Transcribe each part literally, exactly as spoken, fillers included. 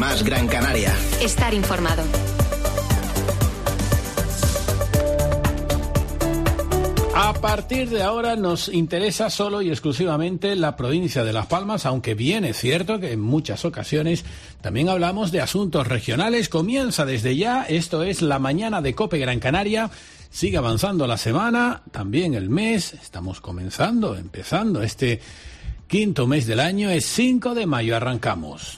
Más Gran Canaria. Estar informado. A partir de ahora nos interesa solo y exclusivamente la provincia de Las Palmas, aunque bien es cierto que en muchas ocasiones también hablamos de asuntos regionales. Comienza desde ya, esto es la mañana de COPE Gran Canaria. Sigue avanzando la semana, también el mes, estamos comenzando, empezando este quinto mes del año, es cinco de mayo, arrancamos.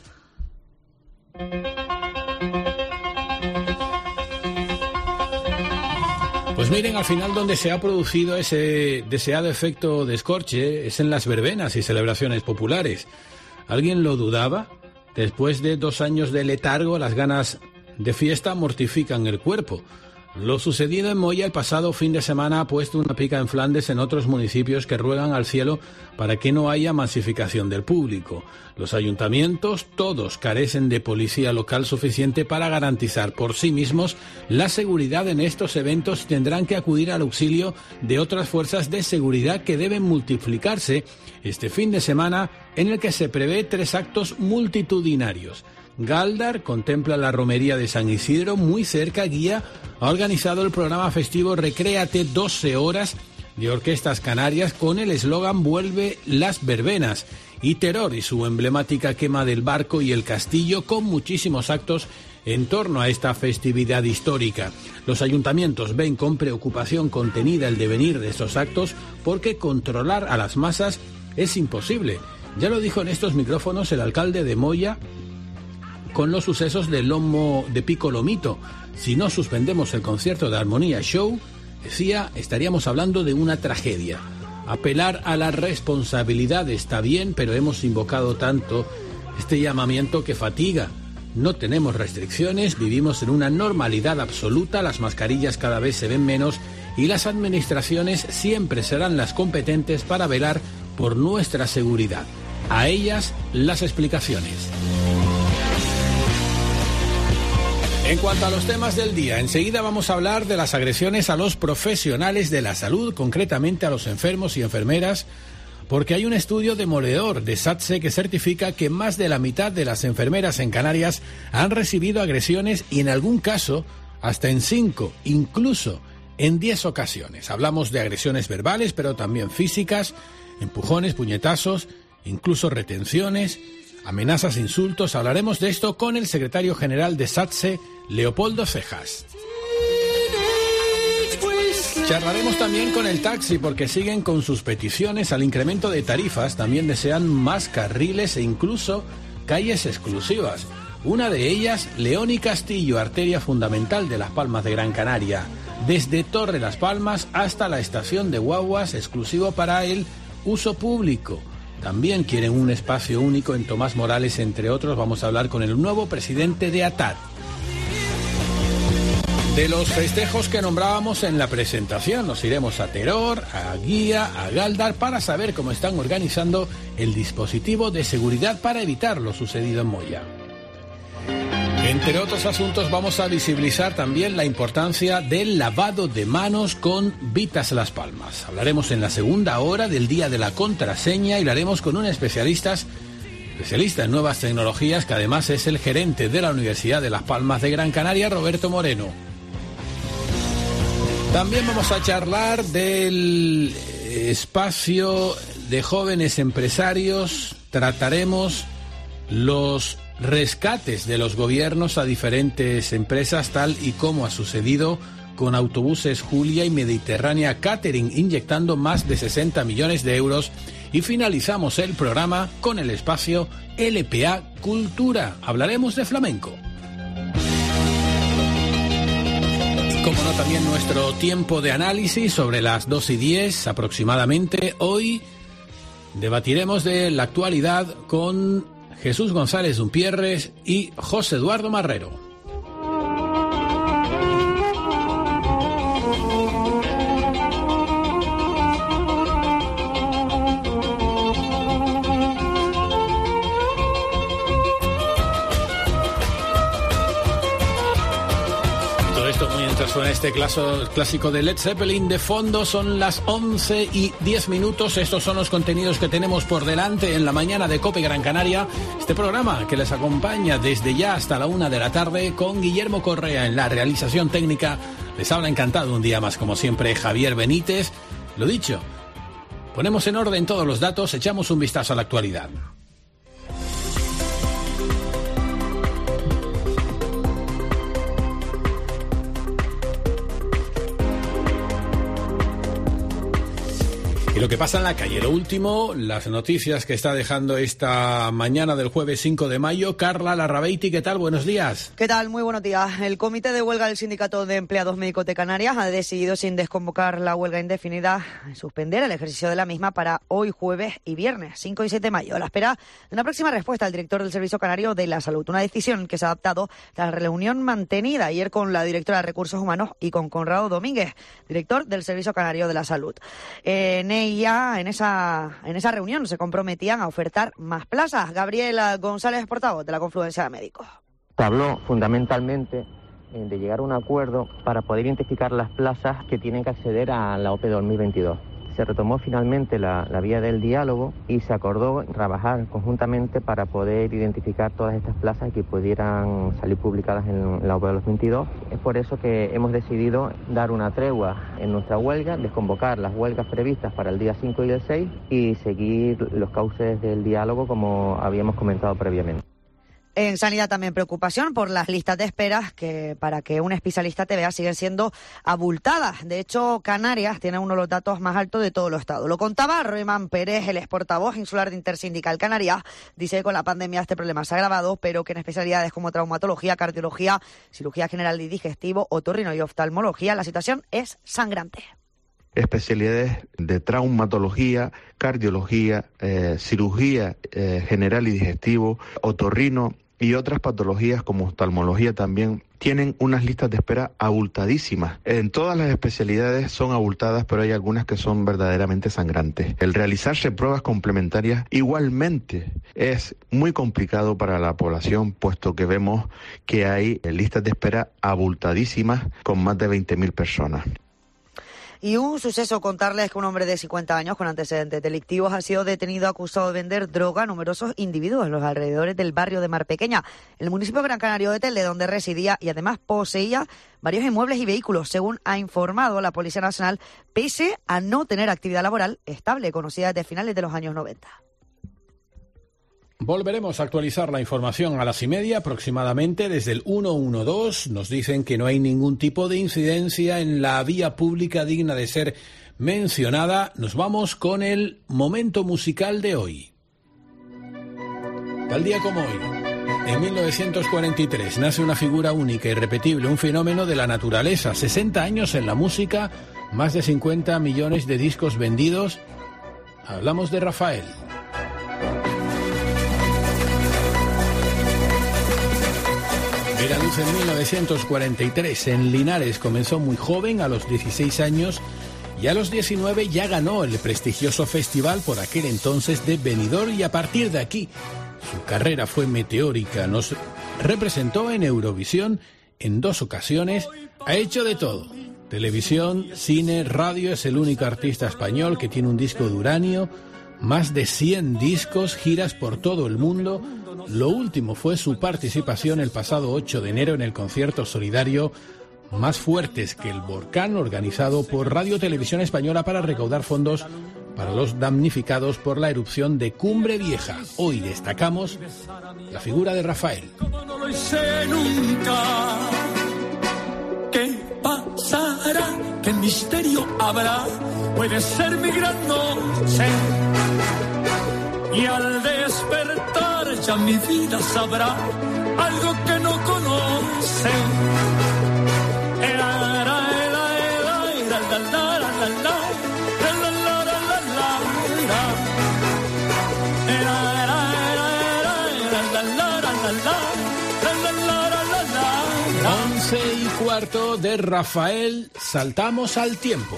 Pues miren, al final donde se ha producido ese deseado efecto de escorche es en las verbenas y celebraciones populares. ¿Alguien lo dudaba? Después de dos años de letargo, las ganas de fiesta mortifican el cuerpo. Lo sucedido en Moya el pasado fin de semana ha puesto una pica en Flandes en otros municipios que ruegan al cielo para que no haya masificación del público. Los ayuntamientos, todos carecen de policía local suficiente para garantizar por sí mismos la seguridad en estos eventos y tendrán que acudir al auxilio de otras fuerzas de seguridad que deben multiplicarse este fin de semana en el que se prevé tres actos multitudinarios. Galdar contempla la romería de San Isidro, muy cerca Guía ha organizado el programa festivo Recréate doce horas de orquestas canarias con el eslogan Vuelve las verbenas, y Terror y su emblemática quema del barco y el castillo con muchísimos actos en torno a esta festividad histórica. Los ayuntamientos ven con preocupación contenida el devenir de estos actos porque controlar a las masas es imposible. Ya lo dijo en estos micrófonos el alcalde de Moya con los sucesos del Lomo de Pico Lomito. Si no suspendemos el concierto de Armonía Show, decía, estaríamos hablando de una tragedia. Apelar a la responsabilidad está bien, pero hemos invocado tanto este llamamiento que fatiga. No tenemos restricciones, vivimos en una normalidad absoluta, las mascarillas cada vez se ven menos y las administraciones siempre serán las competentes para velar por nuestra seguridad. A ellas las explicaciones. En cuanto a los temas del día, enseguida vamos a hablar de las agresiones a los profesionales de la salud, concretamente a los enfermos y enfermeras, porque hay un estudio demoledor de SATSE que certifica que más de la mitad de las enfermeras en Canarias han recibido agresiones y en algún caso hasta en cinco, incluso en diez ocasiones. Hablamos de agresiones verbales, pero también físicas, empujones, puñetazos, incluso retenciones, amenazas, insultos. Hablaremos de esto con el secretario general de SATSE, Leopoldo Cejas. Charlaremos también con el taxi porque siguen con sus peticiones al incremento de tarifas. También desean más carriles e incluso calles exclusivas. Una de ellas, León y Castillo, arteria fundamental de Las Palmas de Gran Canaria. Desde Torre Las Palmas hasta la estación de guaguas, exclusivo para el uso público. También quieren un espacio único en Tomás Morales, entre otros. Vamos a hablar con el nuevo presidente de A T A D. De los festejos que nombrábamos en la presentación, nos iremos a Terror, a Guía, a Galdar, para saber cómo están organizando el dispositivo de seguridad para evitar lo sucedido en Moya. Entre otros asuntos, vamos a visibilizar también la importancia del lavado de manos con Vitas Las Palmas. Hablaremos en la segunda hora del día de la contraseña y lo haremos con un especialista, especialista en nuevas tecnologías, que además es el gerente de la Universidad de Las Palmas de Gran Canaria, Roberto Moreno. También vamos a charlar del espacio de jóvenes empresarios. Trataremos los rescates de los gobiernos a diferentes empresas, tal y como ha sucedido con Autobuses Julia y Mediterránea Catering, inyectando más de sesenta millones de euros. Y finalizamos el programa con el espacio L P A Cultura. Hablaremos de flamenco. Y como no, también nuestro tiempo de análisis sobre las dos y diez aproximadamente. Hoy debatiremos de la actualidad con Jesús González Dumpierres y José Eduardo Marrero. Suena este clásico de Led Zeppelin de fondo. Son las once y diez minutos. Estos son los contenidos que tenemos por delante en la mañana de COPE Gran Canaria. Este programa que les acompaña desde ya hasta la una de la tarde con Guillermo Correa en la realización técnica. Les habla encantado un día más, como siempre, Javier Benítez. Lo dicho, ponemos en orden todos los datos, echamos un vistazo a la actualidad. Y lo que pasa en la calle, lo último, las noticias que está dejando esta mañana del jueves cinco de mayo. Carla Larrabeiti, ¿qué tal? Buenos días. ¿Qué tal? Muy buenos días. El Comité de Huelga del Sindicato de Empleados Médicos de Canarias ha decidido, sin desconvocar la huelga indefinida, suspender el ejercicio de la misma para hoy jueves y viernes, cinco y siete de mayo, a la espera de una próxima respuesta del director del Servicio Canario de la Salud. Una decisión que se ha adaptado tras la reunión mantenida ayer con la directora de Recursos Humanos y con Conrado Domínguez, director del Servicio Canario de la Salud. En ella, en esa, en esa reunión, se comprometían a ofertar más plazas. Gabriela González, portavoz de la Confluencia de Médicos. Se habló fundamentalmente de llegar a un acuerdo para poder identificar las plazas que tienen que acceder a la O P E dos mil veintidós. Se retomó finalmente la, la vía del diálogo y se acordó trabajar conjuntamente para poder identificar todas estas plazas que pudieran salir publicadas en la O P E dos mil veintidós. Es por eso que hemos decidido dar una tregua en nuestra huelga, desconvocar las huelgas previstas para el día cinco y el seis y seguir los cauces del diálogo como habíamos comentado previamente. En sanidad también preocupación por las listas de esperas que para que un especialista te vea siguen siendo abultadas. De hecho, Canarias tiene uno de los datos más altos de todo el estado. Lo contaba Roimán Pérez, el exportavoz insular de Intersindical Canarias. Dice que con la pandemia este problema se ha agravado, pero que en especialidades como traumatología, cardiología, cirugía general y digestivo, otorrino y oftalmología la situación es sangrante. Especialidades de traumatología, cardiología, eh, cirugía eh, general y digestivo, otorrino y otras patologías como oftalmología también tienen unas listas de espera abultadísimas. En todas las especialidades son abultadas, pero hay algunas que son verdaderamente sangrantes. El realizarse pruebas complementarias igualmente es muy complicado para la población, puesto que vemos que hay listas de espera abultadísimas con más de veinte mil personas. Y un suceso, contarles que un hombre de cincuenta años con antecedentes delictivos ha sido detenido acusado de vender droga a numerosos individuos en los alrededores del barrio de Mar Pequeña, en el municipio Gran Canario de Telde, donde residía y además poseía varios inmuebles y vehículos, según ha informado la Policía Nacional, pese a no tener actividad laboral estable, conocida desde finales de los años noventa. Volveremos a actualizar la información a las y media aproximadamente. Desde el ciento doce nos dicen que no hay ningún tipo de incidencia en la vía pública digna de ser mencionada. Nos vamos con el momento musical de hoy. Tal día como hoy, en mil novecientos cuarenta y tres, nace una figura única, irrepetible, un fenómeno de la naturaleza. sesenta años en la música, más de cincuenta millones de discos vendidos. Hablamos de Rafael. Era luz en mil novecientos cuarenta y tres. En Linares comenzó muy joven, a los dieciséis años, y a los diecinueve ya ganó el prestigioso festival por aquel entonces de Benidorm, y a partir de aquí su carrera fue meteórica. Nos representó en Eurovisión en dos ocasiones, ha hecho de todo. Televisión, cine, radio, es el único artista español que tiene un disco de uranio, más de cien discos, giras por todo el mundo. Lo último fue su participación el pasado ocho de enero en el concierto solidario Más Fuertes que el Volcán, organizado por Radio Televisión Española para recaudar fondos para los damnificados por la erupción de Cumbre Vieja. Hoy destacamos la figura de Rafael. Como no lo hice nunca, ¿qué pasará? ¿Qué misterio habrá? Puede ser mi gran noche, y al despertar ya mi vida sabrá algo que no conoce. Once y cuarto de Rafael, saltamos al tiempo.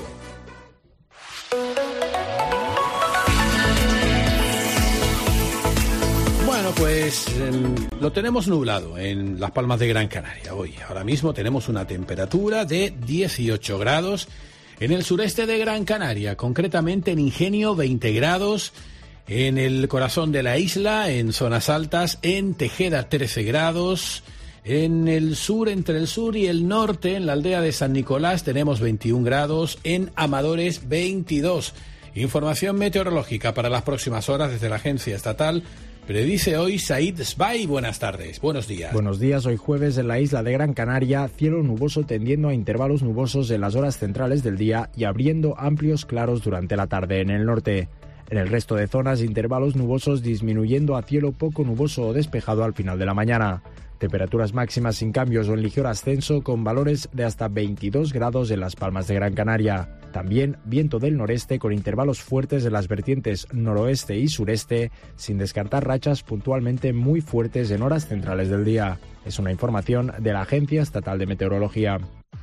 Bueno, pues eh, lo tenemos nublado en Las Palmas de Gran Canaria hoy. Ahora mismo tenemos una temperatura de dieciocho grados en el sureste de Gran Canaria, concretamente en Ingenio veinte grados, en el corazón de la isla, en zonas altas, en Tejeda trece grados, en el sur, entre el sur y el norte, en la aldea de San Nicolás tenemos veintiún grados, en Amadores veintidós. Información meteorológica para las próximas horas desde la Agencia Estatal. Predice hoy Said Sbai. Buenas tardes, buenos días. Buenos días, hoy jueves en la isla de Gran Canaria, cielo nuboso tendiendo a intervalos nubosos en las horas centrales del día y abriendo amplios claros durante la tarde en el norte. En el resto de zonas, intervalos nubosos disminuyendo a cielo poco nuboso o despejado al final de la mañana. Temperaturas máximas sin cambios o en ligero ascenso con valores de hasta veintidós grados en Las Palmas de Gran Canaria. También viento del noreste con intervalos fuertes en las vertientes noroeste y sureste, sin descartar rachas puntualmente muy fuertes en horas centrales del día. Es una información de la Agencia Estatal de Meteorología.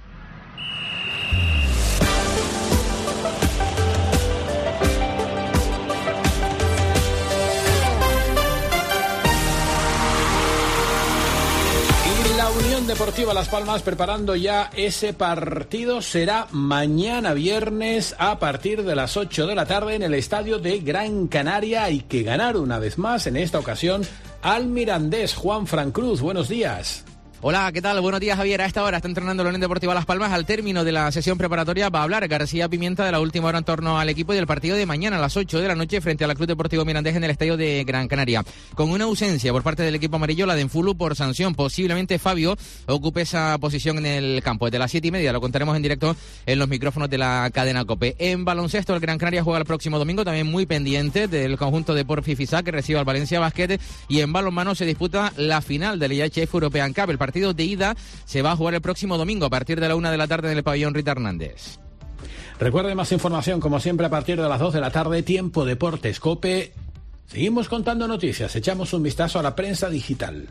Deportiva Las Palmas preparando ya ese partido. Será mañana viernes a partir de las ocho de la tarde en el estadio de Gran Canaria. Hay que ganar una vez más, en esta ocasión al Mirandés. Juan Fran Cruz, buenos días. Hola, ¿qué tal? Buenos días, Javier. A esta hora está entrenando la Unión Deportiva Las Palmas. Al término de la sesión preparatoria va a hablar García Pimienta de la última hora en torno al equipo y del partido de mañana a las ocho de la noche frente al Club Deportivo Mirandés en el estadio de Gran Canaria. Con una ausencia por parte del equipo amarillo, la de Enfulu por sanción. Posiblemente Fabio ocupe esa posición en el campo. Desde las siete y media lo contaremos en directo en los micrófonos de la cadena COPE. En baloncesto, el Gran Canaria juega el próximo domingo, también muy pendiente del conjunto de Porfi Fisá que recibe al Valencia Basket. Y en balonmano se disputa la final del I H F European Cup. El partido de ida se va a jugar el próximo domingo a partir de la una de la tarde en el pabellón Rita Hernández. Recuerde más información, como siempre, a partir de las dos de la tarde, Tiempo Deportes COPE. Seguimos contando noticias, echamos un vistazo a la prensa digital.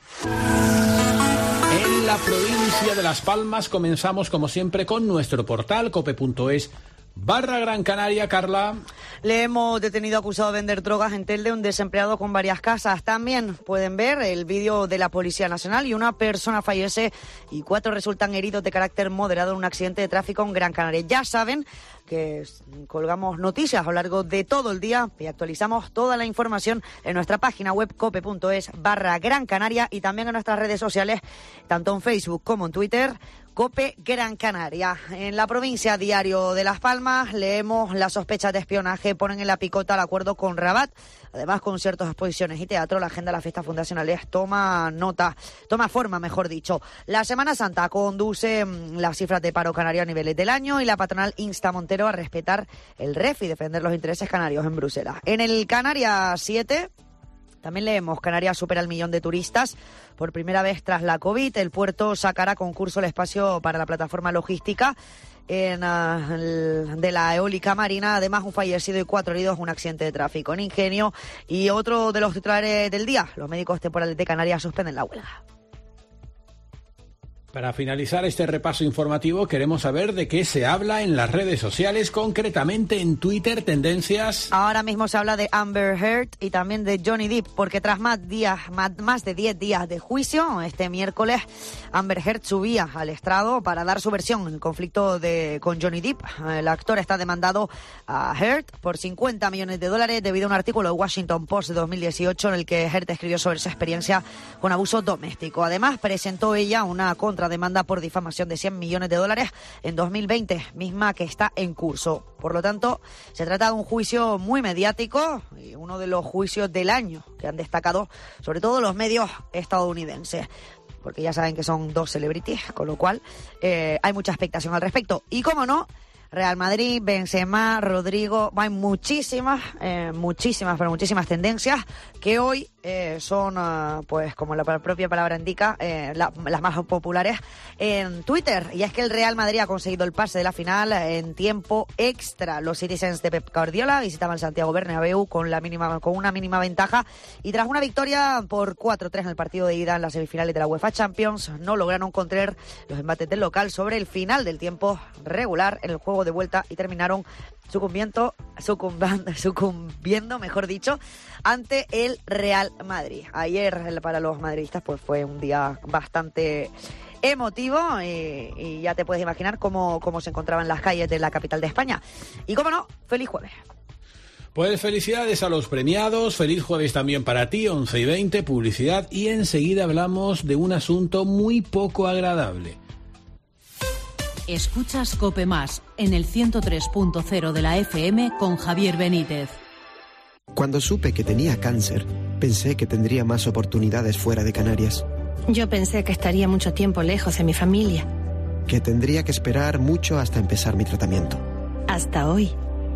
En la provincia de Las Palmas comenzamos, como siempre, con nuestro portal cope punto es barra Gran Canaria. Carla. Le hemos detenido acusado de vender drogas en Telde, un desempleado con varias casas. También pueden ver el vídeo de la Policía Nacional y una persona fallece y cuatro resultan heridos de carácter moderado en un accidente de tráfico en Gran Canaria. Ya saben que colgamos noticias a lo largo de todo el día y actualizamos toda la información en nuestra página web cope punto es barra Gran Canaria y también en nuestras redes sociales, tanto en Facebook como en Twitter. COPE Gran Canaria. En la provincia, Diario de Las Palmas, leemos: las sospechas de espionaje ponen en la picota el acuerdo con Rabat. Además, conciertos, exposiciones y teatro, la agenda de las fiestas fundacionales toma nota, toma forma, mejor dicho. La Semana Santa conduce las cifras de paro canario a niveles del año y la patronal insta a Montero a respetar el R E F y defender los intereses canarios en Bruselas. En el Canarias siete... también leemos: Canarias supera el millón de turistas por primera vez tras la COVID. El puerto sacará a concurso el espacio para la plataforma logística en, uh, el, de la eólica marina. Además, un fallecido y cuatro heridos, un accidente de tráfico en Ingenio. Y otro de los titulares del día: los médicos temporales de Canarias suspenden la huelga. Para finalizar este repaso informativo, queremos saber de qué se habla en las redes sociales, concretamente en Twitter, tendencias. Ahora mismo se habla de Amber Heard y también de Johnny Depp, porque tras más días, más, más de diez días de juicio, este miércoles Amber Heard subía al estrado para dar su versión en el conflicto de, con Johnny Depp. El actor está demandado a Heard por cincuenta millones de dólares debido a un artículo de Washington Post de dos mil dieciocho en el que Heard escribió sobre su experiencia con abuso doméstico. Además, presentó ella una contra demanda por difamación de cien millones de dólares en dos mil veinte, misma que está en curso. Por lo tanto, se trata de un juicio muy mediático y uno de los juicios del año que han destacado sobre todo los medios estadounidenses, porque ya saben que son dos celebrities, con lo cual eh, hay mucha expectación al respecto. Y cómo no, Real Madrid, Benzema, Rodrigo, hay muchísimas, eh, muchísimas, pero muchísimas tendencias que hoy eh, son, uh, pues como la propia palabra indica, eh, la, las más populares en Twitter. Y es que el Real Madrid ha conseguido el pase de la final en tiempo extra. Los Citizens de Pep Guardiola visitaban Santiago Bernabéu con, la mínima, con una mínima ventaja y tras una victoria por cuatro tres en el partido de ida en las semifinales de la UEFA Champions, no lograron contener los embates del local sobre el final del tiempo regular en el juego juego de vuelta y terminaron sucumbiendo, sucumbando, sucumbiendo, mejor dicho, ante el Real Madrid. Ayer para los madridistas pues fue un día bastante emotivo y, y ya te puedes imaginar cómo, cómo se encontraban las calles de la capital de España. Y cómo no, feliz jueves. Pues felicidades a los premiados, feliz jueves también para ti, once y veinte, publicidad, y enseguida hablamos de un asunto muy poco agradable. Escuchas COPE Más en el ciento tres punto cero de la F M con Javier Benítez. Cuando supe que tenía cáncer, pensé que tendría más oportunidades fuera de Canarias. Yo pensé que estaría mucho tiempo lejos de mi familia. Que tendría que esperar mucho hasta empezar mi tratamiento. Hasta hoy.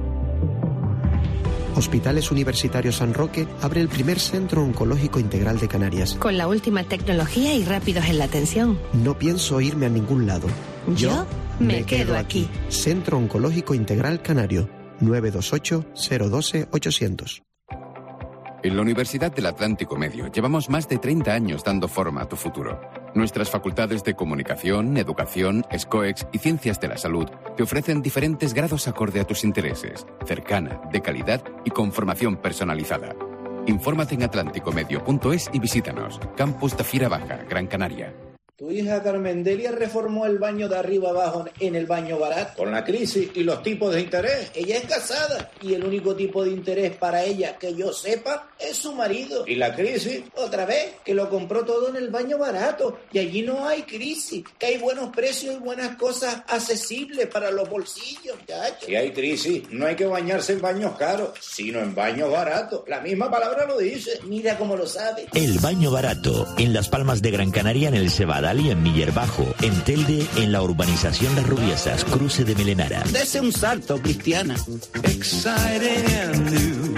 Hospitales Universitarios San Roque abre el primer centro oncológico integral de Canarias. Con la última tecnología y rápidos en la atención. No pienso irme a ningún lado. Yo, Yo me, me quedo aquí. aquí. Centro Oncológico Integral Canario. nueve dos ocho, cero uno dos, ochocientos. En la Universidad del Atlántico Medio llevamos más de treinta años dando forma a tu futuro. Nuestras facultades de Comunicación, Educación, SCOEX y Ciencias de la Salud te ofrecen diferentes grados acorde a tus intereses, cercana, de calidad y con formación personalizada. Infórmate en atlántico medio punto es y visítanos. Campus Tafira Baja, Gran Canaria. Tu hija Carmen Delia reformó el baño de arriba abajo en el baño barato. Con la crisis y los tipos de interés, ella es casada y el único tipo de interés para ella que yo sepa es su marido. Y la crisis, otra vez, que lo compró todo en el baño barato y allí no hay crisis, que hay buenos precios y buenas cosas accesibles para los bolsillos, muchachos. Si hay crisis, no hay que bañarse en baños caros, sino en baños baratos. La misma palabra lo dice, mira cómo lo sabe. El baño barato, en Las Palmas de Gran Canaria, en el Cebadal y en Miller Bajo, en Telde, en la urbanización Las Rubiesas, cruce de Melenara. Dese un salto, Cristiana. Exciting and new.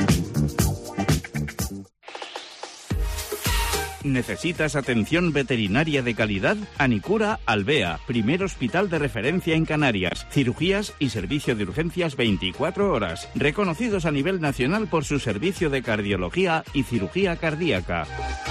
¿Necesitas atención veterinaria de calidad? Anicura Albea, primer hospital de referencia en Canarias. Cirugías y servicio de urgencias veinticuatro horas. Reconocidos a nivel nacional por su servicio de cardiología y cirugía cardíaca.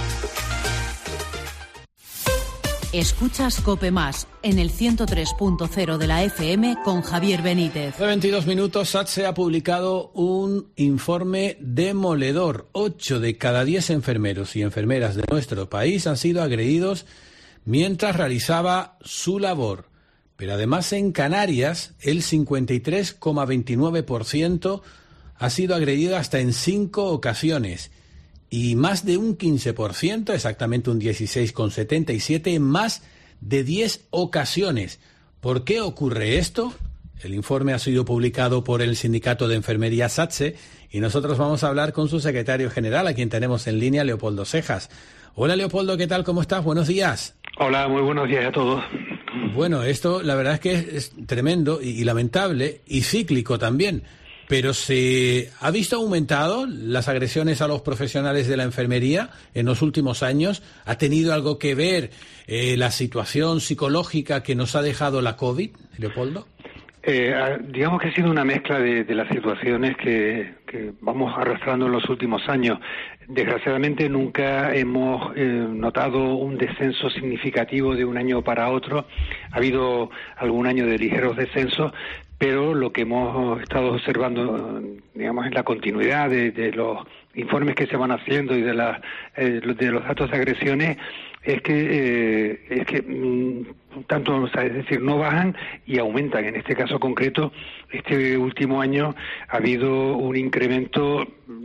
Escuchas COPE Más en el ciento tres punto cero de la F M con Javier Benítez. De veintidós minutos, SATSE ha publicado un informe demoledor. Ocho de cada diez enfermeros y enfermeras de nuestro país han sido agredidos mientras realizaba su labor. Pero además en Canarias, el cincuenta y tres coma veintinueve por ciento ha sido agredido hasta en cinco ocasiones. Y más de un quince por ciento, exactamente un dieciséis coma setenta y siete, en más de diez ocasiones. ¿Por qué ocurre esto? El informe ha sido publicado por el Sindicato de Enfermería SATSE y nosotros vamos a hablar con su secretario general, a quien tenemos en línea, Leopoldo Cejas. Hola Leopoldo, ¿qué tal? ¿Cómo estás? Buenos días. Hola, muy buenos días a todos. Bueno, esto la verdad es que es, es tremendo y, y lamentable y cíclico también. Pero ¿se ha visto aumentado las agresiones a los profesionales de la enfermería en los últimos años? ¿Ha tenido algo que ver eh, la situación psicológica que nos ha dejado la COVID, Leopoldo? Eh, digamos que ha sido una mezcla de, de las situaciones que, que vamos arrastrando en los últimos años. Desgraciadamente nunca hemos eh, notado un descenso significativo de un año para otro. Ha habido algún año de ligeros descensos, pero lo que hemos estado observando, digamos, en la continuidad de, de los informes que se van haciendo y de, la, eh, de los datos de agresiones es que eh, es que mm, tanto, o sea, es decir, no bajan y aumentan. En este caso concreto, este último año ha habido un incremento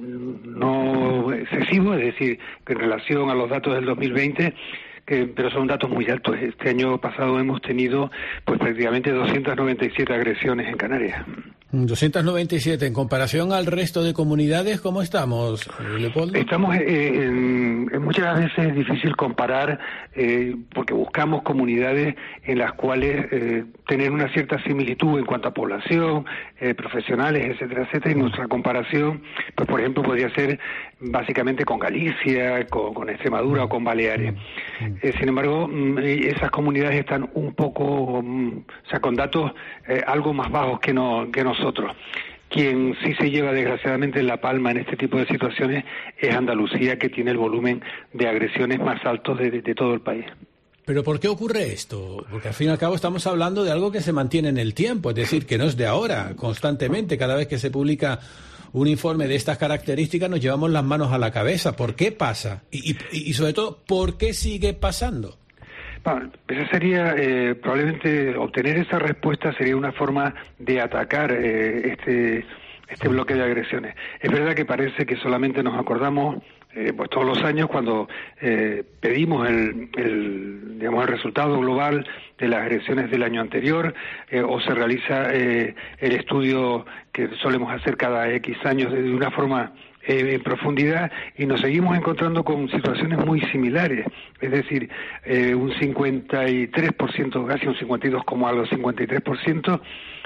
no excesivo, es decir, en relación a los datos del dos mil veinte, que, pero son datos muy altos. Este año pasado hemos tenido pues prácticamente doscientas noventa y siete agresiones en Canarias. doscientas noventa y siete. En comparación al resto de comunidades, ¿cómo estamos, Leopoldo? Estamos, eh, en, en muchas veces es difícil comparar eh, porque buscamos comunidades en las cuales eh, tener una cierta similitud en cuanto a población, eh, profesionales, etcétera, etcétera, y nuestra comparación, pues por ejemplo, podría ser básicamente con Galicia, con, con Extremadura o con Baleares. Eh, sin embargo, esas comunidades están un poco, o sea, con datos eh, algo más bajos que, no, que nosotros. Quien sí se lleva desgraciadamente la palma en este tipo de situaciones es Andalucía, que tiene el volumen de agresiones más altos de, de, de todo el país. ¿Pero por qué ocurre esto? Porque al fin y al cabo estamos hablando de algo que se mantiene en el tiempo, es decir, que no es de ahora, constantemente, cada vez que se publica un informe de estas características nos llevamos las manos a la cabeza. ¿Por qué pasa? Y, y, y sobre todo, ¿por qué sigue pasando? Bueno, esa sería, eh, probablemente obtener esa respuesta sería una forma de atacar eh, este, este bloque de agresiones. Es verdad que parece que solamente nos acordamos Eh, pues todos los años cuando eh, pedimos el, el digamos el resultado global de las agresiones del año anterior eh, o se realiza eh, el estudio que solemos hacer cada X años de una forma eh, en profundidad, y nos seguimos encontrando con situaciones muy similares, es decir, eh, un cincuenta y tres por ciento, casi un cincuenta y dos como algo, cincuenta y tres por ciento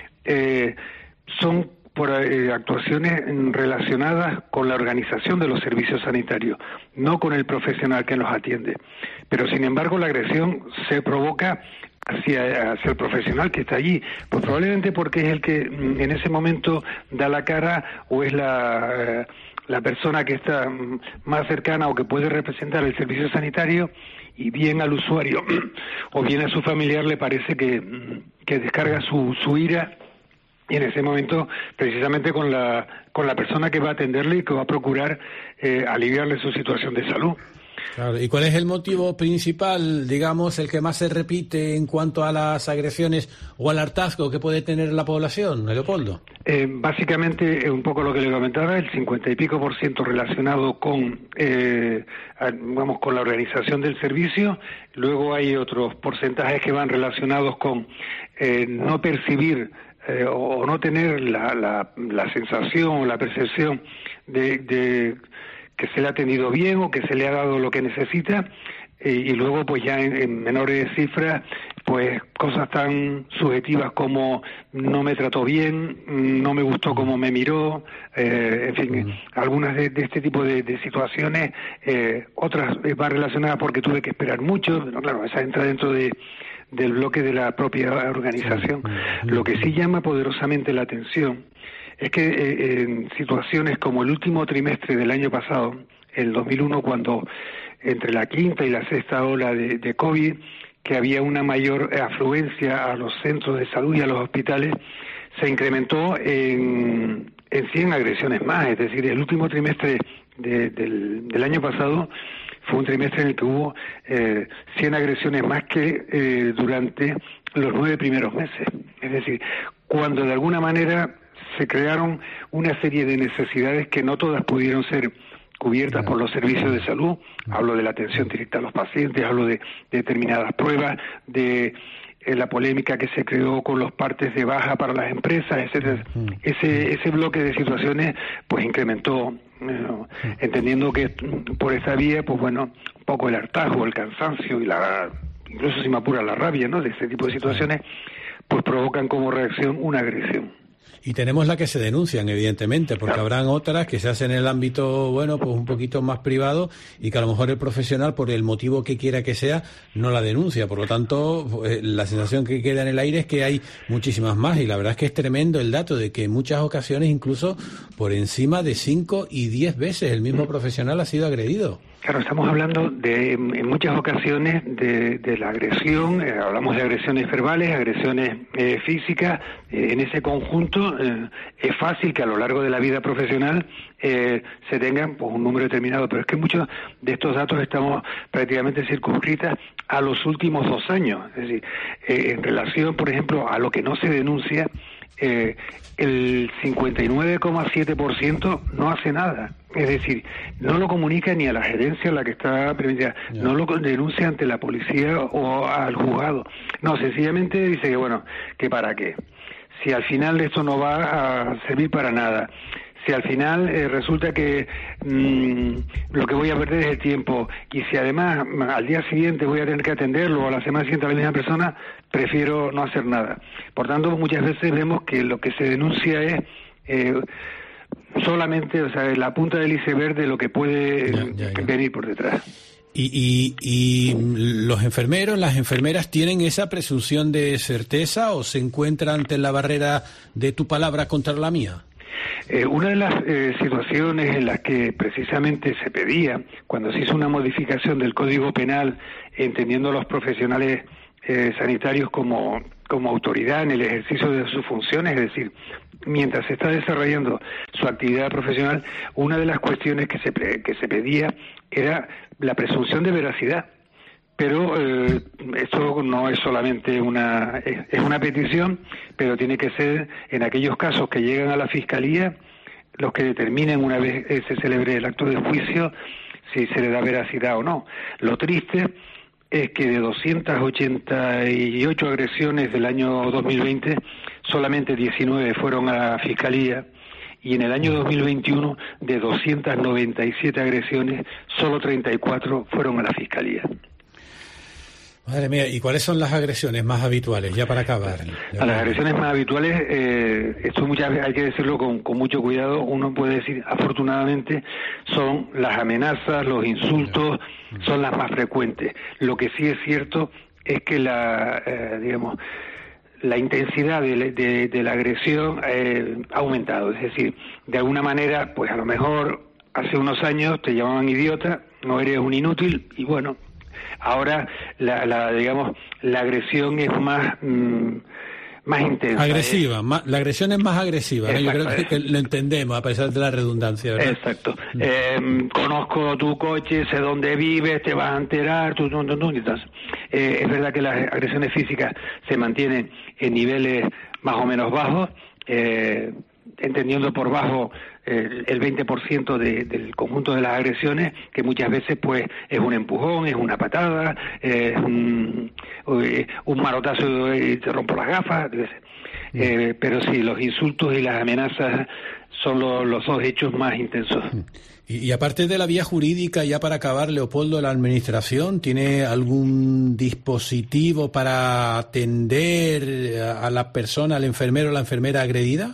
eh, son por eh, actuaciones relacionadas con la organización de los servicios sanitarios, no con el profesional que los atiende. Pero sin embargo la agresión se provoca hacia, hacia el profesional que está allí, pues probablemente porque es el que en ese momento da la cara, o es la, eh, la persona que está más cercana o que puede representar el servicio sanitario, y bien al usuario o bien a su familiar le parece que, que descarga su, su ira, y en ese momento precisamente con la con la persona que va a atenderle y que va a procurar eh, aliviarle su situación de salud. Claro. ¿Y cuál es el motivo principal, digamos, el que más se repite en cuanto a las agresiones o al hartazgo que puede tener la población, Leopoldo? Eh, básicamente, un poco lo que le comentaba, el cincuenta y pico por ciento relacionado con, eh, vamos, con la organización del servicio. Luego hay otros porcentajes que van relacionados con eh, no percibir Eh, o no tener la, la, la sensación o la percepción de, de que se le ha atendido bien o que se le ha dado lo que necesita, eh, y luego pues ya en, en menores cifras pues cosas tan subjetivas como no me trató bien, no me gustó cómo me miró, eh, en fin, algunas de, de este tipo de, de situaciones, eh, otras eh, van relacionadas porque tuve que esperar mucho, pero claro, esa entra dentro de del bloque de la propia organización. Lo que sí llama poderosamente la atención es que eh, en situaciones como el último trimestre del año pasado, el dos mil uno, cuando entre la quinta y la sexta ola de, de COVID, que había una mayor afluencia a los centros de salud y a los hospitales, se incrementó en, en cien agresiones más. Es decir, el último trimestre de, del, del año pasado fue un trimestre en el que hubo eh, cien agresiones más que eh, durante los nueve primeros meses. Es decir, cuando de alguna manera se crearon una serie de necesidades que no todas pudieron ser cubiertas por los servicios de salud. Hablo de la atención directa a los pacientes, hablo de, de determinadas pruebas, de eh, la polémica que se creó con los partes de baja para las empresas, etcétera. Ese, ese bloque de situaciones pues incrementó, eh, entendiendo que por esa vía, pues bueno, un poco el hartazgo, el cansancio y la, incluso si me apura la rabia, ¿no?, de ese tipo de situaciones, pues provocan como reacción una agresión. Y tenemos la que se denuncian, evidentemente, porque claro, habrán otras que se hacen en el ámbito, bueno, pues un poquito más privado, y que a lo mejor el profesional, por el motivo que quiera que sea, no la denuncia. Por lo tanto, eh, la sensación que queda en el aire es que hay muchísimas más, y la verdad es que es tremendo el dato de que en muchas ocasiones, incluso por encima de cinco y diez veces, el mismo profesional ha sido agredido. Claro, estamos hablando de, en muchas ocasiones, de, de la agresión, eh, hablamos de agresiones verbales, agresiones eh, físicas, eh, en ese conjunto eh, es fácil que a lo largo de la vida profesional eh, se tengan pues, un número determinado, pero es que muchos de estos datos estamos prácticamente circunscritas a los últimos dos años, es decir, eh, en relación, por ejemplo, a lo que no se denuncia, eh, el cincuenta y nueve coma siete por ciento no hace nada. Es decir, no lo comunica ni a la gerencia a la que está permitida, yeah. no lo denuncia ante la policía o al juzgado. No, sencillamente dice que, bueno, que para qué. Si al final esto no va a servir para nada, si al final eh, resulta que mmm, lo que voy a perder es el tiempo, y si además al día siguiente voy a tener que atenderlo, o a la semana siguiente a la misma persona, prefiero no hacer nada. Por tanto, muchas veces vemos que lo que se denuncia es eh, solamente, o sea, la punta del iceberg de lo que puede ya, ya, ya. venir por detrás. Y, y, y los enfermeros, las enfermeras, ¿tienen esa presunción de certeza o se encuentran ante la barrera de tu palabra contra la mía? Eh, una de las eh, situaciones en las que precisamente se pedía, cuando se hizo una modificación del Código Penal, entendiendo a los profesionales eh, sanitarios como, como autoridad en el ejercicio de sus funciones, es decir, mientras se está desarrollando su actividad profesional, una de las cuestiones que se, que se pedía era la presunción de veracidad. Pero eh, esto no es solamente una, es, es una petición, pero tiene que ser en aquellos casos que llegan a la Fiscalía, los que determinen una vez eh, se celebre el acto de juicio, si se le da veracidad o no. Lo triste es que de doscientas ochenta y ocho agresiones del año dos mil veinte, solamente diecinueve fueron a la Fiscalía, y en el año dos mil veintiuno, de doscientas noventa y siete agresiones, solo treinta y cuatro fueron a la Fiscalía. Madre mía, ¿y cuáles son las agresiones más habituales, ya para acabar? A las agresiones más habituales, eh, esto muchas veces hay que decirlo con, con mucho cuidado, uno puede decir, afortunadamente, son las amenazas, los insultos, son las más frecuentes. Lo que sí es cierto es que la, eh, digamos, la intensidad de, de, de la agresión eh, ha aumentado. Es decir, de alguna manera, pues a lo mejor hace unos años te llamaban idiota, no eres un inútil, y bueno, ahora la, la digamos la agresión es más mmm, más intensa. Agresiva, ¿eh? más, la agresión es más agresiva, ¿no? Yo creo que, que lo entendemos a pesar de la redundancia, ¿verdad? Exacto. Mm. Eh, conozco tu coche, sé dónde vives, te vas a enterar, tú, tú, tú, tú, y tal. Eh, es verdad que las agresiones físicas se mantienen en niveles más o menos bajos, eh, entendiendo por bajo el, el veinte por ciento de, del conjunto de las agresiones, que muchas veces pues es un empujón, es una patada, es un, un marotazo y te rompo las gafas, eh, pero sí, los insultos y las amenazas son lo, los dos hechos más intensos. Y, y aparte de la vía jurídica, ya para acabar, Leopoldo, ¿la administración tiene algún dispositivo para atender a la persona, al enfermero o la enfermera agredida?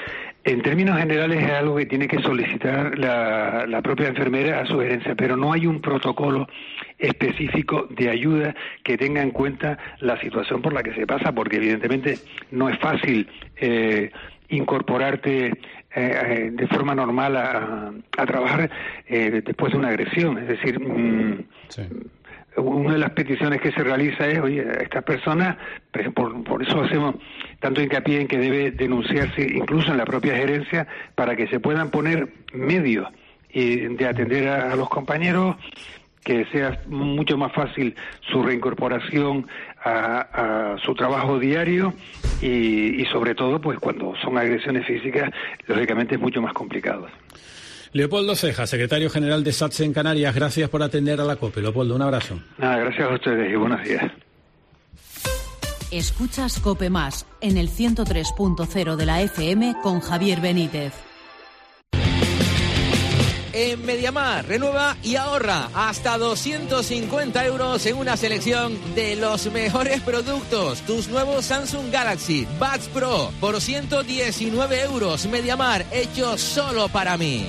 En términos generales es algo que tiene que solicitar la, la propia enfermera a su gerencia, pero no hay un protocolo específico de ayuda que tenga en cuenta la situación por la que se pasa, porque evidentemente no es fácil eh, incorporarte eh, de forma normal a, a trabajar eh, después de una agresión. Es decir, mmm, sí. Una de las peticiones que se realiza es, oye, a estas personas, por, por eso hacemos tanto hincapié en que debe denunciarse incluso en la propia gerencia para que se puedan poner medios y de atender a, a los compañeros, que sea mucho más fácil su reincorporación a, a su trabajo diario y, y sobre todo, pues cuando son agresiones físicas, lógicamente es mucho más complicado. Leopoldo Ceja, secretario general de SATSE en Canarias, gracias por atender a la COPE. Leopoldo, un abrazo. Nada, gracias a ustedes y buenos días. Escuchas COPE Más en el ciento tres punto cero de la F M con Javier Benítez. En Mediamar, renueva y ahorra hasta doscientos cincuenta euros en una selección de los mejores productos. Tus nuevos Samsung Galaxy Buds Pro por ciento diecinueve euros. Mediamar, hecho solo para mí.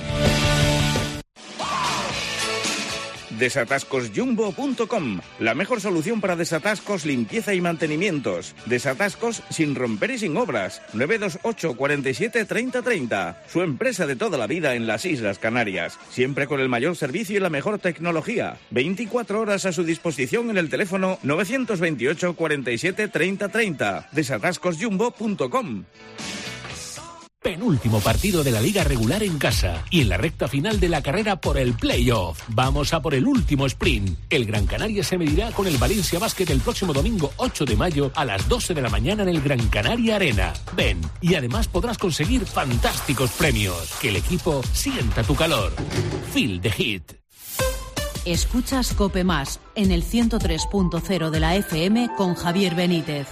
desatascos jumbo punto com, la mejor solución para desatascos, limpieza y mantenimientos. Desatascos sin romper y sin obras. nueve dos ocho, cuarenta y siete, treinta, treinta. Su empresa de toda la vida en las Islas Canarias. Siempre con el mayor servicio y la mejor tecnología. veinticuatro horas a su disposición en el teléfono nueve dos ocho, cuarenta y siete, treinta, treinta. desatascos jumbo punto com. Penúltimo partido de la liga regular en casa y en la recta final de la carrera por el playoff. Vamos a por el último sprint. El Gran Canaria se medirá con el Valencia Basket el próximo domingo ocho de mayo a las doce de la mañana en el Gran Canaria Arena. Ven, y además podrás conseguir fantásticos premios. Que el equipo sienta tu calor. Feel the heat. Escuchas COPE Más en el ciento tres punto cero de la F M con Javier Benítez.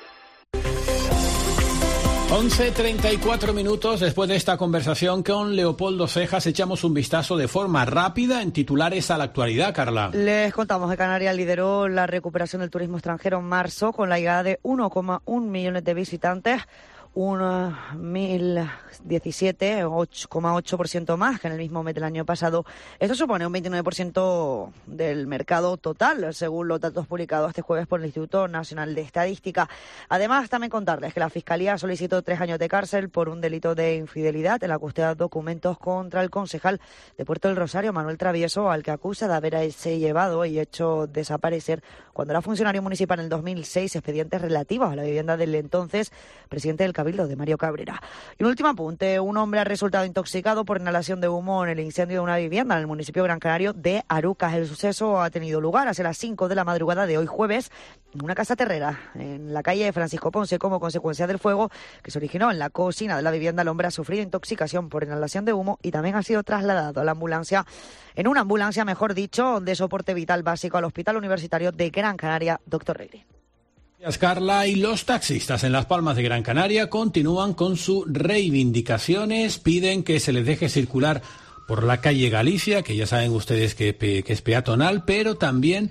once treinta y cuatro minutos después de esta conversación con Leopoldo Cejas, echamos un vistazo de forma rápida en titulares a la actualidad, Carla. Les contamos que Canarias lideró la recuperación del turismo extranjero en marzo con la llegada de uno coma uno millones de visitantes, un mil diecisiete, ocho coma ocho por ciento más que en el mismo mes del año pasado. Esto supone un veintinueve por ciento del mercado total, según los datos publicados este jueves por el Instituto Nacional de Estadística. Además, también contarles que la Fiscalía solicitó tres años de cárcel por un delito de infidelidad en la custodia de documentos contra el concejal de Puerto del Rosario, Manuel Travieso, al que acusa de haberse llevado y hecho desaparecer, cuando era funcionario municipal en el dos mil seis, expedientes relativos a la vivienda del entonces presidente del Cabildo, de Mario Cabrera. Y un último apunte: un hombre ha resultado intoxicado por inhalación de humo en el incendio de una vivienda en el municipio Gran Canario de Arucas. El suceso ha tenido lugar hacia las cinco de la madrugada de hoy jueves en una casa terrera en la calle Francisco Ponce. Como consecuencia del fuego que se originó en la cocina de la vivienda, el hombre ha sufrido intoxicación por inhalación de humo y también ha sido trasladado a la ambulancia, en una ambulancia, mejor dicho, de soporte vital básico al Hospital Universitario de Gran Canaria, doctor Reilly. Gracias, Carla. Y los taxistas en Las Palmas de Gran Canaria continúan con sus reivindicaciones. Piden que se les deje circular por la calle Galicia, que ya saben ustedes que, que es peatonal, pero también,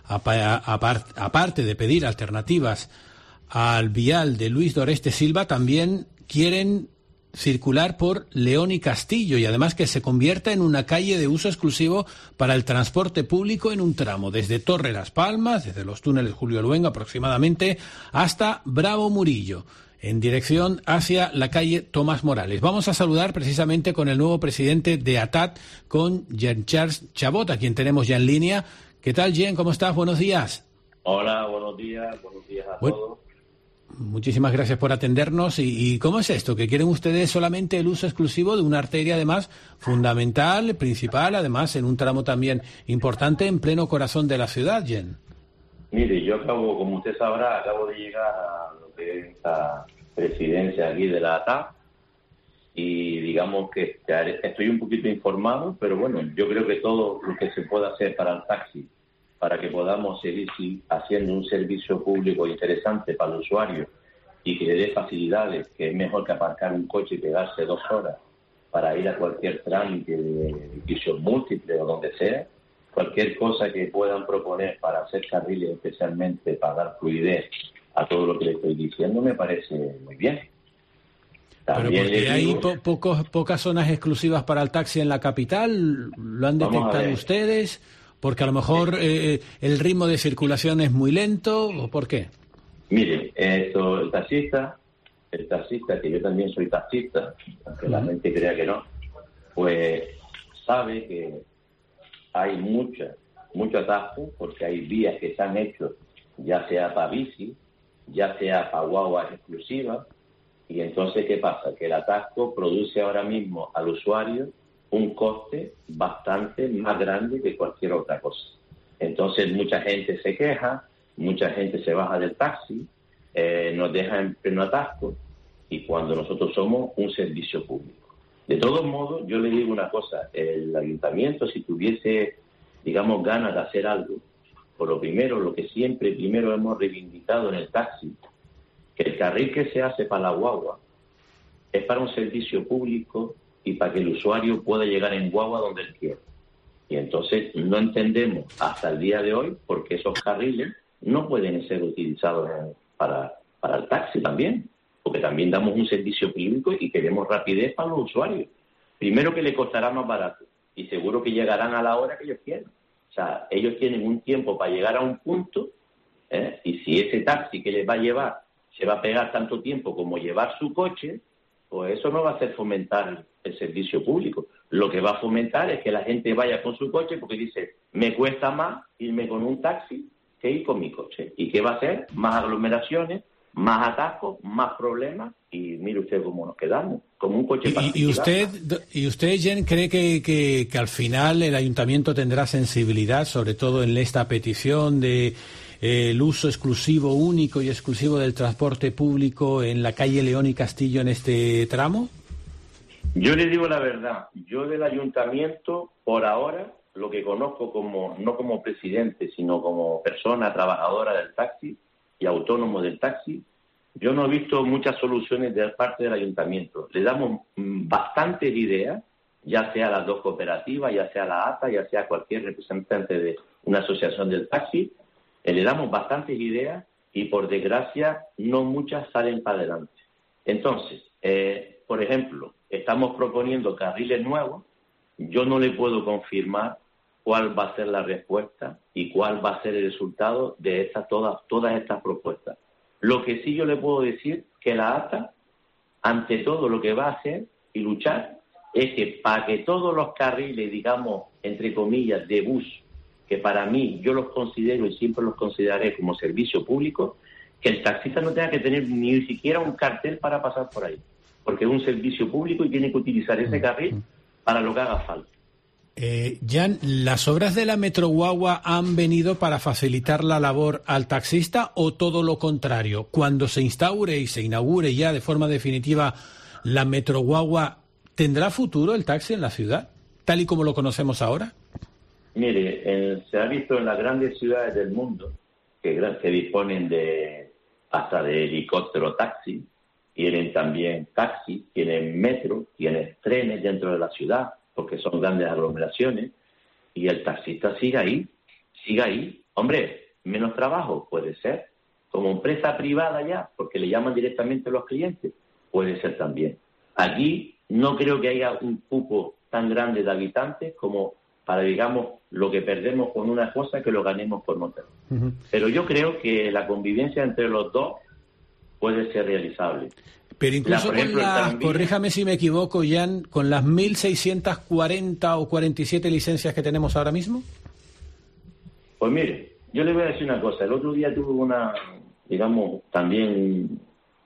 aparte de pedir alternativas al vial de Luis Doreste Silva, también quieren circular por León y Castillo, y además que se convierta en una calle de uso exclusivo para el transporte público en un tramo desde Torre Las Palmas, desde los túneles Julio Luengo aproximadamente, hasta Bravo Murillo, en dirección hacia la calle Tomás Morales. Vamos a saludar precisamente con el nuevo presidente de A T A T, con Jean-Charles Chabot, a quien tenemos ya en línea. ¿Qué tal, Jean? ¿Cómo estás? Buenos días. Hola, buenos días. Buenos días a bueno. todos. Muchísimas gracias por atendernos. ¿Y, ¿Y cómo es esto? ¿Que quieren ustedes solamente el uso exclusivo de una arteria, además, fundamental, principal, además, en un tramo también importante, en pleno corazón de la ciudad, Jen? Mire, yo acabo, como usted sabrá, acabo de llegar a lo que es esta presidencia aquí de la A T A y digamos que estoy un poquito informado, pero bueno, yo creo que todo lo que se pueda hacer para el taxi, para que podamos seguir haciendo un servicio público interesante para el usuario y que le dé facilidades, que es mejor que aparcar un coche y pegarse dos horas para ir a cualquier trámite de edificios múltiples o donde sea. Cualquier cosa que puedan proponer para hacer carriles, especialmente para dar fluidez a todo lo que le estoy diciendo, me parece muy bien. También Pero porque hay po pocos, pocas zonas exclusivas para el taxi en la capital, ¿lo han detectado ustedes? Porque a lo mejor eh, el ritmo de circulación es muy lento, ¿o por qué? Mire, esto, el taxista, el taxista, que yo también soy taxista, aunque uh-huh. la gente crea que no, pues sabe que hay mucha, mucho atasco, porque hay vías que se han hecho, ya sea para bici, ya sea para guaguas exclusivas, y entonces, ¿qué pasa? Que el atasco produce ahora mismo al usuario un coste bastante más grande que cualquier otra cosa. Entonces mucha gente se queja, mucha gente se baja del taxi, eh, nos deja en pleno atasco, y cuando nosotros somos un servicio público. De todos modos, yo le digo una cosa: el ayuntamiento, si tuviese, digamos, ganas de hacer algo, por lo primero, lo que siempre primero hemos reivindicado en el taxi, que el carril que se hace para la guagua es para un servicio público y para que el usuario pueda llegar en guagua donde él quiera. Y entonces no entendemos hasta el día de hoy por qué esos carriles no pueden ser utilizados para, para el taxi también, porque también damos un servicio público y queremos rapidez para los usuarios. Primero, que le costará más barato y seguro que llegarán a la hora que ellos quieran. O sea, ellos tienen un tiempo para llegar a un punto, ¿eh? Y si ese taxi que les va a llevar se va a pegar tanto tiempo como llevar su coche, pues eso no va a hacer fomentar el servicio público. Lo que va a fomentar es que la gente vaya con su coche porque dice, me cuesta más irme con un taxi que ir con mi coche. ¿Y qué va a hacer? Más aglomeraciones, más atascos, más problemas, y mire usted cómo nos quedamos, como un coche particular. ¿Y, y usted, y usted Jen, cree que, que, que al final el ayuntamiento tendrá sensibilidad, sobre todo en esta petición de eh, el uso exclusivo, único y exclusivo del transporte público en la calle León y Castillo en este tramo? Yo le digo la verdad, yo del ayuntamiento, por ahora, lo que conozco como, no como presidente, sino como persona trabajadora del taxi y autónomo del taxi, yo no he visto muchas soluciones de parte del ayuntamiento. Le damos mmm, bastantes ideas, ya sea a las dos cooperativas, ya sea a la A T A, ya sea a cualquier representante de una asociación del taxi, eh, le damos bastantes ideas y por desgracia no muchas salen para adelante. Entonces, eh, por ejemplo, estamos proponiendo carriles nuevos. Yo no le puedo confirmar cuál va a ser la respuesta y cuál va a ser el resultado de estas todas, todas estas propuestas. Lo que sí yo le puedo decir que la A T A, ante todo, lo que va a hacer y luchar es que para que todos los carriles, digamos, entre comillas, de bus, que para mí yo los considero y siempre los consideraré como servicio público, que el taxista no tenga que tener ni siquiera un cartel para pasar por ahí, porque es un servicio público y tiene que utilizar ese carril para lo que haga falta. Eh, Jan, ¿las obras de la Metro Guagua han venido para facilitar la labor al taxista o todo lo contrario? Cuando se instaure y se inaugure ya de forma definitiva la Metro Guagua, ¿tendrá futuro el taxi en la ciudad, tal y como lo conocemos ahora? Mire, eh, se ha visto en las grandes ciudades del mundo que, que disponen de hasta de helicóptero taxi, tienen también taxi, tienen metro, tienen trenes dentro de la ciudad, porque son grandes aglomeraciones, y el taxista sigue ahí, sigue ahí. Hombre, menos trabajo, puede ser. Como empresa privada ya, porque le llaman directamente a los clientes, puede ser también. Aquí no creo que haya un cupo tan grande de habitantes como para, digamos, lo que perdemos con una cosa que lo ganemos con otra. Uh-huh. Pero yo creo que la convivencia entre los dos puede ser realizable. Pero incluso la, ejemplo, con las, tranvía... corríjame si me equivoco, Jan, con las mil seiscientas cuarenta o cuarenta y siete licencias que tenemos ahora mismo. Pues mire, yo le voy a decir una cosa. El otro día tuve una, digamos, también,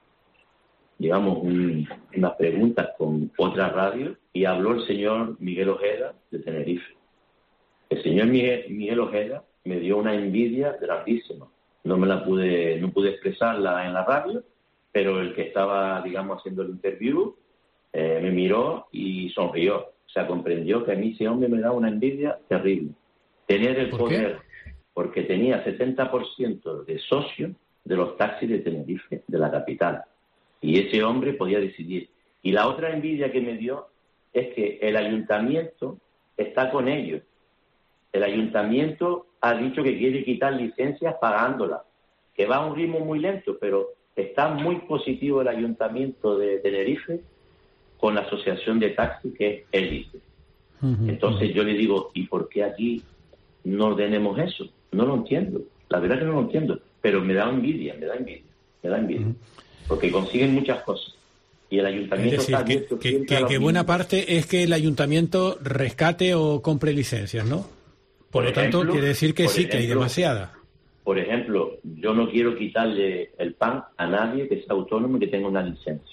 digamos, un, unas preguntas con otra radio y habló el señor Miguel Ojeda de Tenerife. El señor Miguel, Miguel Ojeda me dio una envidia grandísima. No me la pude, no pude expresarla en la radio, pero el que estaba, digamos, haciendo el interview eh, me miró y sonrió. O sea, comprendió que a mí ese hombre me da una envidia terrible. Tener el poder, qué? Porque tenía setenta por ciento de socios de los taxis de Tenerife, de la capital. Y ese hombre podía decidir. Y la otra envidia que me dio es que el ayuntamiento está con ellos. El ayuntamiento ha dicho que quiere quitar licencias pagándolas, que va a un ritmo muy lento, pero está muy positivo el ayuntamiento de Tenerife con la asociación de taxis que es Élite. Uh-huh. Entonces yo le digo, ¿y por qué aquí no ordenemos eso? No lo entiendo, la verdad que no lo entiendo, pero me da envidia, me da envidia, me da envidia, uh-huh. porque consiguen muchas cosas. Y el ayuntamiento es decir, está abierto que, que, que, que buena parte es que el ayuntamiento rescate o compre licencias, ¿no? Por, por lo ejemplo, tanto, quiere decir que sí, ejemplo, que hay demasiada. Por ejemplo, yo no quiero quitarle el pan a nadie que sea autónomo y que tenga una licencia.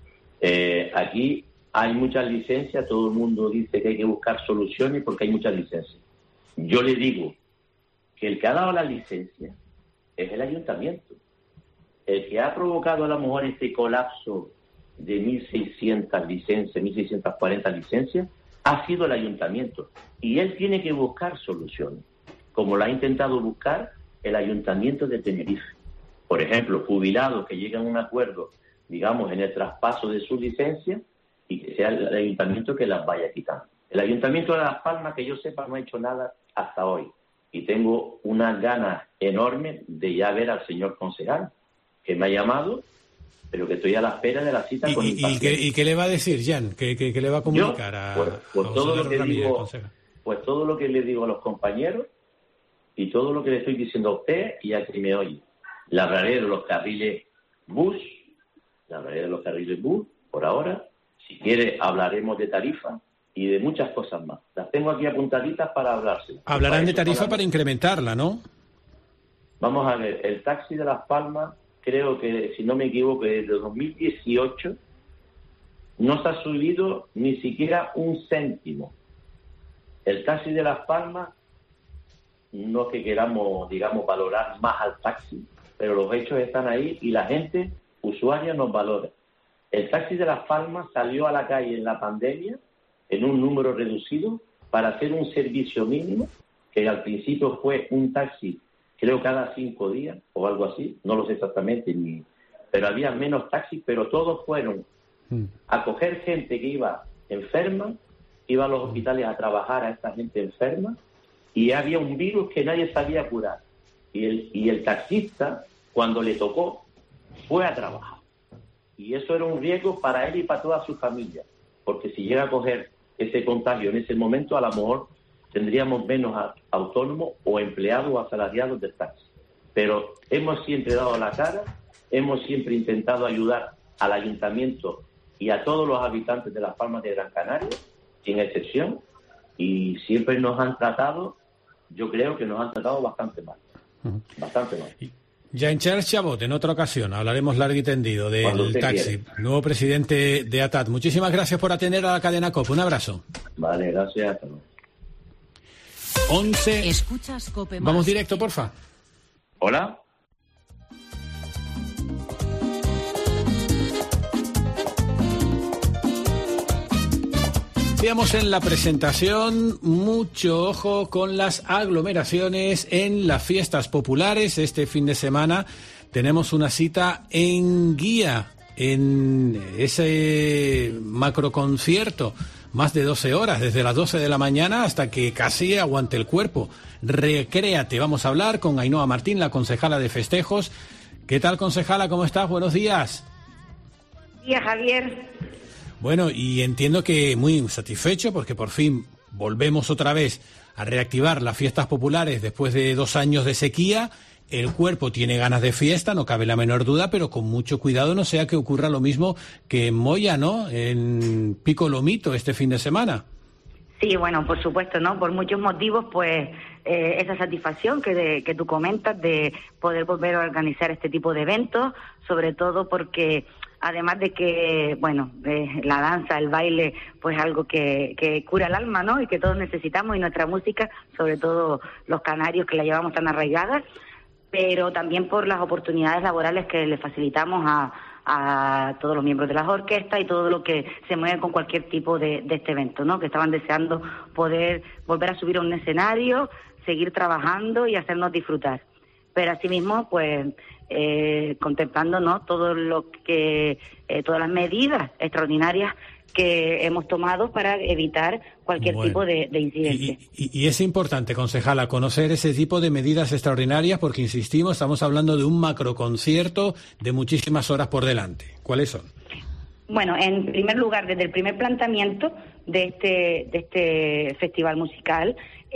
Eh, aquí hay muchas licencias, todo el mundo dice que hay que buscar soluciones porque hay muchas licencias. Yo le digo que el que ha dado la licencia es el ayuntamiento. El que ha provocado a lo mejor este colapso de mil seiscientas licencias, mil seiscientas cuarenta licencias, ha sido el ayuntamiento. Y él tiene que buscar soluciones, como lo ha intentado buscar el ayuntamiento de Tenerife. Por ejemplo, jubilados que llegan a un acuerdo, digamos, en el traspaso de su licencia y que sea el ayuntamiento que las vaya quitando. El ayuntamiento de Las Palmas, que yo sepa, no ha hecho nada hasta hoy. Y tengo unas ganas enormes de ya ver al señor concejal, que me ha llamado, pero que estoy a la espera de la cita ¿Y, con y, y, qué, ¿Y qué le va a decir, Jan? ¿Qué, qué, qué le va a comunicar? Yo, a, pues, pues a todo lo que Ramírez, digo, conseja? Pues todo lo que le digo a los compañeros y todo lo que le estoy diciendo a usted y a quien me oye. Le hablaré de los carriles bus, le hablaré de los carriles bus, por ahora. Si quiere, hablaremos de tarifa y de muchas cosas más. Las tengo aquí apuntaditas para hablarse. Hablarán de tarifa para, para incrementarla, ¿no? Vamos a ver, el taxi de Las Palmas, creo que, si no me equivoco, desde dos mil dieciocho no se ha subido ni siquiera un céntimo. El taxi de Las Palmas, no es que queramos, digamos, valorar más al taxi, pero los hechos están ahí y la gente, usuaria, nos valora. El taxi de Las Palmas salió a la calle en la pandemia en un número reducido para hacer un servicio mínimo, que al principio fue un taxi, creo, cada cinco días o algo así, no lo sé exactamente, ni, pero había menos taxis, pero todos fueron a coger gente que iba enferma, iba a los hospitales a trabajar a esta gente enferma, y había un virus que nadie sabía curar. Y el, y el taxista, cuando le tocó, fue a trabajar. Y eso era un riesgo para él y para toda su familia, porque si llega a coger ese contagio en ese momento, a lo mejor tendríamos menos a, autónomos o empleados o asalariados del taxi. Pero hemos siempre dado la cara, hemos siempre intentado ayudar al ayuntamiento y a todos los habitantes de Las Palmas de Gran Canaria, sin excepción, y siempre nos han tratado, yo creo que nos han tratado bastante mal, uh-huh. bastante mal. Jean-Charles Chabot, en otra ocasión hablaremos largo y tendido del taxi, quiere. Nuevo presidente de A T A T. Muchísimas gracias por atender a la cadena COPE. Un abrazo. Vale, gracias. Hasta luego. once. Escuchas COPE más. Vamos directo, porfa. Hola. Decíamos en la presentación, mucho ojo con las aglomeraciones en las fiestas populares. Este fin de semana tenemos una cita en Guía, en ese macroconcierto, más de doce horas, desde las doce de la mañana hasta que casi aguante el cuerpo. Recréate, vamos a hablar con Ainhoa Martín, la concejala de festejos. ¿Qué tal, concejala? ¿Cómo estás? Buenos días. Buenos días, Javier. Bueno, y entiendo que muy satisfecho porque por fin volvemos otra vez a reactivar las fiestas populares después de dos años de sequía. El cuerpo tiene ganas de fiesta, no cabe la menor duda, pero con mucho cuidado, no sea que ocurra lo mismo que en Moya, ¿no? En Pico Lomito este fin de semana. Sí, bueno, por supuesto, ¿no? Por muchos motivos, pues eh, esa satisfacción que, de, que tú comentas de poder volver a organizar este tipo de eventos, sobre todo porque además de que, bueno, eh, la danza, el baile, pues algo que, que cura el alma, ¿no? Y que todos necesitamos, y nuestra música, sobre todo los canarios que la llevamos tan arraigada, pero también por las oportunidades laborales que le facilitamos a, a todos los miembros de las orquestas y todo lo que se mueve con cualquier tipo de, de este evento, ¿no? Que estaban deseando poder volver a subir a un escenario, seguir trabajando y hacernos disfrutar. Pero asimismo, pues, eh, contemplando, ¿no? Todo lo que, eh, todas las medidas extraordinarias que hemos tomado para evitar cualquier bueno, tipo de, de incidente. Y, y, y es importante, concejala, conocer ese tipo de medidas extraordinarias porque, insistimos, estamos hablando de un macroconcierto de muchísimas horas por delante. ¿Cuáles son? Bueno, en primer lugar, desde el primer planteamiento de este, de este festival musical,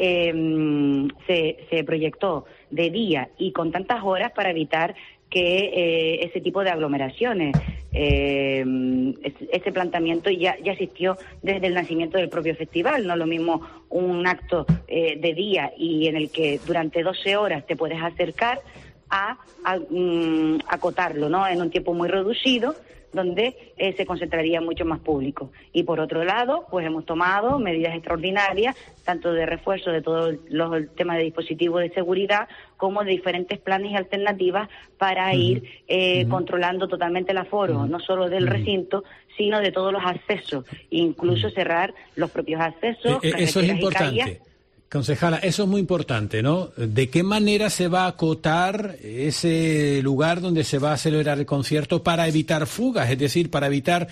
eh, se, se proyectó de día y con tantas horas para evitar que eh, ese tipo de aglomeraciones. Eh, ese planteamiento ya, ya existió desde el nacimiento del propio festival. No es lo mismo un acto eh, de día y en el que durante doce horas te puedes acercar a, a um, acotarlo, ¿no? En un tiempo muy reducido, donde eh, se concentraría mucho más público. Y por otro lado, pues hemos tomado medidas extraordinarias, tanto de refuerzo de todo el, los, el tema de dispositivos de seguridad, como de diferentes planes y alternativas para uh-huh. ir eh, uh-huh. controlando totalmente el aforo, uh-huh. no solo del uh-huh. recinto, sino de todos los accesos, incluso uh-huh. cerrar los propios accesos. Eh, eso es importante. Concejala, eso es muy importante, ¿no? ¿De qué manera se va a acotar ese lugar donde se va a celebrar el concierto para evitar fugas? Es decir, para evitar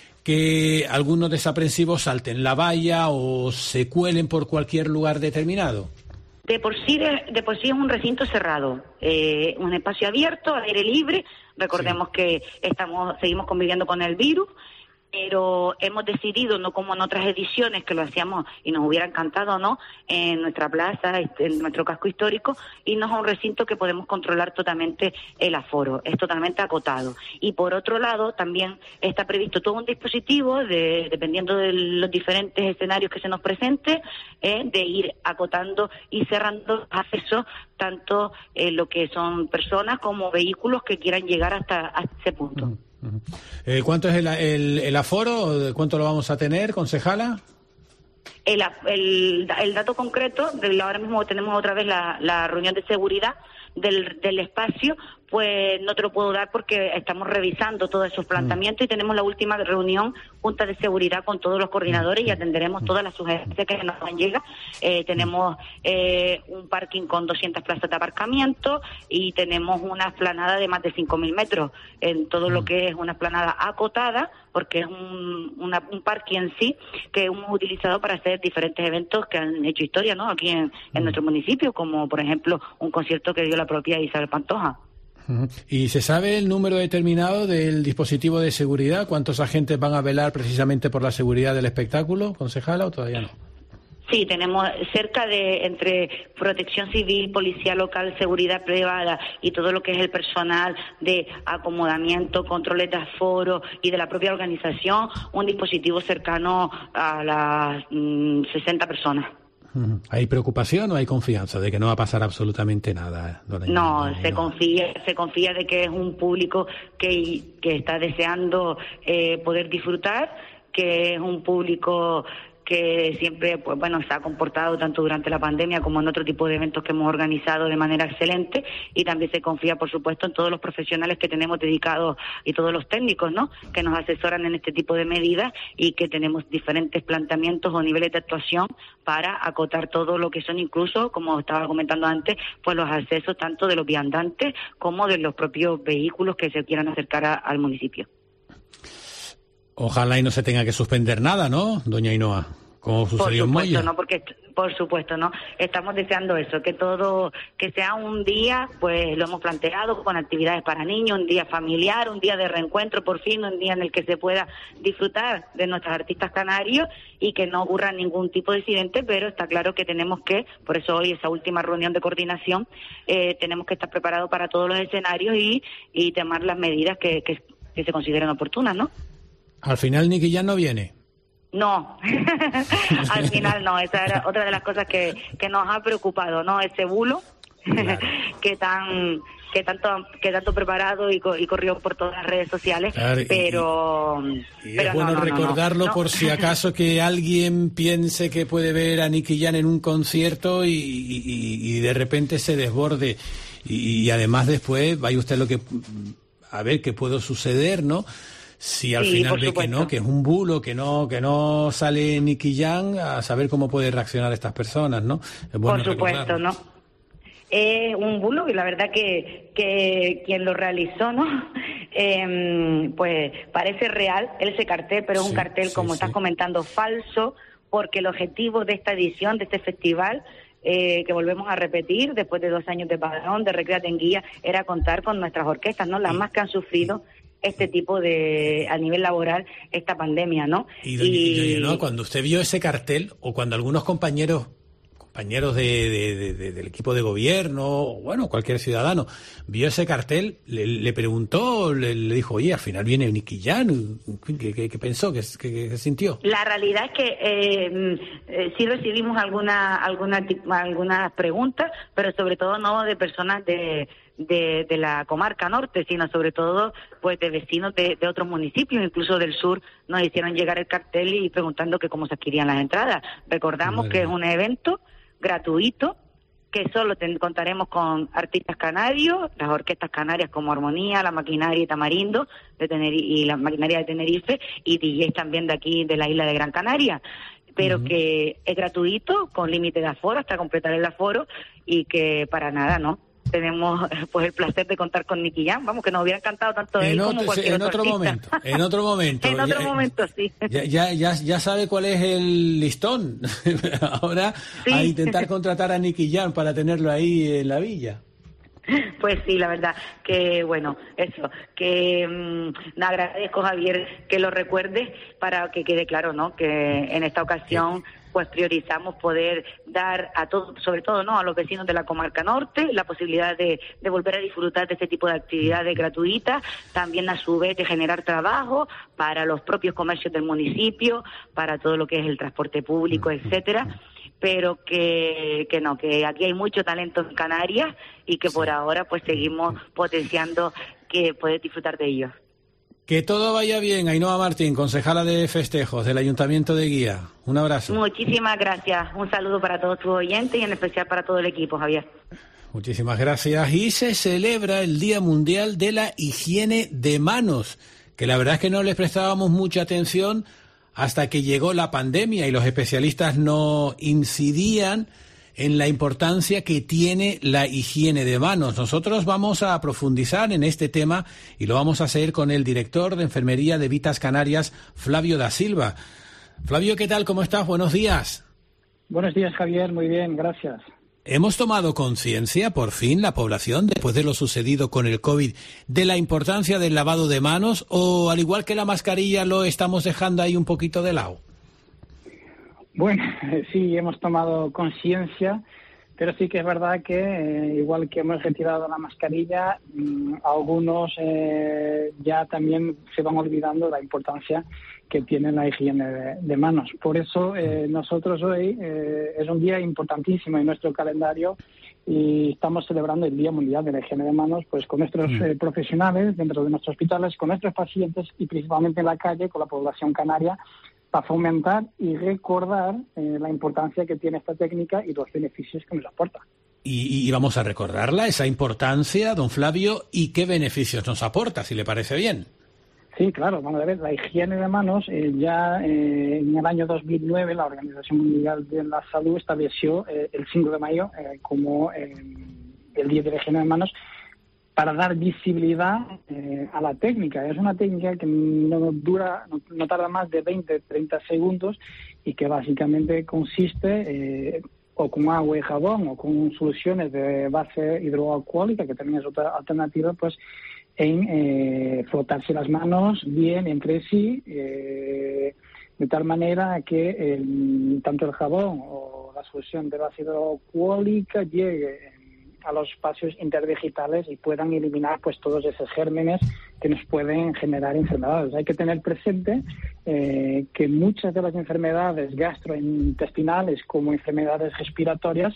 que algunos desaprensivos salten la valla o se cuelen por cualquier lugar determinado. De por sí, de, de por sí es un recinto cerrado, eh, un espacio abierto, al aire libre. Recordemos sí. que estamos, seguimos conviviendo con el virus, pero hemos decidido, no como en otras ediciones que lo hacíamos y nos hubiera encantado, ¿no?, en nuestra plaza, en nuestro casco histórico, irnos a un recinto que podemos controlar totalmente el aforo, es totalmente acotado. Y por otro lado, también está previsto todo un dispositivo, de, dependiendo de los diferentes escenarios que se nos presente, eh, de ir acotando y cerrando accesos, tanto eh, lo que son personas como vehículos que quieran llegar hasta, hasta ese punto. Mm. Eh, ¿Cuánto es el, el, el aforo? ¿Cuánto lo vamos a tener, concejala? El, el, el dato concreto, de ahora mismo tenemos otra vez la, la reunión de seguridad del, del espacio, pues no te lo puedo dar porque estamos revisando todos esos planteamientos mm. y tenemos la última reunión, junta de seguridad con todos los coordinadores y atenderemos todas las sugerencias que nos llegan. Eh, tenemos eh, un parking con doscientas plazas de aparcamiento y tenemos una explanada de más de cinco mil metros en todo mm. lo que es una explanada acotada, porque es un, una, un parque en sí que hemos utilizado para hacer diferentes eventos que han hecho historia, ¿no?, aquí en, en mm. nuestro municipio, como por ejemplo un concierto que dio la propia Isabel Pantoja. ¿Y se sabe el número determinado del dispositivo de seguridad? ¿Cuántos agentes van a velar precisamente por la seguridad del espectáculo, concejala, o todavía no? Sí, tenemos cerca de, entre protección civil, policía local, seguridad privada y todo lo que es el personal de acomodamiento, controles de aforo y de la propia organización, un dispositivo cercano a las mmm, sesenta personas. ¿Hay preocupación o hay confianza de que no va a pasar absolutamente nada? Dona No, Inés? se confía, se confía de que es un público que, que está deseando eh, poder disfrutar, que es un público que siempre, pues bueno, se ha comportado tanto durante la pandemia como en otro tipo de eventos que hemos organizado de manera excelente, y también se confía, por supuesto, en todos los profesionales que tenemos dedicados y todos los técnicos, ¿no?, que nos asesoran en este tipo de medidas, y que tenemos diferentes planteamientos o niveles de actuación para acotar todo lo que son, incluso, como estaba comentando antes, pues los accesos tanto de los viandantes como de los propios vehículos que se quieran acercar a, al municipio. Ojalá y no se tenga que suspender nada, ¿no, doña Ainhoa? Como sucedió en Moya. No, porque por supuesto, ¿no? Estamos deseando eso, que todo, que sea un día, pues lo hemos planteado con actividades para niños, un día familiar, un día de reencuentro, por fin, un día en el que se pueda disfrutar de nuestros artistas canarios y que no ocurra ningún tipo de incidente, pero está claro que tenemos que, por eso hoy esa última reunión de coordinación, eh, tenemos que estar preparados para todos los escenarios y, y tomar las medidas que, que, que se consideren oportunas, ¿no? Al final Nicky Jam no viene. No, al final no, esa era otra de las cosas que, que nos ha preocupado, ¿no? Ese bulo, claro. que tan que tanto que tanto preparado y, co, y corrió por todas las redes sociales, claro, pero, y, y pero es bueno no, no, recordarlo no, no. por si acaso que alguien piense que puede ver a Nicky Jam en un concierto y, y, y de repente se desborde y, y además después vaya usted lo que a ver qué puede suceder, ¿no? Si al sí, final ve que no, que es un bulo, que no que no sale Nicky Jam, a saber cómo puede reaccionar estas personas, ¿no? Es bueno por supuesto, recordarlo. ¿no? Es un bulo y la verdad que, que quien lo realizó, ¿no? Eh, pues parece real ese cartel, pero es sí, un cartel, sí, como sí. estás comentando, falso, porque el objetivo de esta edición, de este festival, Eh, que volvemos a repetir después de dos años de parón, de Recréate en Guía, era contar con nuestras orquestas, ¿no? Las más que han sufrido este tipo de, a nivel laboral, esta pandemia, ¿no? Y, doña, y... Y, ¿no? Cuando usted vio ese cartel, o cuando algunos compañeros compañeros de, de, de, de, del equipo de gobierno, o bueno, cualquier ciudadano, vio ese cartel, le, le preguntó, le, le dijo, oye, al final viene Nicky Jam, ¿qué, qué, qué pensó, qué, qué, qué sintió? La realidad es que eh, eh, sí recibimos alguna, alguna, algunas preguntas, pero sobre todo no de personas de... De, de la comarca norte, sino sobre todo pues de vecinos de, de otros municipios, incluso del sur, nos hicieron llegar el cartel y preguntando que cómo se adquirían las entradas. Recordamos bueno. que es un evento gratuito, que solo te, contaremos con artistas canarios, las orquestas canarias como Armonía, La Maquinaria y Tamarindo, de Tenerife, y la Maquinaria de Tenerife, y D Js también de aquí, de la isla de Gran Canaria, pero uh-huh. que es gratuito, con límite de aforo, hasta completar el aforo, y que para nada, ¿no? Tenemos pues el placer de contar con Nicky Jam, vamos, que nos hubiera encantado tanto él otro, como cualquier en otro, otro momento, en otro momento, en otro ya, momento, sí. Ya, ya, ya, ya sabe cuál es el listón. Ahora sí. A intentar contratar a Nicky Jam para tenerlo ahí en la villa. Pues sí, la verdad que bueno, eso, que mmm, agradezco, Javier, que lo recuerdes para que quede claro, ¿no? Que en esta ocasión pues priorizamos poder dar a todos, sobre todo no a los vecinos de la comarca norte, la posibilidad de, de volver a disfrutar de este tipo de actividades gratuitas, también a su vez de generar trabajo para los propios comercios del municipio, para todo lo que es el transporte público, etcétera. Pero que, que no, que aquí hay mucho talento en Canarias y que por ahora pues seguimos potenciando que puedes disfrutar de ellos. Que todo vaya bien, Ainhoa Martín, concejala de festejos del Ayuntamiento de Guía. Un abrazo. Muchísimas gracias. Un saludo para todos tus oyentes y en especial para todo el equipo, Javier. Muchísimas gracias. Y se celebra el Día Mundial de la Higiene de Manos, que la verdad es que no les prestábamos mucha atención hasta que llegó la pandemia y los especialistas no incidían en la importancia que tiene la higiene de manos. Nosotros vamos a profundizar en este tema y lo vamos a hacer con el director de Enfermería de Vitas Canarias, Flavio da Silva. Flavio, ¿qué tal? ¿Cómo estás? Buenos días. Buenos días, Javier. Muy bien, gracias. ¿Hemos tomado conciencia, por fin, la población, después de lo sucedido con el COVID, de la importancia del lavado de manos? ¿O, al igual que la mascarilla, lo estamos dejando ahí un poquito de lado? Bueno, sí, hemos tomado conciencia, pero sí que es verdad que, eh, igual que hemos retirado la mascarilla, mmm, algunos eh, ya también se van olvidando de la importancia que tiene la higiene de, de manos. Por eso eh, nosotros hoy eh, es un día importantísimo en nuestro calendario y estamos celebrando el Día Mundial de la Higiene de Manos pues con nuestros eh, profesionales dentro de nuestros hospitales, con nuestros pacientes y principalmente en la calle con la población canaria, para fomentar y recordar eh, la importancia que tiene esta técnica y los beneficios que nos aporta. Y, y vamos a recordarla, esa importancia, don Flavio, y qué beneficios nos aporta, si le parece bien. Sí, claro, vamos a ver, la higiene de manos, eh, ya eh, en el año dos mil nueve la Organización Mundial de la Salud estableció eh, el cinco de mayo eh, como eh, el Día de la Higiene de Manos para dar visibilidad eh, a la técnica. Es una técnica que no dura, no, no tarda más de veinte a treinta segundos y que básicamente consiste eh, o con agua y jabón o con soluciones de base hidroalcohólica, que también es otra alternativa, pues en eh, frotarse las manos bien entre sí, eh, de tal manera que el, tanto el jabón o la solución de base hidroalcohólica llegue a los espacios interdigitales y puedan eliminar pues todos esos gérmenes que nos pueden generar enfermedades. Hay que tener presente eh, que muchas de las enfermedades gastrointestinales como enfermedades respiratorias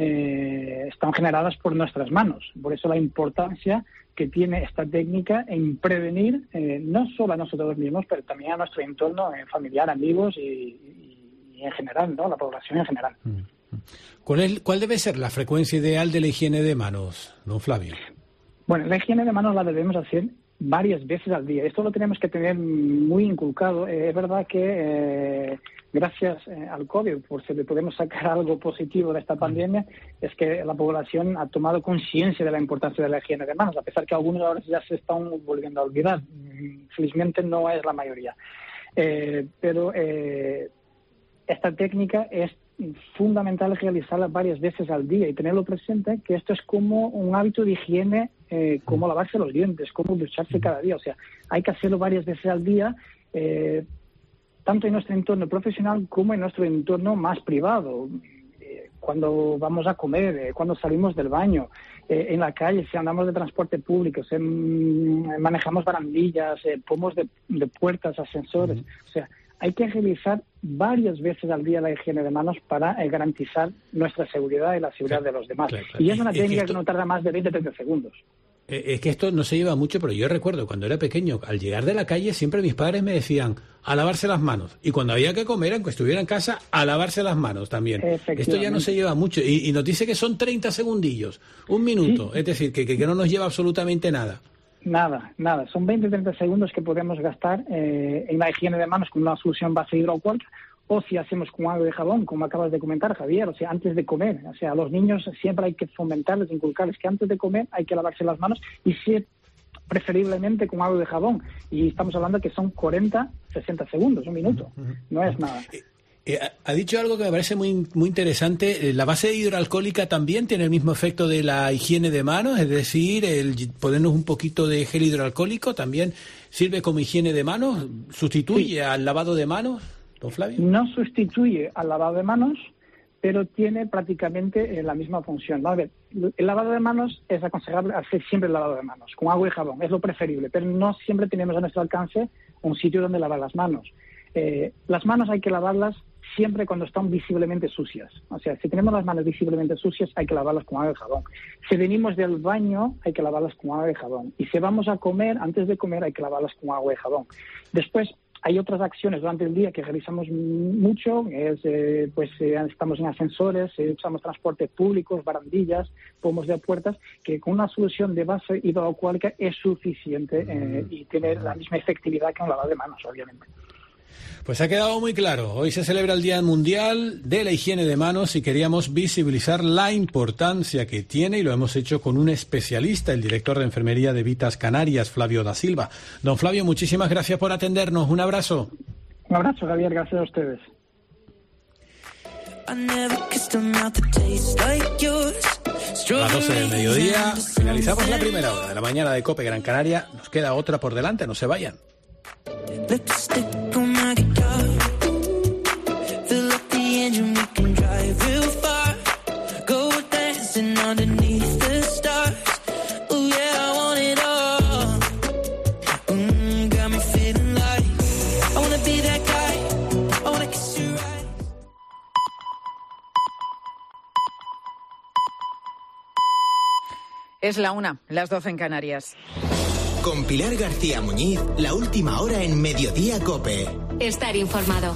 eh, están generadas por nuestras manos. Por eso la importancia que tiene esta técnica en prevenir eh, no solo a nosotros mismos, pero también a nuestro entorno eh, familiar, amigos y, y, y en general, ¿no? La población en general. ¿Cuál, es, ¿Cuál debe ser la frecuencia ideal de la higiene de manos, don Flavio? Bueno, la higiene de manos la debemos hacer varias veces al día. Esto lo tenemos que tener muy inculcado. Eh, es verdad que eh, gracias eh, al COVID, por si le podemos sacar algo positivo de esta pandemia, es que la población ha tomado conciencia de la importancia de la higiene de manos, a pesar que algunos ahora ya se están volviendo a olvidar. Felizmente no es la mayoría. Eh, pero eh, esta técnica es fundamental realizarla varias veces al día y tenerlo presente, que esto es como un hábito de higiene, eh, como lavarse los dientes, como ducharse cada día. O sea, hay que hacerlo varias veces al día, eh, tanto en nuestro entorno profesional como en nuestro entorno más privado. Eh, cuando vamos a comer, eh, cuando salimos del baño, eh, en la calle, si andamos de transporte público, si mm, manejamos barandillas, eh, pomos de, de puertas, ascensores. O sea, hay que realizar varias veces al día la higiene de manos para eh, garantizar nuestra seguridad y la seguridad claro, de los demás. Claro, claro. Y es una técnica es que, esto, que no tarda más de veinte a treinta segundos. Es que esto no se lleva mucho, pero yo recuerdo cuando era pequeño, al llegar de la calle, siempre mis padres me decían a lavarse las manos. Y cuando había que comer, aunque estuviera en casa, a lavarse las manos también. Esto ya no se lleva mucho. Y, y nos dice que son treinta segundillos, un minuto. Sí. Es decir, que, que, que no nos lleva absolutamente nada. Nada, nada. Son veinte a treinta segundos que podemos gastar eh, en la higiene de manos con una solución base hidroalcohólica o si hacemos con agua de jabón, como acabas de comentar, Javier, o sea, antes de comer. O sea, a los niños siempre hay que fomentarles, inculcarles que antes de comer hay que lavarse las manos y si preferiblemente con agua de jabón. Y estamos hablando que son cuarenta, sesenta segundos, un minuto. No es nada. Eh, ha dicho algo que me parece muy muy interesante. Eh, la base hidroalcohólica también tiene el mismo efecto de la higiene de manos, es decir, el ponernos un poquito de gel hidroalcohólico también sirve como higiene de manos. ¿Sustituye sí. al lavado de manos, don Flavio? No sustituye al lavado de manos, pero tiene prácticamente eh, la misma función. ¿Vale? El lavado de manos es aconsejable hacer siempre el lavado de manos, con agua y jabón, es lo preferible, pero no siempre tenemos a nuestro alcance un sitio donde lavar las manos. Eh, las manos hay que lavarlas siempre cuando están visiblemente sucias. O sea, si tenemos las manos visiblemente sucias, hay que lavarlas con agua y jabón. Si venimos del baño, hay que lavarlas con agua y jabón. Y si vamos a comer, antes de comer, hay que lavarlas con agua y jabón. Después, hay otras acciones durante el día que realizamos mucho, es, eh, pues eh, estamos en ascensores, eh, usamos transportes públicos, barandillas, pomos de puertas, que con una solución de base hidroalcohólica es suficiente eh, y tiene la misma efectividad que un lavado de manos, obviamente. Pues ha quedado muy claro. Hoy se celebra el Día Mundial de la Higiene de Manos y queríamos visibilizar la importancia que tiene y lo hemos hecho con un especialista, el director de Enfermería de Vitas Canarias, Flavio da Silva. Don Flavio, muchísimas gracias por atendernos. Un abrazo. Un abrazo, Javier. Gracias a ustedes. A las doce del mediodía finalizamos la primera hora de la mañana de COPE Gran Canaria. Nos queda otra por delante, no se vayan. Es la una, las doce en Canarias. Con Pilar García Muñiz, la última hora en Mediodía COPE. Estar informado.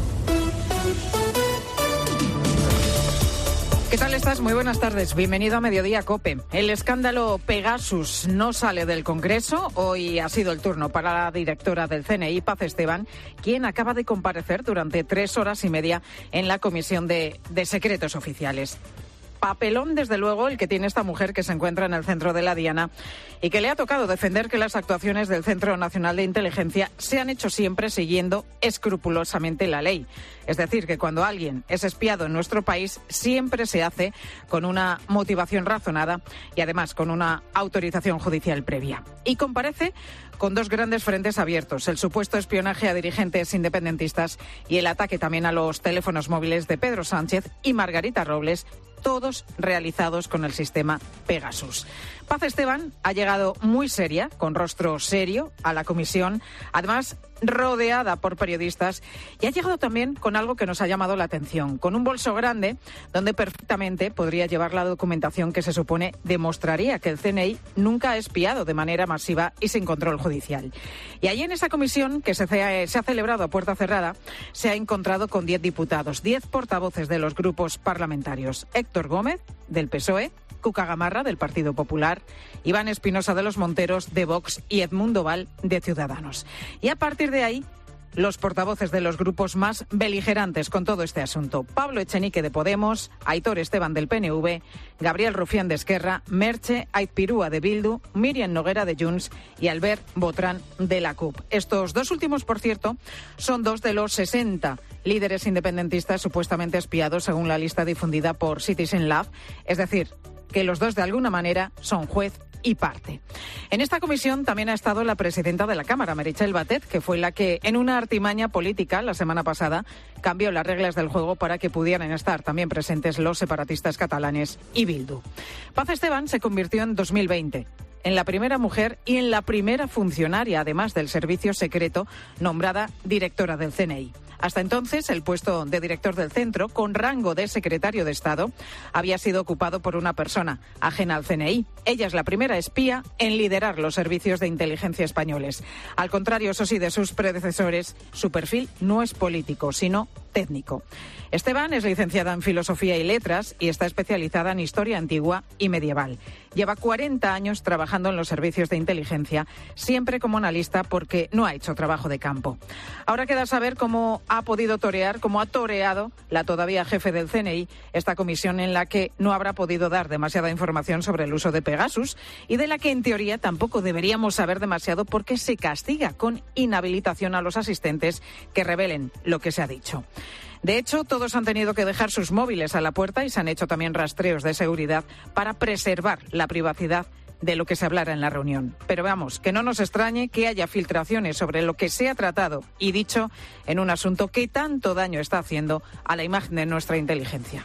¿Qué tal estás? Muy buenas tardes. Bienvenido a Mediodía COPE. El escándalo Pegasus no sale del Congreso. Hoy ha sido el turno para la directora del C N I, Paz Esteban, quien acaba de comparecer durante tres horas y media en la Comisión de, de Secretos Oficiales. Papelón, desde luego, el que tiene esta mujer que se encuentra en el centro de la Diana y que le ha tocado defender que las actuaciones del Centro Nacional de Inteligencia se han hecho siempre siguiendo escrupulosamente la ley. Es decir, que cuando alguien es espiado en nuestro país, siempre se hace con una motivación razonada y además con una autorización judicial previa. Y comparece con dos grandes frentes abiertos: el supuesto espionaje a dirigentes independentistas y el ataque también a los teléfonos móviles de Pedro Sánchez y Margarita Robles, todos realizados con el sistema Pegasus. Paz Esteban ha llegado muy seria, con rostro serio, a la comisión, además rodeada por periodistas, y ha llegado también con algo que nos ha llamado la atención, con un bolso grande donde perfectamente podría llevar la documentación que se supone demostraría que el C N I nunca ha espiado de manera masiva y sin control judicial. Y allí en esa comisión, que se, se ha celebrado a puerta cerrada, se ha encontrado con diez diputados, diez portavoces de los grupos parlamentarios: Héctor Gómez, del P S O E, Cuca Gamarra, del Partido Popular, Iván Espinosa, de los Monteros, de Vox, y Edmundo Val, de Ciudadanos. Y a partir de ahí, los portavoces de los grupos más beligerantes con todo este asunto: Pablo Echenique, de Podemos, Aitor Esteban, del P N V, Gabriel Rufián, de Esquerra, Merche Aizpirúa, de Bildu, Miriam Noguera, de Junts, y Albert Botrán, de la C U P. Estos dos últimos, por cierto, son dos de los sesenta líderes independentistas supuestamente espiados, según la lista difundida por Citizen Lab. Es decir, que los dos de alguna manera son juez y parte. En esta comisión también ha estado la presidenta de la Cámara, Meritxell Batet, que fue la que, en una artimaña política la semana pasada, cambió las reglas del juego para que pudieran estar también presentes los separatistas catalanes y Bildu. Paz Esteban se convirtió en dos mil veinte en la primera mujer y en la primera funcionaria, además del servicio secreto, nombrada directora del C N I. Hasta entonces, el puesto de director del centro, con rango de secretario de Estado, había sido ocupado por una persona ajena al C N I. Ella es la primera espía en liderar los servicios de inteligencia españoles. Al contrario, eso sí, de sus predecesores, su perfil no es político, sino técnico. Esteban es licenciada en Filosofía y Letras y está especializada en Historia Antigua y Medieval. Lleva cuarenta años trabajando en los servicios de inteligencia, siempre como analista, porque no ha hecho trabajo de campo. Ahora queda saber cómo ha podido torear, cómo ha toreado la todavía jefe del C N I esta comisión, en la que no habrá podido dar demasiada información sobre el uso de Pegasus y de la que en teoría tampoco deberíamos saber demasiado, porque se castiga con inhabilitación a los asistentes que revelen lo que se ha dicho. De hecho, todos han tenido que dejar sus móviles a la puerta y se han hecho también rastreos de seguridad para preservar la privacidad de lo que se hablara en la reunión. Pero veamos, que no nos extrañe que haya filtraciones sobre lo que se ha tratado y dicho en un asunto que tanto daño está haciendo a la imagen de nuestra inteligencia.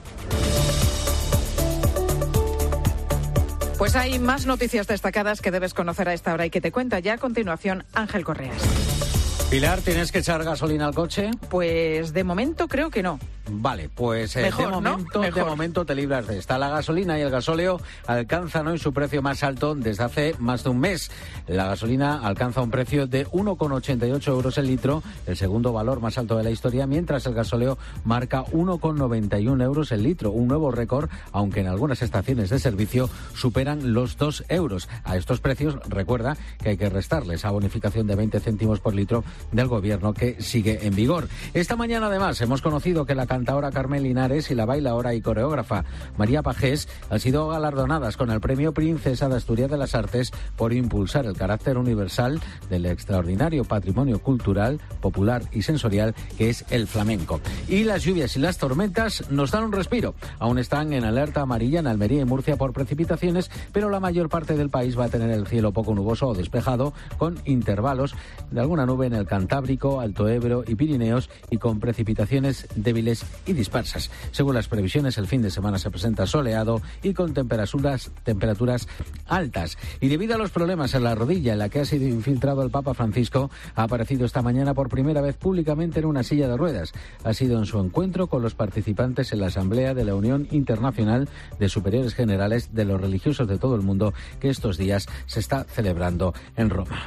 Pues hay más noticias destacadas que debes conocer a esta hora y que te cuenta ya a continuación Ángel Correas. Pilar, ¿tienes que echar gasolina al coche? Pues de momento creo que no. Vale, pues eh, Mejor, de, momento, ¿no? de momento te libras de esta. La gasolina y el gasóleo alcanzan hoy su precio más alto desde hace más de un mes. La gasolina alcanza un precio de uno con ochenta y ocho euros el litro, el segundo valor más alto de la historia, mientras el gasóleo marca uno con noventa y uno euros el litro, un nuevo récord, aunque en algunas estaciones de servicio superan los dos euros. A estos precios, recuerda que hay que restarles esa bonificación de veinte céntimos por litro del gobierno que sigue en vigor. Esta mañana, además, hemos conocido que la cantidad cantaora Carmen Linares y la bailaora y coreógrafa María Pajés han sido galardonadas con el premio Princesa de Asturias de las Artes por impulsar el carácter universal del extraordinario patrimonio cultural, popular y sensorial que es el flamenco. Y las lluvias y las tormentas nos dan un respiro. Aún están en alerta amarilla en Almería y Murcia por precipitaciones, pero la mayor parte del país va a tener el cielo poco nuboso o despejado, con intervalos de alguna nube en el Cantábrico, Alto Ebro y Pirineos, y con precipitaciones débiles y dispersas. Según las previsiones, el fin de semana se presenta soleado y con temperaturas, temperaturas altas. Y debido a los problemas en la rodilla en la que ha sido infiltrado el Papa Francisco, ha aparecido esta mañana por primera vez públicamente en una silla de ruedas. Ha sido en su encuentro con los participantes en la Asamblea de la Unión Internacional de Superiores Generales de los Religiosos de todo el mundo, que estos días se está celebrando en Roma.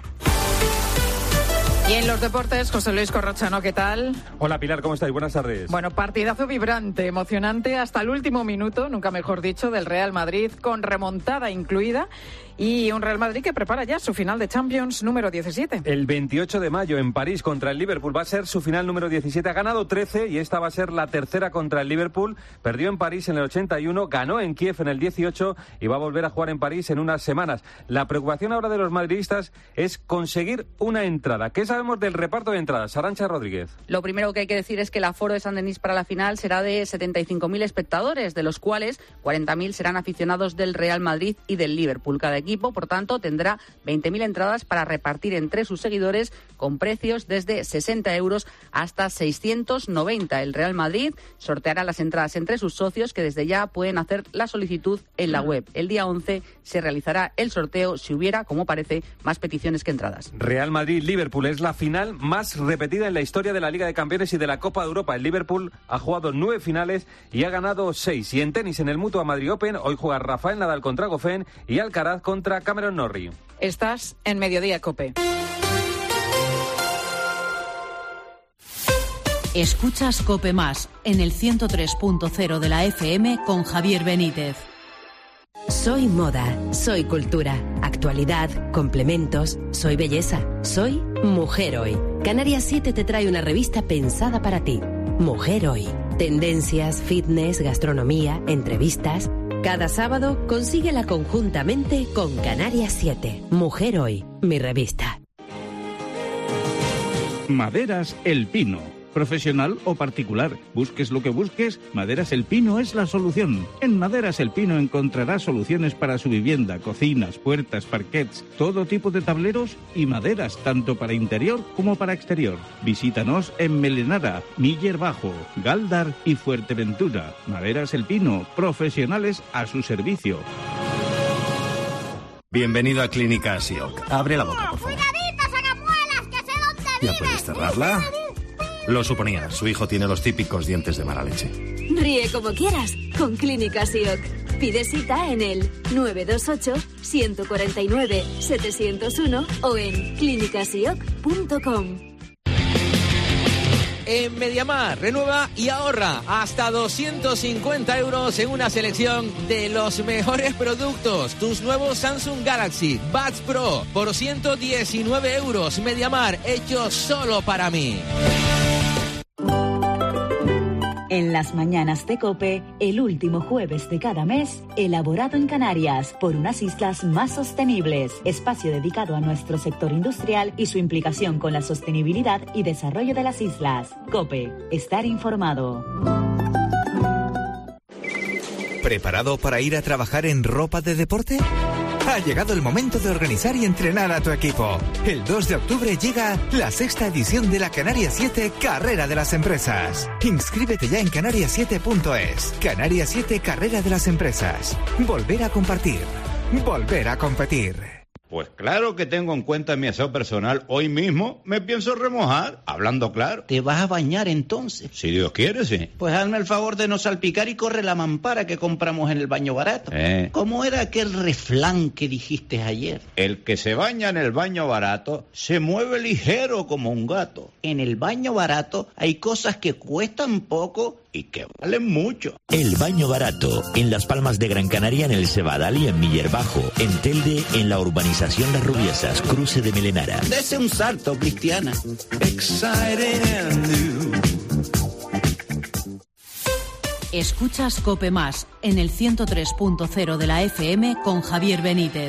Y en los deportes, José Luis Corrochano, ¿qué tal? Hola Pilar, ¿cómo estáis? Buenas tardes. Bueno, partidazo vibrante, emocionante hasta el último minuto, nunca mejor dicho, del Real Madrid, con remontada incluida. Y un Real Madrid que prepara ya su final de Champions número diecisiete. El veintiocho de mayo en París contra el Liverpool va a ser su final número diecisiete. Ha ganado trece y esta va a ser la tercera contra el Liverpool. Perdió en París en el ochenta y uno, ganó en Kiev en el dieciocho y va a volver a jugar en París en unas semanas. La preocupación ahora de los madridistas es conseguir una entrada. ¿Qué sabemos del reparto de entradas? Arantxa Rodríguez. Lo primero que hay que decir es que el aforo de San Denis para la final será de setenta y cinco mil espectadores, de los cuales cuarenta mil serán aficionados del Real Madrid y del Liverpool. Cada equipo, por tanto, tendrá veinte mil entradas para repartir entre sus seguidores con precios desde sesenta euros hasta seiscientos noventa. El Real Madrid sorteará las entradas entre sus socios, que desde ya pueden hacer la solicitud en la web. El día once se realizará el sorteo si hubiera, como parece, más peticiones que entradas. Real Madrid-Liverpool es la final más repetida en la historia de la Liga de Campeones y de la Copa de Europa. El Liverpool ha jugado nueve finales y ha ganado seis. Y en tenis, en el Mutua Madrid Open, hoy juega Rafael Nadal contra Goffin y Alcaraz contra Cameron Norrie. Estás en Mediodía COPE. Escuchas COPE Más en el ciento tres punto cero de la F M con Javier Benítez. Soy moda, soy cultura, actualidad, complementos, soy belleza, soy Mujer Hoy. Canarias siete te trae una revista pensada para ti. Mujer Hoy. Tendencias, fitness, gastronomía, entrevistas. Cada sábado consíguela conjuntamente con Canarias siete. Mujer Hoy, mi revista. Maderas El Pino. Profesional o particular, busques lo que busques, Maderas El Pino es la solución. En Maderas El Pino encontrarás soluciones para su vivienda, cocinas, puertas, parquets, todo tipo de tableros y maderas, tanto para interior como para exterior. Visítanos en Melenara, Miller Bajo, Galdar y Fuerteventura. Maderas El Pino, profesionales a su servicio. Bienvenido a Clínica Sioc. Abre la boca, por favor. ¡Cuidadito, sagamuelas, que sé dónde vives! ¿Ya puedes cerrarla? Lo suponía, su hijo tiene los típicos dientes de mala leche. Ríe como quieras con Clínica Sioc. Pide cita en el nueve dos ocho, uno cuatro nueve, siete cero uno o en clínica sioc punto com. En Mediamar, renueva y ahorra hasta doscientos cincuenta euros en una selección de los mejores productos. Tus nuevos Samsung Galaxy Buds Pro por ciento diecinueve euros. Mediamar, hecho solo para mí. En las mañanas de COPE, el último jueves de cada mes, elaborado en Canarias por unas islas más sostenibles. Espacio dedicado a nuestro sector industrial y su implicación con la sostenibilidad y desarrollo de las islas. COPE, estar informado. ¿Preparado para ir a trabajar en ropa de deporte? Ha llegado el momento de organizar y entrenar a tu equipo. El dos de octubre llega la sexta edición de la Canarias siete Carrera de las Empresas. Inscríbete ya en canarias siete punto es. Canarias siete Carrera de las Empresas. Volver a compartir. Volver a competir. Pues claro que tengo en cuenta mi aseo personal. Hoy mismo me pienso remojar, hablando claro. ¿Te vas a bañar entonces? Si Dios quiere, sí. Pues hazme el favor de no salpicar y corre la mampara que compramos en el baño barato. Eh. ¿Cómo era aquel refrán que dijiste ayer? El que se baña en el baño barato se mueve ligero como un gato. En el baño barato hay cosas que cuestan poco y que valen mucho. El Baño Barato, en Las Palmas de Gran Canaria, en el Cebadal y en Miller Bajo. En Telde, en la urbanización Las Rubiesas, cruce de Melenara. Dese un salto, Cristiana. Exciting and new. Escuchas COPE Más en el ciento tres punto cero de la F M con Javier Benítez.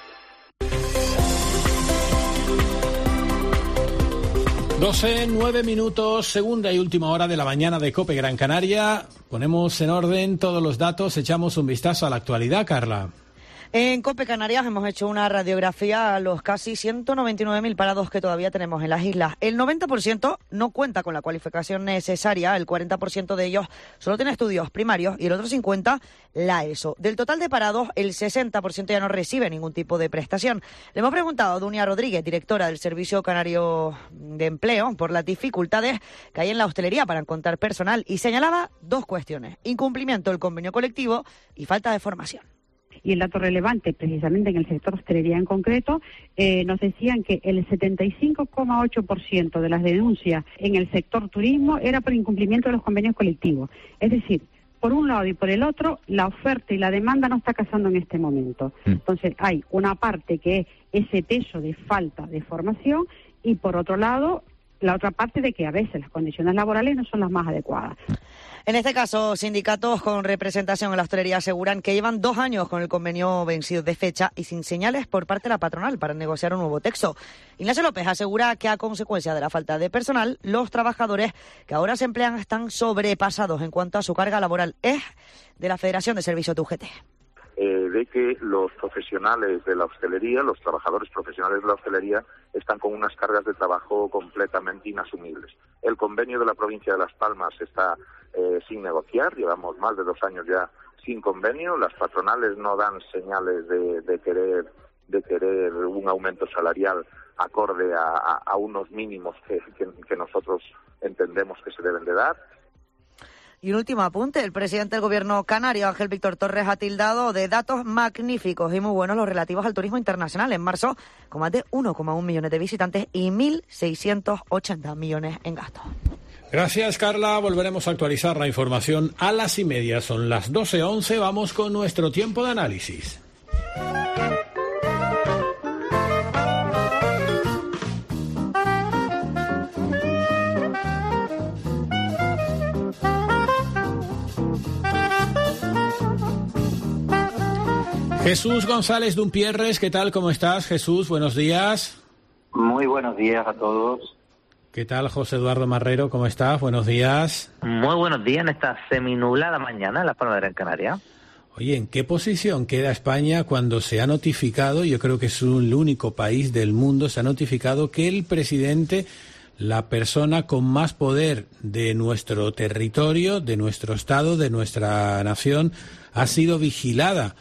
doce, nueve minutos, segunda y última hora de la mañana de COPE Gran Canaria. Ponemos en orden todos los datos, echamos un vistazo a la actualidad, Carla. En COPE Canarias hemos hecho una radiografía a los casi ciento noventa y nueve mil parados que todavía tenemos en las islas. El noventa por ciento no cuenta con la cualificación necesaria, el cuarenta por ciento de ellos solo tiene estudios primarios y el otro cincuenta por ciento la ESO. Del total de parados, el sesenta por ciento ya no recibe ningún tipo de prestación. Le hemos preguntado a Dunia Rodríguez, directora del Servicio Canario de Empleo, por las dificultades que hay en la hostelería para encontrar personal y señalaba dos cuestiones: incumplimiento del convenio colectivo y falta de formación. Y el dato relevante, precisamente en el sector hostelería en concreto, eh, nos decían que el setenta y cinco coma ocho por ciento de las denuncias en el sector turismo era por incumplimiento de los convenios colectivos. Es decir, por un lado y por el otro, la oferta y la demanda no está casando en este momento. Entonces, hay una parte que es ese peso de falta de formación y, por otro lado, la otra parte de que a veces las condiciones laborales no son las más adecuadas. En este caso, sindicatos con representación en la hostelería aseguran que llevan dos años con el convenio vencido de fecha y sin señales por parte de la patronal para negociar un nuevo texto. Ignacio López asegura que a consecuencia de la falta de personal, los trabajadores que ahora se emplean están sobrepasados en cuanto a su carga laboral. Es de la Federación de Servicios de U G T. Eh, de que los profesionales de la hostelería, los trabajadores profesionales de la hostelería, están con unas cargas de trabajo completamente inasumibles. El convenio de la provincia de Las Palmas está eh, sin negociar, llevamos más de dos años ya sin convenio, las patronales no dan señales de, de querer de querer un aumento salarial acorde a, a, a unos mínimos que, que, que nosotros entendemos que se deben de dar. Y un último apunte, el presidente del gobierno canario, Ángel Víctor Torres, ha tildado de datos magníficos y muy buenos los relativos al turismo internacional en marzo, con más de uno coma uno millones de visitantes y mil seiscientos ochenta millones en gastos. Gracias, Carla. Volveremos a actualizar la información a las y media. Son las doce once. Vamos con nuestro tiempo de análisis. Jesús González Dumpierres, ¿qué tal? ¿Cómo estás, Jesús? Buenos días. Muy buenos días a todos. ¿Qué tal, José Eduardo Marrero? ¿Cómo estás? Buenos días. Muy buenos días en esta seminublada mañana en Las Palmas de Gran Canaria. Oye, ¿en qué posición queda España cuando se ha notificado, yo creo que es el único país del mundo, se ha notificado que el presidente, la persona con más poder de nuestro territorio, de nuestro Estado, de nuestra nación, ha sido vigilada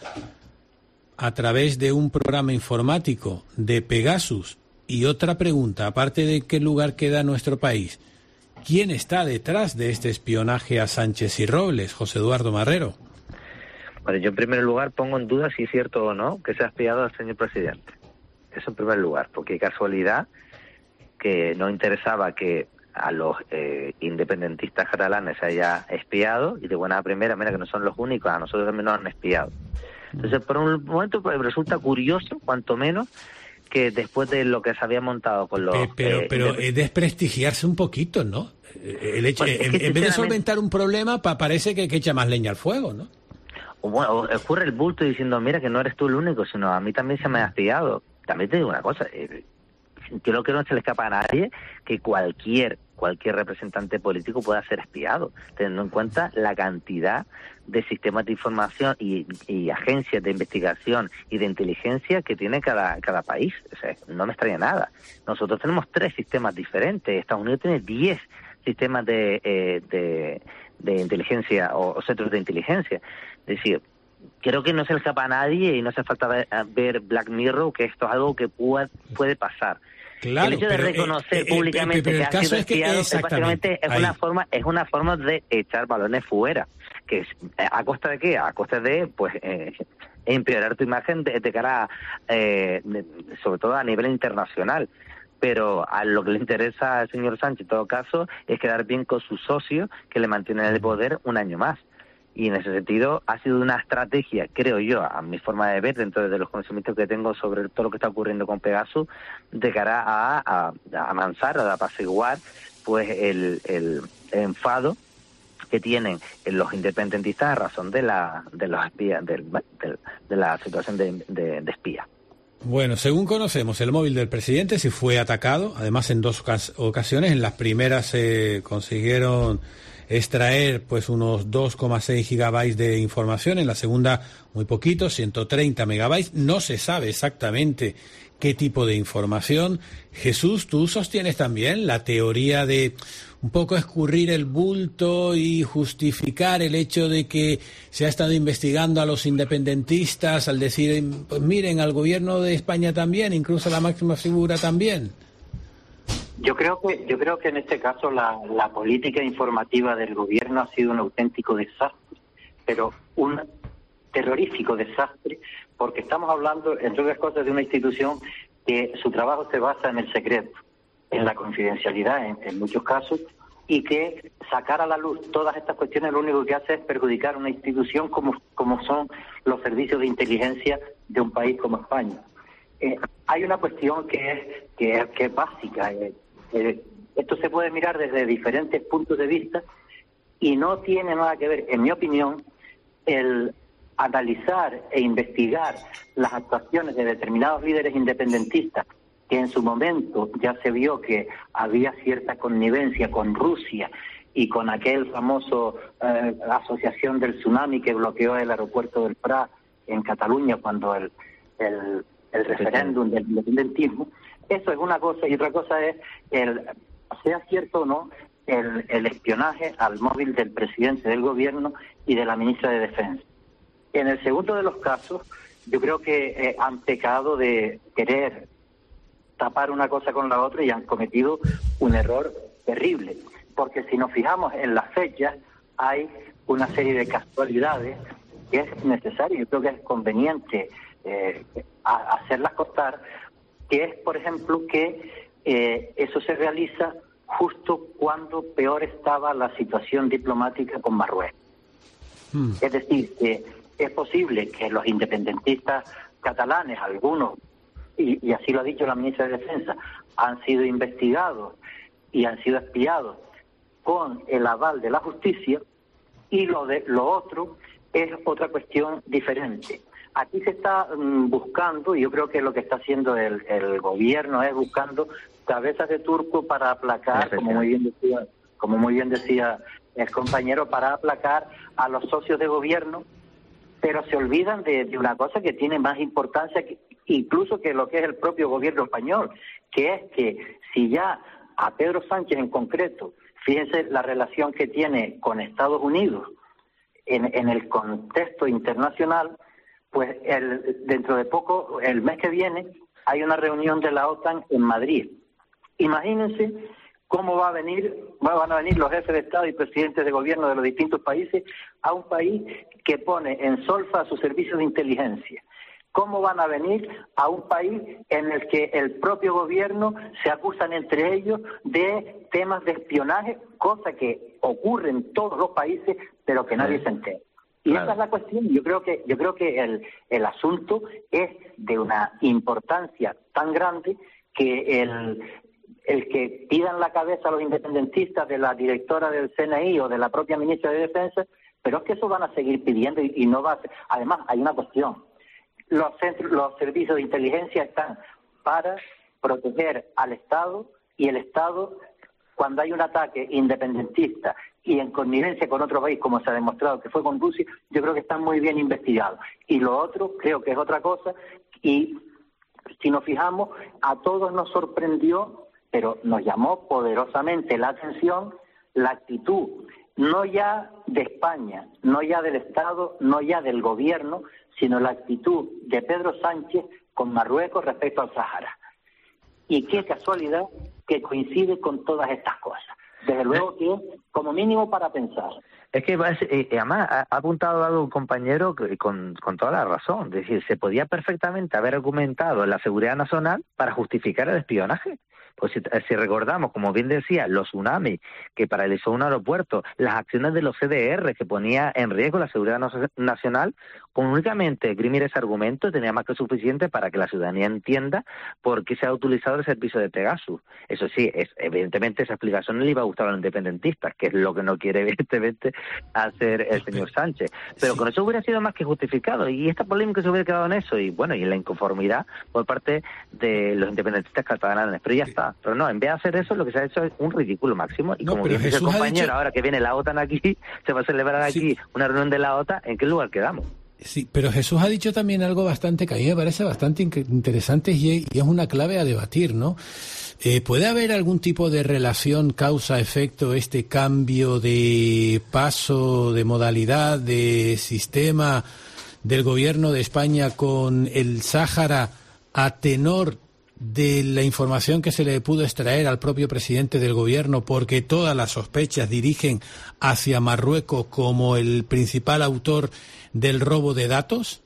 a través de un programa informático de Pegasus? Y otra pregunta, aparte de qué lugar queda nuestro país, ¿quién está detrás de este espionaje a Sánchez y Robles, José Eduardo Marrero? Bueno, yo en primer lugar pongo en duda si es cierto o no que se ha espiado al señor presidente. Eso en primer lugar, porque casualidad que no interesaba que a los eh, independentistas catalanes se haya espiado, y de buena primera, mira que no son los únicos, a nosotros también nos han espiado. Entonces, por un momento pues, resulta curioso, cuanto menos, que después de lo que se había montado con los... Pero, pero, eh, pero es desprestigiarse un poquito, ¿no? El hecho, pues, es en, que en vez de solventar un problema, pa, parece que, que echa más leña al fuego, ¿no? Bueno, ocurre el bulto diciendo, mira, que no eres tú el único, sino a mí también se me ha espiado. También te digo una cosa, eh, creo que no se le escapa a nadie que cualquier cualquier representante político pueda ser espiado, teniendo en cuenta la cantidad de sistemas de información y, y agencias de investigación y de inteligencia que tiene cada cada país. O sea, no me extraña nada. Nosotros tenemos tres sistemas diferentes, Estados Unidos tiene diez sistemas de, eh, de, de inteligencia o, o centros de inteligencia. Es decir, creo que no se le escapa a nadie y no hace falta ver, ver Black Mirror, que esto es algo que puede, puede pasar. Claro, el hecho de pero, reconocer eh, eh, públicamente pero, pero que ha sido es que espiado es básicamente es una forma es una forma de echar balones fuera, que es, a costa de qué, a costa de pues eh, empeorar tu imagen de, de cara a, eh, de, sobre todo a nivel internacional. Pero a lo que le interesa al señor Sánchez en todo caso es quedar bien con su socio que le mantiene en el poder un año más. Y en ese sentido ha sido una estrategia, creo yo, a mi forma de ver, dentro de los conocimientos que tengo sobre todo lo que está ocurriendo con Pegasus, de cara a, a, a amansar, a apaciguar pues el, el enfado que tienen los independentistas a razón de la de los espías del, de, de la situación de, de, de espía. Bueno, según conocemos, el móvil del presidente sí fue atacado, además en dos ocasiones. En las primeras se eh, consiguieron extraer pues unos dos coma seis gigabytes de información, en la segunda muy poquito, ciento treinta megabytes. No se sabe exactamente qué tipo de información. Jesús, tú sostienes también la teoría de un poco escurrir el bulto y justificar el hecho de que se ha estado investigando a los independentistas al decir, pues miren, al gobierno de España también, incluso a la máxima figura también. Yo creo que yo creo que en este caso la, la política informativa del gobierno ha sido un auténtico desastre, pero un terrorífico desastre, porque estamos hablando, entre otras cosas, de una institución que su trabajo se basa en el secreto, en la confidencialidad en, en muchos casos, y que sacar a la luz todas estas cuestiones lo único que hace es perjudicar una institución como, como son los servicios de inteligencia de un país como España. Eh, hay una cuestión que es, que es, que es básica. Eh, eh, esto se puede mirar desde diferentes puntos de vista y no tiene nada que ver, en mi opinión, el analizar e investigar las actuaciones de determinados líderes independentistas, que en su momento ya se vio que había cierta connivencia con Rusia y con aquel famoso eh, asociación del tsunami que bloqueó el aeropuerto del Prat en Cataluña cuando el, el, el referéndum del independentismo. Eso es una cosa, y otra cosa es, el sea cierto o no, el, el espionaje al móvil del presidente del gobierno y de la ministra de Defensa. En el segundo de los casos, yo creo que eh, han pecado de querer tapar una cosa con la otra y han cometido un error terrible, porque si nos fijamos en las fechas, hay una serie de casualidades que es necesario, yo creo que es conveniente eh, a, hacerlas constar, que es, por ejemplo, que eh, eso se realiza justo cuando peor estaba la situación diplomática con Marruecos. Hmm. Es decir, que es posible que los independentistas catalanes, algunos, y, y así lo ha dicho la ministra de Defensa, han sido investigados y han sido espiados con el aval de la justicia, y lo de lo otro es otra cuestión diferente. Aquí se está um, buscando, y yo creo que lo que está haciendo el, el gobierno es buscando cabezas de turco para aplacar, como muy bien decía, como muy bien decía el compañero, para aplacar a los socios de gobierno, pero se olvidan de, de una cosa que tiene más importancia que, incluso que lo que es el propio gobierno español, que es que si ya a Pedro Sánchez en concreto, fíjense la relación que tiene con Estados Unidos en, en el contexto internacional, pues el, dentro de poco, el mes que viene, hay una reunión de la OTAN en Madrid. Imagínense cómo va a venir, van a venir los jefes de Estado y presidentes de gobierno de los distintos países a un país que pone en solfa a sus servicios de inteligencia. ¿Cómo van a venir a un país en el que el propio gobierno se acusan entre ellos de temas de espionaje, cosa que ocurre en todos los países, pero que nadie se entera? Y claro, esa es la cuestión. Yo creo que yo creo que el, el asunto es de una importancia tan grande que el, el que pidan la cabeza a los independentistas de la directora del C N I o de la propia ministra de Defensa, pero es que eso van a seguir pidiendo y, y no va a ser. Además, hay una cuestión. Los, centros, los servicios de inteligencia están para proteger al Estado, y el Estado, cuando hay un ataque independentista y en connivencia con otro país, como se ha demostrado que fue con Rusia, yo creo que están muy bien investigados. Y lo otro creo que es otra cosa, y si nos fijamos, a todos nos sorprendió, pero nos llamó poderosamente la atención la actitud, no ya de España, no ya del Estado, no ya del gobierno, sino la actitud de Pedro Sánchez con Marruecos respecto al Sáhara. Y qué casualidad que coincide con todas estas cosas. Desde luego que es como mínimo para pensar. Es que eh, además ha apuntado algo un compañero que, con, con toda la razón. Es decir, se podía perfectamente haber argumentado en la seguridad nacional para justificar el espionaje. Pues si, si recordamos, como bien decía, los tsunamis que paralizó un aeropuerto, las acciones de los C D R que ponía en riesgo la seguridad no- nacional, con únicamente esgrimir ese argumento tenía más que suficiente para que la ciudadanía entienda por qué se ha utilizado el servicio de Pegasus. Eso sí, es, evidentemente esa explicación no le iba a gustar a los independentistas, que es lo que no quiere evidentemente hacer el señor Sánchez. Pero con eso hubiera sido más que justificado, y esta polémica se hubiera quedado en eso, y bueno, y en la inconformidad por parte de los independentistas catalanes. Pero ya está. Pero no, en vez de hacer eso, lo que se ha hecho es un ridículo máximo. Y No, como pero bien dice el Jesús ha compañero, dicho- ahora que viene la OTAN aquí, se va a celebrar aquí una reunión de la OTAN, ¿en qué lugar quedamos? Sí, pero Jesús ha dicho también algo bastante que a mí me parece bastante in- interesante y, y es una clave a debatir, ¿no? Eh, ¿Puede haber algún tipo de relación causa-efecto, este cambio de paso, de modalidad, de sistema del gobierno de España con el Sáhara a tenor de la información que se le pudo extraer al propio presidente del gobierno, porque todas las sospechas dirigen hacia Marruecos como el principal autor del robo de datos?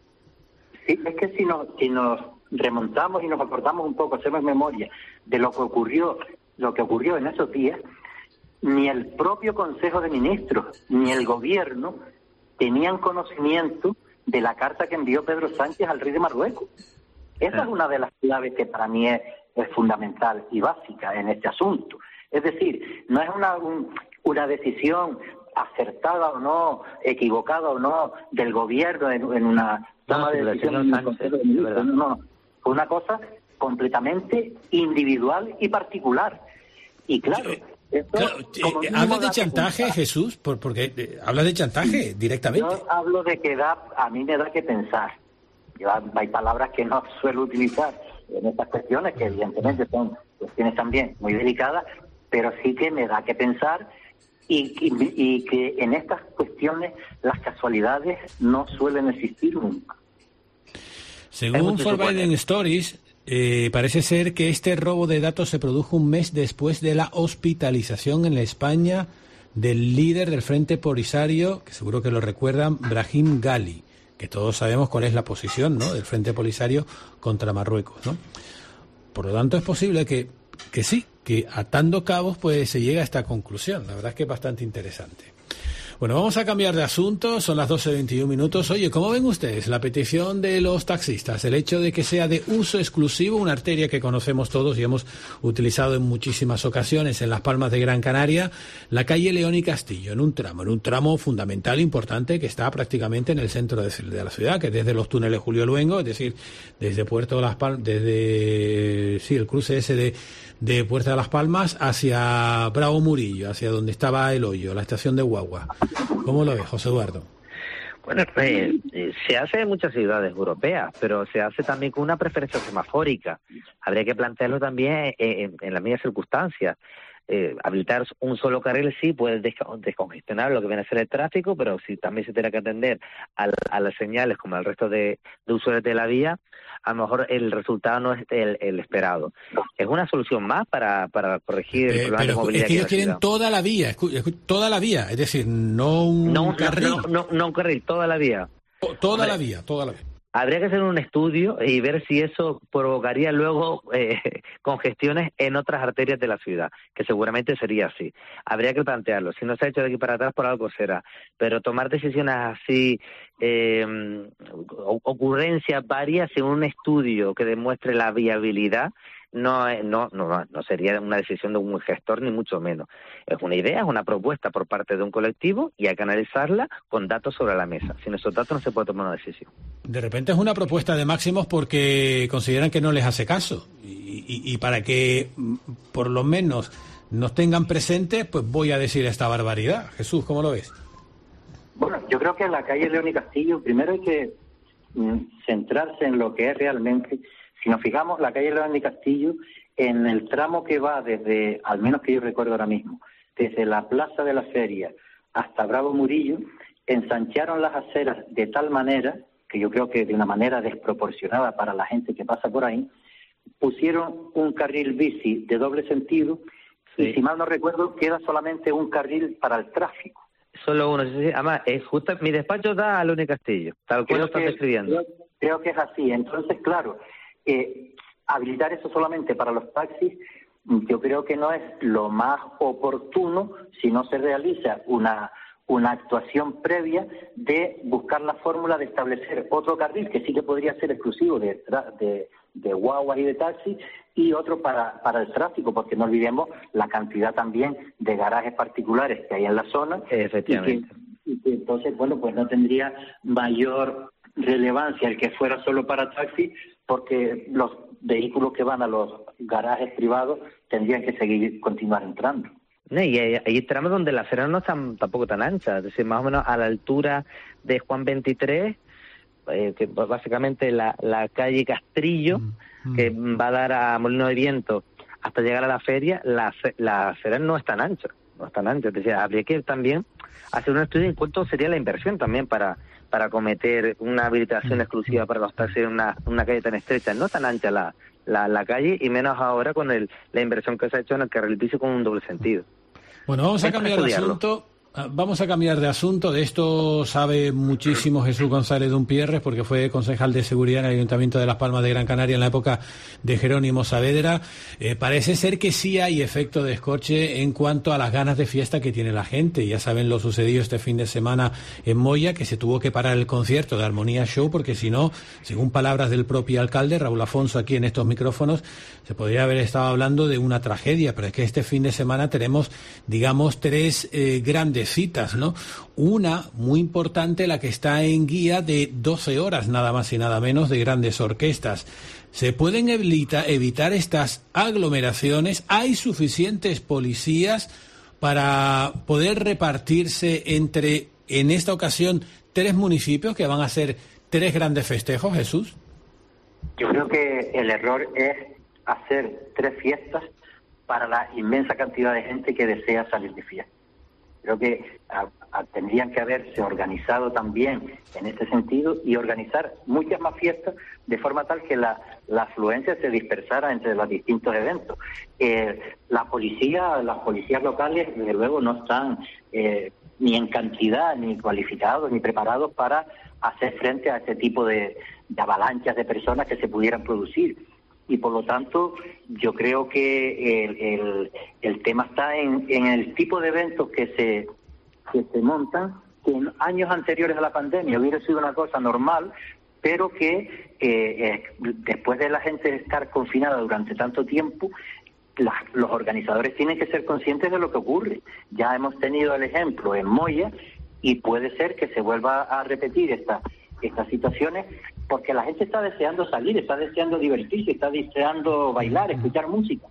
Sí, es que si nos, si nos remontamos y nos acordamos un poco, hacemos memoria de lo que ocurrió, lo que ocurrió en esos días, ni el propio Consejo de Ministros ni el gobierno tenían conocimiento de la carta que envió Pedro Sánchez al rey de Marruecos. Esa es una de las claves que para mí es, es fundamental y básica en este asunto. Es decir, no es una, un- una decisión acertada o no, equivocada o no, del gobierno en, en una toma No, de del decisión señor en el Sánchez, Consejo de de Ministros. verdad. No, no, fue una cosa completamente individual y particular. Y claro, esto, Claro, como eh, mínimo ¿hablas de da que chantaje, pensar. Jesús? Por, porque eh, hablas de chantaje directamente. Yo hablo de que da, a mí me da que pensar. Yo, hay palabras que no suelo utilizar en estas cuestiones, que evidentemente son cuestiones también muy delicadas, pero sí que me da que pensar y, y, y que en estas cuestiones las casualidades no suelen existir nunca. Según Forbidden Stories, eh, parece ser que este robo de datos se produjo un mes después de la hospitalización en la España del líder del Frente Polisario, que seguro que lo recuerdan, Brahim Ghali, que todos sabemos cuál es la posición, ¿no?, del Frente Polisario contra Marruecos, ¿no? Por lo tanto, es posible que, que sí, que atando cabos pues se llega a esta conclusión. La verdad es que es bastante interesante. Bueno, vamos a cambiar de asunto, son las doce veintiún minutos. Oye, ¿cómo ven ustedes la petición de los taxistas? El hecho de que sea de uso exclusivo, una arteria que conocemos todos y hemos utilizado en muchísimas ocasiones en Las Palmas de Gran Canaria, la calle León y Castillo, en un tramo, en un tramo fundamental, importante, que está prácticamente en el centro de, de la ciudad, que desde los túneles Julio Luengo, es decir, desde Puerto de Las Palmas, desde, sí, el cruce ese de, de Puerta de las Palmas hacia Bravo Murillo, hacia donde estaba el hoyo, la estación de Guagua. ¿Cómo lo ves, José Eduardo? Bueno, eh, eh, se hace en muchas ciudades europeas, pero se hace también con una preferencia semafórica. Habría que plantearlo también eh, en, en las mismas circunstancias. Eh, habilitar un solo carril sí puede desco- descongestionar lo que viene a ser el tráfico, pero si también se tiene que atender al- a las señales como al resto de, de usuarios de la vía, a lo mejor el resultado no es el, el esperado. Es una solución más para, para corregir el Eh, problema de pero movilidad es que hay en ellos la quieren ciudad. toda la vía, escu- escu- toda la vía, es decir, no un No, un- carril, no, no, no un carril, toda la vía. toda Hombre, la vía, toda la vía. Habría que hacer un estudio y ver si eso provocaría luego eh, congestiones en otras arterias de la ciudad, que seguramente sería así. Habría que plantearlo. Si no se ha hecho de aquí para atrás, por algo será. Pero tomar decisiones así, eh, o- ocurrencias varias en un estudio que demuestre la viabilidad, no, es- no, no, no sería una decisión de un gestor, ni mucho menos. Es una idea, es una propuesta por parte de un colectivo y hay que analizarla con datos sobre la mesa. Sin esos datos no se puede tomar una decisión. De repente es una propuesta de máximos porque consideran que no les hace caso. Y, y- y para que mm, por lo menos nos tengan presentes, pues voy a decir esta barbaridad. Jesús, ¿cómo lo ves? Bueno, yo creo que en la calle León y Castillo primero hay que mm, centrarse en lo que es realmente. Si nos fijamos, la calle León y Castillo, en el tramo que va desde, al menos que yo recuerdo ahora mismo, desde la Plaza de la Feria hasta Bravo Murillo, ensancharon las aceras de tal manera, que yo creo que de una manera desproporcionada para la gente que pasa por ahí, pusieron un carril bici de doble sentido y, si mal no recuerdo, queda solamente un carril para el tráfico. Solo uno. Sí, sí. Además, es justo, mi despacho da a León y Castillo, tal cual lo estás que, describiendo. Creo, creo que es así. Entonces, claro, eh, habilitar eso solamente para los taxis, yo creo que no es lo más oportuno si no se realiza una una actuación previa de buscar la fórmula de establecer otro carril que sí que podría ser exclusivo de, de, de guaguas y de taxis y otro para, para el tráfico, porque no olvidemos la cantidad también de garajes particulares que hay en la zona. Efectivamente. Y que, y que entonces, bueno, pues no tendría mayor relevancia el que fuera solo para taxis, porque los vehículos que van a los garajes privados tendrían que seguir, continuar entrando. Y hay, hay tramos donde las aceras no están tampoco tan anchas, es decir, más o menos a la altura de Juan veintitrés, eh, que básicamente la, la calle Castrillo, mm. que va a dar a Molino de Viento hasta llegar a la feria, las la aceras no están anchas, no están anchas, es decir, habría que también hacer un estudio de cuánto sería la inversión también para para cometer una habilitación mm. exclusiva para los taxis en una, una calle tan estrecha, no tan ancha la, la, la calle, y menos ahora con el, la inversión que se ha hecho en el carril bici con un doble sentido. Bueno, vamos a cambiar de asunto. Vamos a cambiar de asunto. De esto sabe muchísimo Jesús González Dumpierres, porque fue concejal de seguridad en el Ayuntamiento de Las Palmas de Gran Canaria en la época de Jerónimo Saavedra. Eh, parece ser que sí hay efecto de escorche en cuanto a las ganas de fiesta que tiene la gente. Ya saben lo sucedido este fin de semana en Moya, que se tuvo que parar el concierto de Armonía Show, porque si no, según palabras del propio alcalde, Raúl Afonso, aquí en estos micrófonos, se podría haber estado hablando de una tragedia. Pero es que este fin de semana tenemos, digamos, tres eh, grandes citas, ¿no? Una muy importante, la que está en guía, de doce horas nada más y nada menos, de grandes orquestas. ¿Se pueden evita, evitar estas aglomeraciones? ¿Hay suficientes policías para poder repartirse entre, en esta ocasión, tres municipios que van a ser tres grandes festejos, Jesús? Yo creo que el error es hacer tres fiestas para la inmensa cantidad de gente que desea salir de fiesta. Creo que a, a, tendrían que haberse organizado también en este sentido y organizar muchas más fiestas de forma tal que la, la afluencia se dispersara entre los distintos eventos. Eh, la policía, las policías locales, desde luego, no están eh, ni en cantidad, ni cualificados, ni preparados para hacer frente a este tipo de, de avalanchas de personas que se pudieran producir. Y por lo tanto, yo creo que el, el, el tema está en, en el tipo de eventos que se, que se montan, que en años anteriores a la pandemia hubiera sido una cosa normal, pero que eh, eh, después de la gente estar confinada durante tanto tiempo, la, los organizadores tienen que ser conscientes de lo que ocurre. Ya hemos tenido el ejemplo en Moya y puede ser que se vuelva a repetir esta, estas situaciones, porque la gente está deseando salir, está deseando divertirse, está deseando bailar, escuchar música.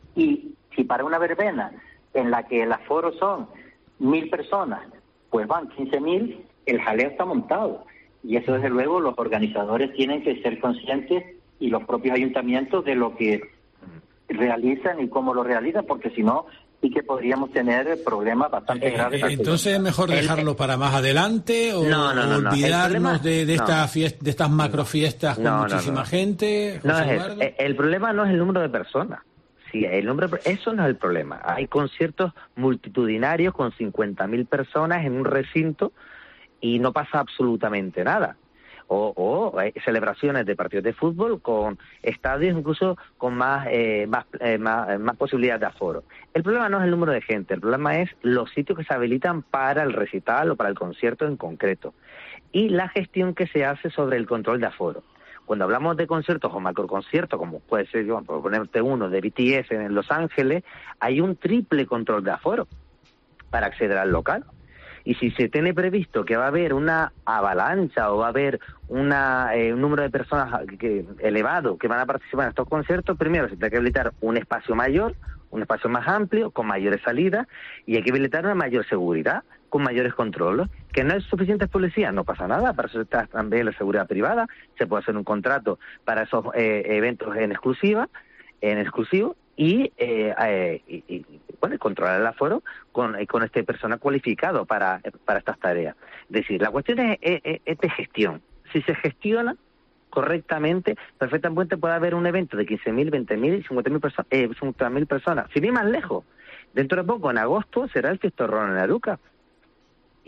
Y si para una verbena en la que el aforo son mil personas, pues van quince mil, el jaleo está montado. Y eso, desde luego, los organizadores tienen que ser conscientes, y los propios ayuntamientos, de lo que realizan y cómo lo realizan, porque si no, sí que podríamos tener problemas bastante eh, graves. Entonces es mejor dejarlo el, para más adelante o, no, no, no, o olvidarnos problema, de, de, no. estas fiest, de estas macrofiestas con no, muchísima no, no. gente. No es eso. El problema no es el número de personas. Sí, el número, eso no es el problema. Hay conciertos multitudinarios con cincuenta mil personas en un recinto y no pasa absolutamente nada. O, o hay celebraciones de partidos de fútbol con estadios incluso con más, eh, más, eh, más, más posibilidades de aforo. El problema no es el número de gente, el problema es los sitios que se habilitan para el recital o para el concierto en concreto y la gestión que se hace sobre el control de aforo. Cuando hablamos de conciertos o macroconciertos, como puede ser, yo, por ponerte uno, de B T S en Los Ángeles, hay un triple control de aforo para acceder al local. Y si se tiene previsto que va a haber una avalancha o va a haber una, eh, un número de personas que, elevado que van a participar en estos conciertos, primero se tiene que habilitar un espacio mayor, un espacio más amplio, con mayores salidas, y hay que habilitar una mayor seguridad, con mayores controles. Que no hay suficientes policías, no pasa nada, para eso está también la seguridad privada, se puede hacer un contrato para esos eh, eventos en exclusiva, en exclusivo, y, eh, eh, y, y bueno, controlar el aforo con, con este personal cualificado para, para estas tareas. Es decir, la cuestión es, es, es de gestión. Si se gestiona correctamente, perfectamente puede haber un evento de quince mil, veinte mil, cincuenta mil personas, eh, cincuenta mil personas. Sin ir más lejos, dentro de poco, en agosto, será el Fiestorrón en Aruca.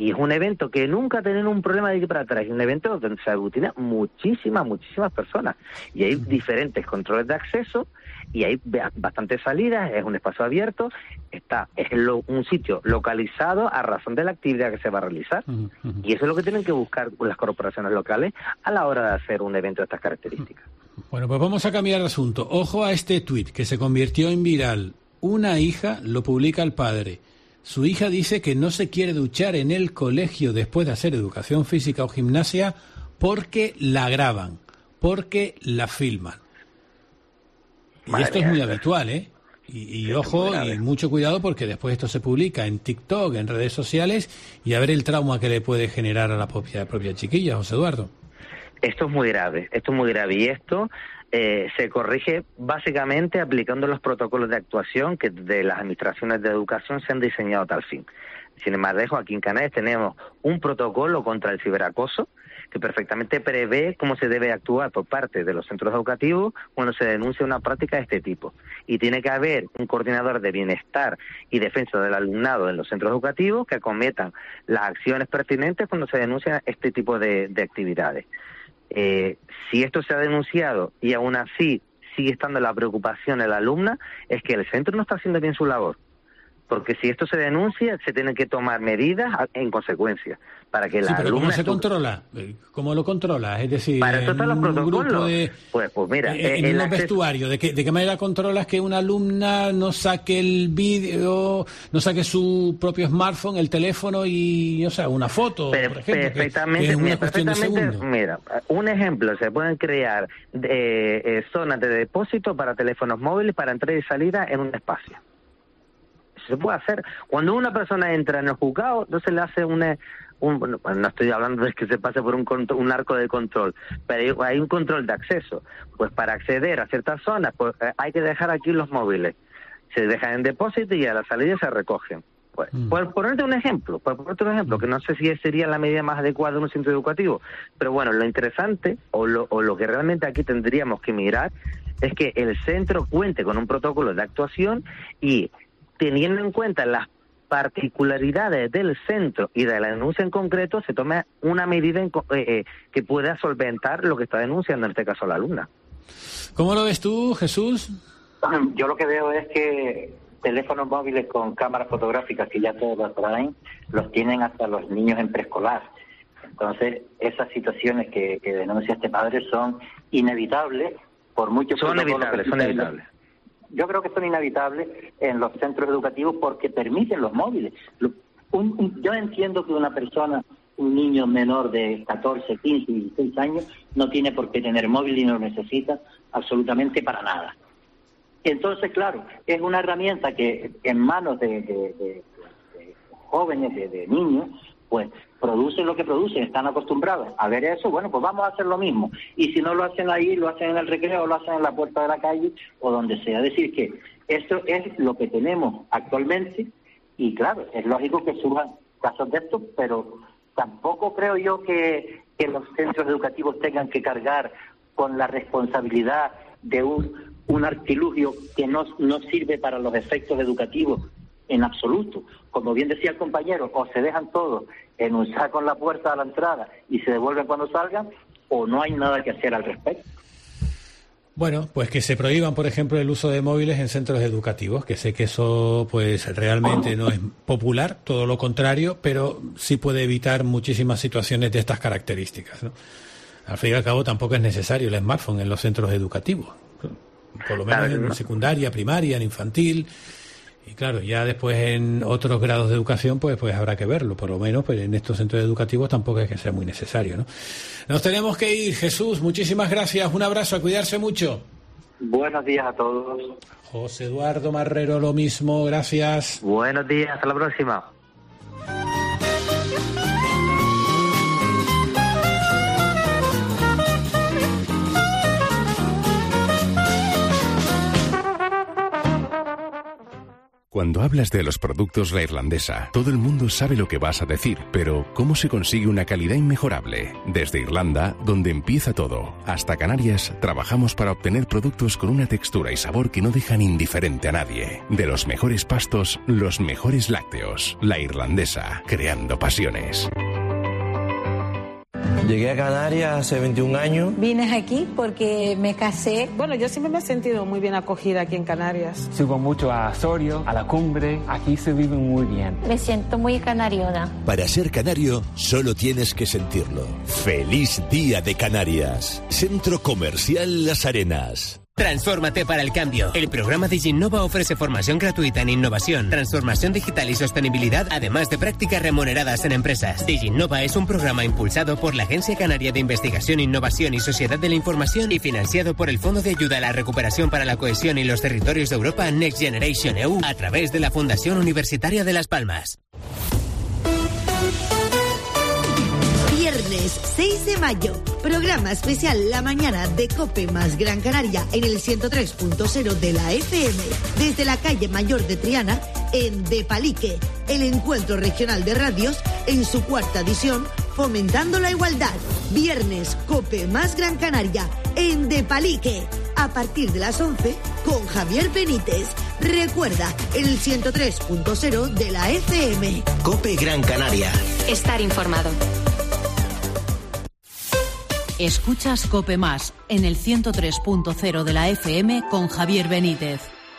y es un evento que nunca ha tenido un problema de ir para atrás, es un evento donde se aglutina muchísimas, muchísimas personas, y hay diferentes controles de acceso, y hay bastantes salidas, es un espacio abierto, está es lo, un sitio localizado a razón de la actividad que se va a realizar. Uh-huh, uh-huh. Y eso es lo que tienen que buscar las corporaciones locales a la hora de hacer un evento de estas características. Bueno, pues vamos a cambiar de asunto. Ojo a este tuit que se convirtió en viral. Una hija lo publica al padre. Su hija dice que no se quiere duchar en el colegio después de hacer educación física o gimnasia porque la graban, porque la filman. Y Madre esto mía, es muy habitual, ¿eh? Y, y ojo, y mucho cuidado porque después esto se publica en TikTok, en redes sociales, y a ver el trauma que le puede generar a la propia, propia chiquilla, José Eduardo. Esto es muy grave, esto es muy grave, y esto eh, se corrige básicamente aplicando los protocolos de actuación que de las administraciones de educación se han diseñado a tal fin. Sin embargo, aquí en Canarias tenemos un protocolo contra el ciberacoso que perfectamente prevé cómo se debe actuar por parte de los centros educativos cuando se denuncia una práctica de este tipo. Y tiene que haber un coordinador de bienestar y defensa del alumnado en los centros educativos que acometan las acciones pertinentes cuando se denuncia este tipo de, de actividades. Eh, si esto se ha denunciado y aún así sigue estando la preocupación en la alumna, es que el centro no está haciendo bien su labor. Porque si esto se denuncia, se tienen que tomar medidas en consecuencia para que la sí, pero alumna... ¿cómo se controla? ¿Cómo lo controlas? Es decir, para eso están los protocolos. De, pues, pues mira, en, en los acceso... vestuarios, ¿de qué, ¿de qué manera controlas que una alumna no saque el vídeo, no saque su propio smartphone, el teléfono y, o sea, una foto, pero, por ejemplo, perfectamente, que, que es una mira, cuestión de segundos? Mira, un ejemplo, se pueden crear eh, eh, zonas de depósito para teléfonos móviles para entrada y salida en un espacio. Se puede hacer. Cuando una persona entra en el juzgado, no se le hace una, un, bueno, no estoy hablando de que se pase por un, un arco de control, pero hay un control de acceso. Pues para acceder a ciertas zonas, pues hay que dejar aquí los móviles. Se dejan en depósito y a la salida se recogen. Pues, mm. Por ponerte un ejemplo, por ponerte un ejemplo, que no sé si sería la medida más adecuada de un centro educativo, pero bueno, lo interesante o lo, o lo que realmente aquí tendríamos que mirar es que el centro cuente con un protocolo de actuación y teniendo en cuenta las particularidades del centro y de la denuncia en concreto, se tome una medida en, eh, eh, que pueda solventar lo que está denunciando, en este caso la alumna. ¿Cómo lo ves tú, Jesús? Yo lo que veo es que teléfonos móviles con cámaras fotográficas, que ya todos los traen, los tienen hasta los niños en preescolar. Entonces, esas situaciones que, que denuncia este padre son inevitables por muchos Son inevitables, son inevitables. Yo creo que son inevitables en los centros educativos porque permiten los móviles. Un, un, yo entiendo que una persona, un niño menor de catorce, quince, dieciséis años, no tiene por qué tener móvil y no lo necesita absolutamente para nada. Entonces, claro, es una herramienta que en manos de, de, de, de jóvenes, de, de niños, pues producen lo que producen, están acostumbrados a ver eso, bueno, pues vamos a hacer lo mismo. Y si no lo hacen ahí, lo hacen en el recreo, lo hacen en la puerta de la calle o donde sea. Es decir, que esto es lo que tenemos actualmente y claro, es lógico que surjan casos de estos, pero tampoco creo yo que, que los centros educativos tengan que cargar con la responsabilidad de un, un artilugio que no, no sirve para los efectos educativos en absoluto. Como bien decía el compañero, o se dejan todos en un saco en la puerta a la entrada y se devuelven cuando salgan, o no hay nada que hacer al respecto. Bueno, pues que se prohíban, por ejemplo, el uso de móviles en centros educativos, que sé que eso pues realmente no es popular, todo lo contrario, pero sí puede evitar muchísimas situaciones de estas características, ¿no? Al fin y al cabo tampoco es necesario el smartphone en los centros educativos, por lo menos en secundaria, primaria, en infantil. Y claro, ya después en otros grados de educación pues pues habrá que verlo, por lo menos pues en estos centros educativos tampoco es que sea muy necesario, ¿no? Nos tenemos que ir, Jesús, muchísimas gracias, un abrazo, a cuidarse mucho. Buenos días a todos. José Eduardo Marrero, lo mismo, gracias. Buenos días, hasta la próxima. Cuando hablas de los productos La Irlandesa, todo el mundo sabe lo que vas a decir, pero ¿cómo se consigue una calidad inmejorable? Desde Irlanda, donde empieza todo, hasta Canarias, trabajamos para obtener productos con una textura y sabor que no dejan indiferente a nadie. De los mejores pastos, los mejores lácteos. La Irlandesa, creando pasiones. Llegué a Canarias hace veintiún años. Vine aquí porque me casé. Bueno, yo siempre me he sentido muy bien acogida aquí en Canarias. Subo mucho a Asorio, a la cumbre. Aquí se vive muy bien. Me siento muy canariona. Para ser canario, solo tienes que sentirlo. ¡Feliz Día de Canarias! Centro Comercial Las Arenas. Transfórmate para el cambio. El programa Diginnova ofrece formación gratuita en innovación, transformación digital y sostenibilidad, además de prácticas remuneradas en empresas. Diginnova es un programa impulsado por la Agencia Canaria de Investigación, Innovación y Sociedad de la Información y financiado por el Fondo de Ayuda a la Recuperación para la Cohesión y los Territorios de Europa Next Generation E U a través de la Fundación Universitaria de Las Palmas. Viernes seis de mayo, programa especial La Mañana de COPE más Gran Canaria en el ciento tres punto cero de la F M, desde la calle Mayor de Triana, en De Palique, el encuentro regional de radios en su cuarta edición, fomentando la igualdad. Viernes COPE más Gran Canaria en De Palique, a partir de las once, con Javier Benítez. Recuerda, el ciento tres punto cero de la F M. COPE Gran Canaria. Estar informado. Escuchas COPE Más en el ciento tres punto cero de la F M con Javier Benítez.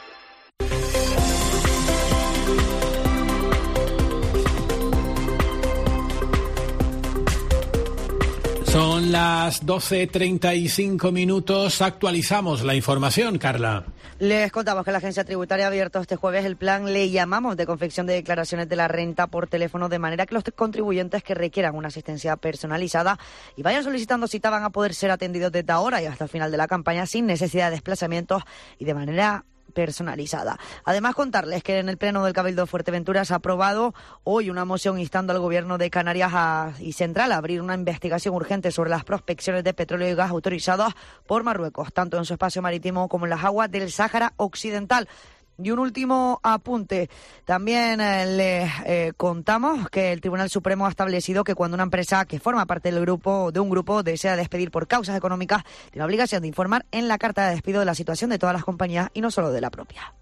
Son las doce treinta y cinco minutos. Actualizamos la información, Carla. Les contamos que la Agencia Tributaria ha abierto este jueves el plan Le Llamamos de confección de declaraciones de la renta por teléfono, de manera que los contribuyentes que requieran una asistencia personalizada y vayan solicitando cita van a poder ser atendidos desde ahora y hasta el final de la campaña sin necesidad de desplazamientos y de manera personalizada. Además, contarles que en el Pleno del Cabildo de Fuerteventura se ha aprobado hoy una moción instando al Gobierno de Canarias a, y Central a abrir una investigación urgente sobre las prospecciones de petróleo y gas autorizadas por Marruecos, tanto en su espacio marítimo como en las aguas del Sáhara Occidental. Y un último apunte. También eh, les eh, contamos que el Tribunal Supremo ha establecido que cuando una empresa que forma parte del grupo de un grupo desea despedir por causas económicas, tiene la obligación de informar en la carta de despido de la situación de todas las compañías y no solo de la propia.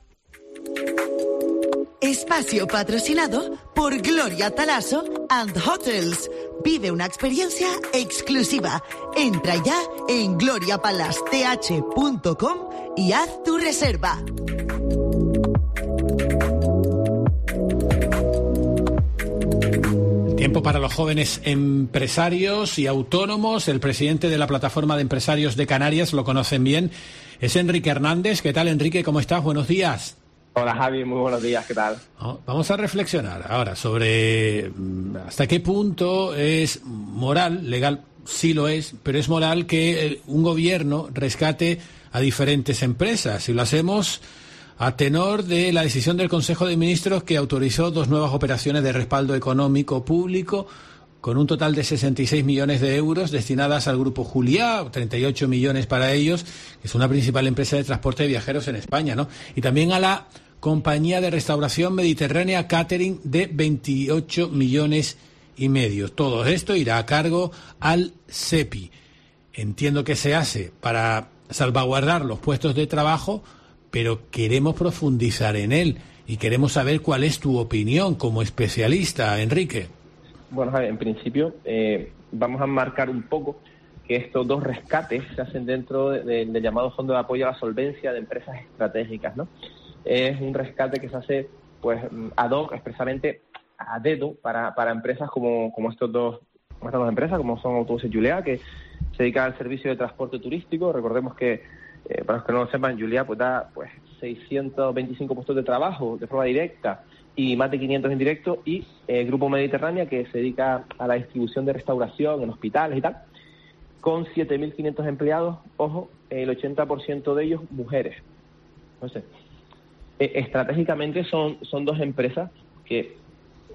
Espacio patrocinado por Gloria Talaso and Hotels. Vive una experiencia exclusiva. Entra ya en gloria palace t h punto com y haz tu reserva. Tiempo para los jóvenes empresarios y autónomos. El presidente de la Plataforma de Empresarios de Canarias, lo conocen bien, es Enrique Hernández. ¿Qué tal, Enrique? ¿Cómo estás? Buenos días. Hola, Javi. Muy buenos días. ¿Qué tal? Vamos a reflexionar ahora sobre hasta qué punto es moral, legal, sí lo es, pero es moral que un gobierno rescate a diferentes empresas. Y lo hacemos a tenor de la decisión del Consejo de Ministros que autorizó dos nuevas operaciones de respaldo económico público con un total de sesenta y seis millones de euros destinadas al Grupo Juliá, treinta y ocho millones para ellos, que es una principal empresa de transporte de viajeros en España, ¿no? Y también a la Compañía de Restauración Mediterránea Catering de veintiocho millones y medio. Todo esto irá a cargo al SEPI. Entiendo que se hace para salvaguardar los puestos de trabajo, pero queremos profundizar en él y queremos saber cuál es tu opinión como especialista, Enrique. Bueno, Javi, en principio eh, vamos a marcar un poco que estos dos rescates se hacen dentro del de, de llamado Fondo de Apoyo a la Solvencia de Empresas Estratégicas, ¿no? Es un rescate que se hace pues ad hoc, expresamente a dedo, para, para empresas como, como, estos dos, como estas dos empresas, como son Autobuses Juliá, que se dedica al servicio de transporte turístico. Recordemos que, eh, para los que no lo sepan, Juliá pues, da pues, seiscientos veinticinco puestos de trabajo de forma directa y más de quinientos indirectos, y el eh, Grupo Mediterránea, que se dedica a la distribución de restauración en hospitales y tal, con siete mil quinientos empleados, ojo, el ochenta por ciento de ellos mujeres. Entonces, eh, estratégicamente son, son dos empresas que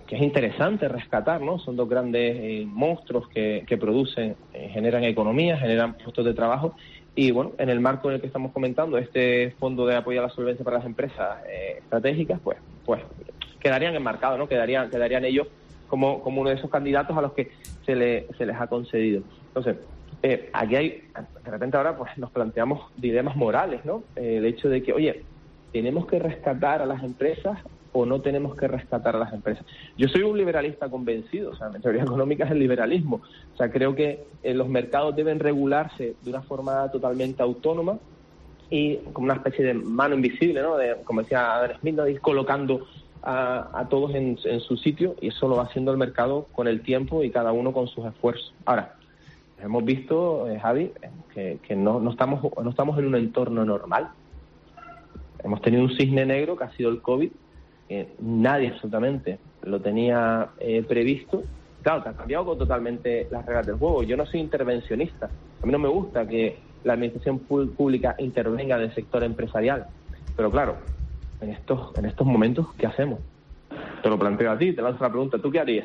que es interesante rescatar, ¿no? Son dos grandes eh, monstruos que, que producen, eh, generan economía, generan puestos de trabajo. Y bueno, en el marco en el que estamos comentando, este fondo de apoyo a la solvencia para las empresas eh, estratégicas, pues, pues quedarían enmarcados, ¿no? Quedarían, quedarían ellos como, como uno de esos candidatos a los que se, le, se les ha concedido. Entonces, eh, aquí hay, de repente ahora pues nos planteamos dilemas morales, ¿no? Eh, el hecho de que, oye, ¿tenemos que rescatar a las empresas o no tenemos que rescatar a las empresas? Yo soy un liberalista convencido, o sea, mi teoría económica es el liberalismo. O sea, creo que eh, los mercados deben regularse de una forma totalmente autónoma y como una especie de mano invisible, ¿no? De, como decía Adam Smith, ¿no? De ir colocando a, a todos en, en su sitio, y eso lo va haciendo el mercado con el tiempo y cada uno con sus esfuerzos. Ahora, hemos visto, eh, Javi, que, que no, no, estamos, no estamos en un entorno normal. Hemos tenido un cisne negro que ha sido el COVID. Eh, nadie absolutamente lo tenía eh, previsto. Claro, te han cambiado totalmente las reglas del juego. Yo no soy intervencionista. A mí no me gusta que la administración pública intervenga en el sector empresarial. Pero claro, en estos, en estos momentos, ¿qué hacemos? Te lo planteo a ti, te lanzo la pregunta. ¿Tú qué harías?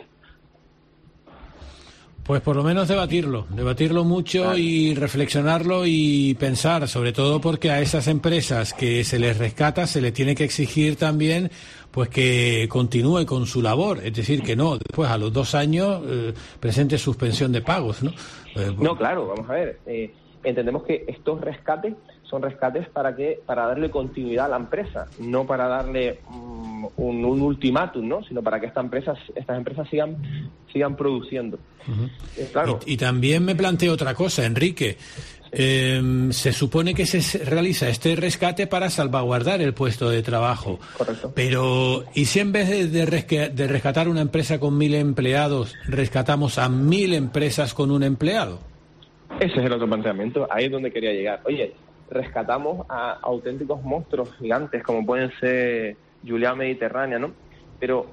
Pues por lo menos debatirlo, debatirlo mucho claro. Y reflexionarlo y pensar, sobre todo porque a esas empresas que se les rescata se les tiene que exigir también pues que continúe con su labor, es decir, que no, después a los dos años eh, presente suspensión de pagos, ¿no? Eh, no, claro, vamos a ver, eh, entendemos que estos rescates son rescates para que para darle continuidad a la empresa, no para darle um, un, un ultimátum, ¿no? Sino para que esta empresa, estas empresas sigan sigan produciendo. Uh-huh. Eh, claro. y, y también me planteo otra cosa, Enrique. Eh, se supone que se realiza este rescate para salvaguardar el puesto de trabajo. Correcto. Pero, ¿y si en vez de, de, resque, de rescatar una empresa con mil empleados, rescatamos a mil empresas con un empleado? Ese es el otro planteamiento. Ahí es donde quería llegar. Oye, rescatamos a auténticos monstruos gigantes como pueden ser Julián Mediterránea, ¿no? Pero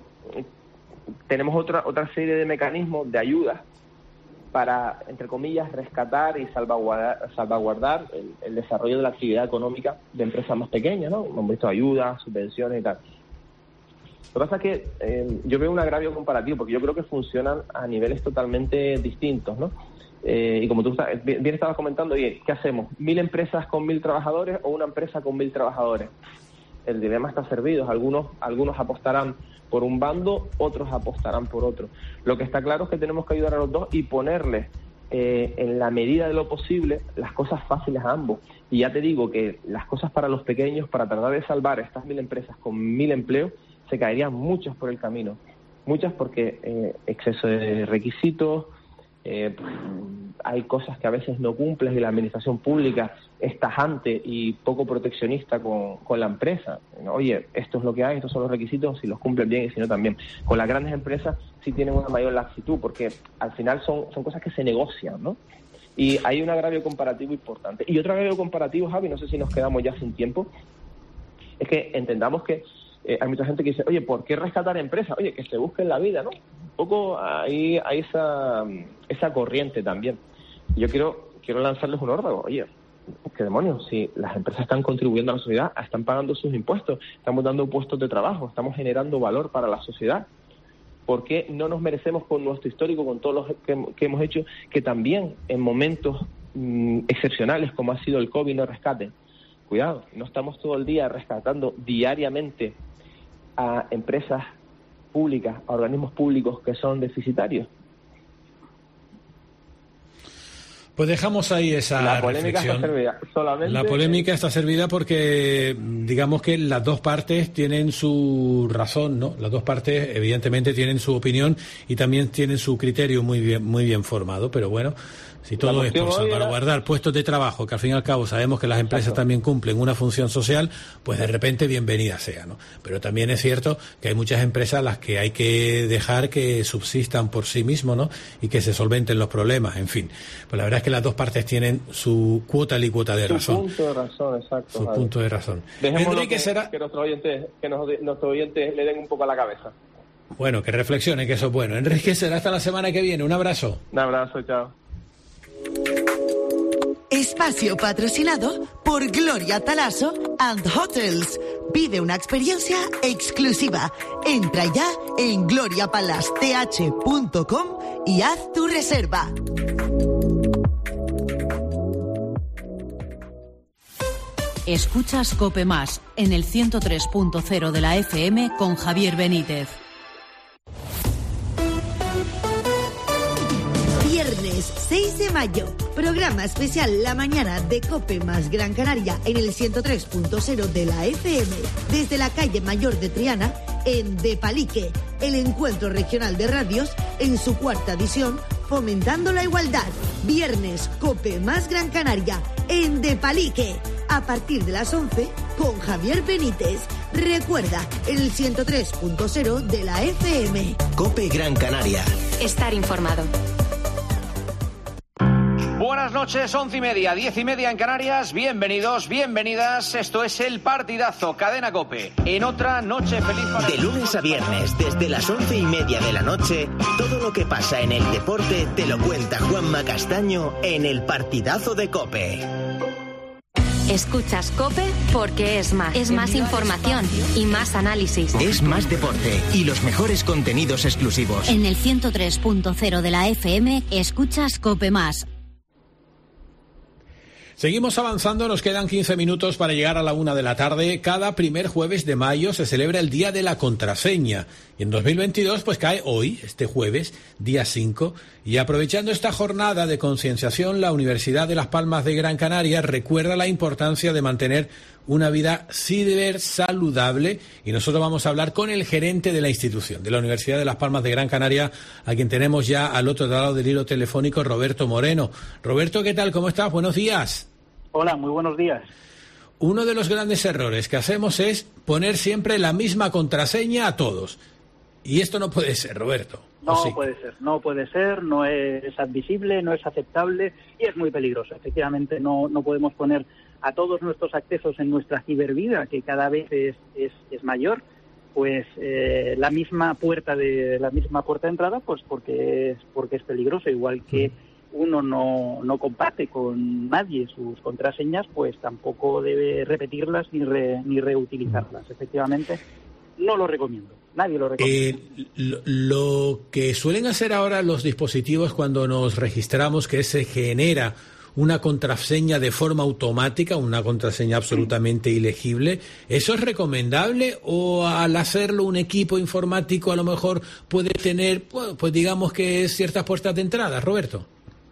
tenemos otra otra serie de mecanismos de ayuda para, entre comillas, rescatar y salvaguardar, salvaguardar el, el desarrollo de la actividad económica de empresas más pequeñas, ¿no? Hemos visto ayudas, subvenciones y tal. Lo que pasa es que eh, yo veo un agravio comparativo, porque yo creo que funcionan a niveles totalmente distintos, ¿no? Eh, y como tú bien, bien estabas comentando, oye, ¿qué hacemos? ¿Mil empresas con mil trabajadores o una empresa con mil trabajadores? El dilema está servido. Algunos, algunos apostarán por un bando, otros apostarán por otro. Lo que está claro es que tenemos que ayudar a los dos y ponerles eh, en la medida de lo posible las cosas fáciles a ambos. Y ya te digo que las cosas para los pequeños, para tratar de salvar estas mil empresas con mil empleos, se caerían muchas por el camino. Muchas porque eh, exceso de requisitos, eh, hay cosas que a veces no cumples y la administración pública es tajante y poco proteccionista con, con la empresa. Oye, esto es lo que hay, estos son los requisitos, si los cumplen bien y si no también. Con las grandes empresas sí tienen una mayor laxitud porque al final son, son cosas que se negocian, ¿no? Y hay un agravio comparativo importante. Y otro agravio comparativo, Javi, no sé si nos quedamos ya sin tiempo, es que entendamos que eh, hay mucha gente que dice, oye, ¿por qué rescatar empresas? Oye, que se busquen la vida, ¿no? Un poco hay, hay esa, esa corriente también. Yo quiero quiero lanzarles un órdago. Oye, ¿qué demonios? Si las empresas están contribuyendo a la sociedad, están pagando sus impuestos, estamos dando puestos de trabajo, estamos generando valor para la sociedad, ¿por qué no nos merecemos con nuestro histórico, con todo lo que, que hemos hecho, que también en momentos mmm, excepcionales como ha sido el COVID nos rescaten? Cuidado, no estamos todo el día rescatando diariamente a empresas públicas, a organismos públicos que son deficitarios. Pues dejamos ahí esa La polémica reflexión. está servida. Solamente... La polémica está servida porque, digamos que las dos partes tienen su razón, ¿no? Las dos partes, evidentemente, tienen su opinión y también tienen su criterio muy bien, muy bien formado. Pero bueno, si todo es por salvaguardar puestos de trabajo, que al fin y al cabo sabemos que las empresas Exacto. también cumplen una función social, pues de repente bienvenida sea, ¿no? Pero también es cierto que hay muchas empresas a las que hay que dejar que subsistan por sí mismos, ¿no? Y que se solventen los problemas, en fin. Pues la verdad es que las dos partes tienen su cuota alícuota de su razón. Su punto de razón, exacto. Su vale. punto de razón. Dejémoslo Enrique que, será... que nuestros oyentes, que nos, nuestros oyentes le den un poco a la cabeza. Bueno, que reflexionen, que eso es bueno. Enrique, será hasta la semana que viene. Un abrazo. Un abrazo, chao. Espacio patrocinado por Gloria Talaso and Hotels. Vive una experiencia exclusiva. Entra ya en gloria palace t h punto com y haz tu reserva. Escuchas COPE Más en el ciento tres punto cero de la F M con Javier Benítez. Viernes seis de mayo, programa especial La Mañana de COPE Más Gran Canaria en el ciento tres punto cero de la F M, desde la calle Mayor de Triana, en De Palique, el encuentro regional de radios en su cuarta edición, fomentando la igualdad. Viernes, COPE Más Gran Canaria, en De Palique, a partir de las once, con Javier Benítez. Recuerda, en el ciento tres punto cero de la F M. COPE Gran Canaria. Estar informado. Buenas noches, once y media, diez y media en Canarias. Bienvenidos, bienvenidas. Esto es El Partidazo, Cadena COPE. En otra noche feliz para... De lunes a viernes, desde las once y media de la noche, todo lo que pasa en el deporte te lo cuenta Juanma Castaño en El Partidazo de COPE. Escuchas COPE porque es más. Es más información y más análisis. Es más deporte y los mejores contenidos exclusivos. En el ciento tres punto cero de la F M, escuchas COPE Más. Seguimos avanzando, nos quedan quince minutos para llegar a la una de la tarde. Cada primer jueves de mayo se celebra el Día de la Contraseña. Y en dos mil veintidós, pues cae hoy, este jueves, día cinco. Y aprovechando esta jornada de concienciación, la Universidad de Las Palmas de Gran Canaria recuerda la importancia de mantener una vida cibersaludable. Y nosotros vamos a hablar con el gerente de la institución, de la Universidad de Las Palmas de Gran Canaria, a quien tenemos ya al otro lado del hilo telefónico, Roberto Moreno. Roberto, ¿qué tal? ¿Cómo estás? Buenos días. Hola, muy buenos días. Uno de los grandes errores que hacemos es poner siempre la misma contraseña a todos. Y esto no puede ser, Roberto. No sí? puede ser, no puede ser, no es admisible, no es aceptable y es muy peligroso. Efectivamente, no, no podemos poner a todos nuestros accesos en nuestra cibervida, que cada vez es, es, es mayor, pues eh, la misma puerta de la misma puerta de entrada, pues porque es, porque es peligroso, igual que uno no, no comparte con nadie sus contraseñas, pues tampoco debe repetirlas ni, re, ni reutilizarlas. Efectivamente, no lo recomiendo. Nadie lo recomienda. Eh, lo, lo que suelen hacer ahora los dispositivos cuando nos registramos, que se genera una contraseña de forma automática, una contraseña absolutamente ilegible, ¿eso es recomendable o al hacerlo un equipo informático a lo mejor puede tener, pues, pues digamos que ciertas puertas de entrada, Roberto?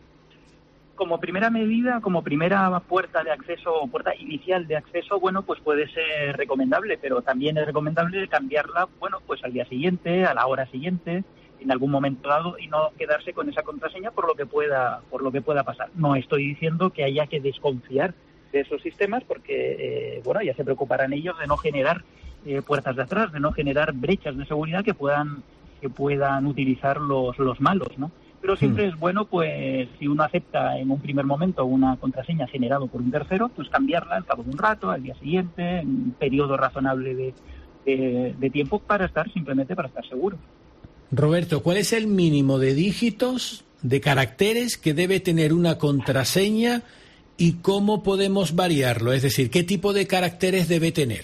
Como primera medida, como primera puerta de acceso, puerta inicial de acceso, bueno, pues puede ser recomendable, pero también es recomendable cambiarla, bueno, pues al día siguiente, a la hora siguiente, en algún momento dado, y no quedarse con esa contraseña por lo que pueda, por lo que pueda pasar. No estoy diciendo que haya que desconfiar de esos sistemas, porque, eh, bueno, ya se preocuparán ellos de no generar eh, puertas de atrás, de no generar brechas de seguridad que puedan, que puedan utilizar los, los malos, ¿no? Pero siempre mm. es bueno, pues, si uno acepta en un primer momento una contraseña generada por un tercero, pues cambiarla al cabo de un rato, al día siguiente, en un periodo razonable de, de, de tiempo para estar, simplemente para estar seguro. Roberto, ¿cuál es el mínimo de dígitos, de caracteres que debe tener una contraseña y cómo podemos variarlo? Es decir, ¿qué tipo de caracteres debe tener?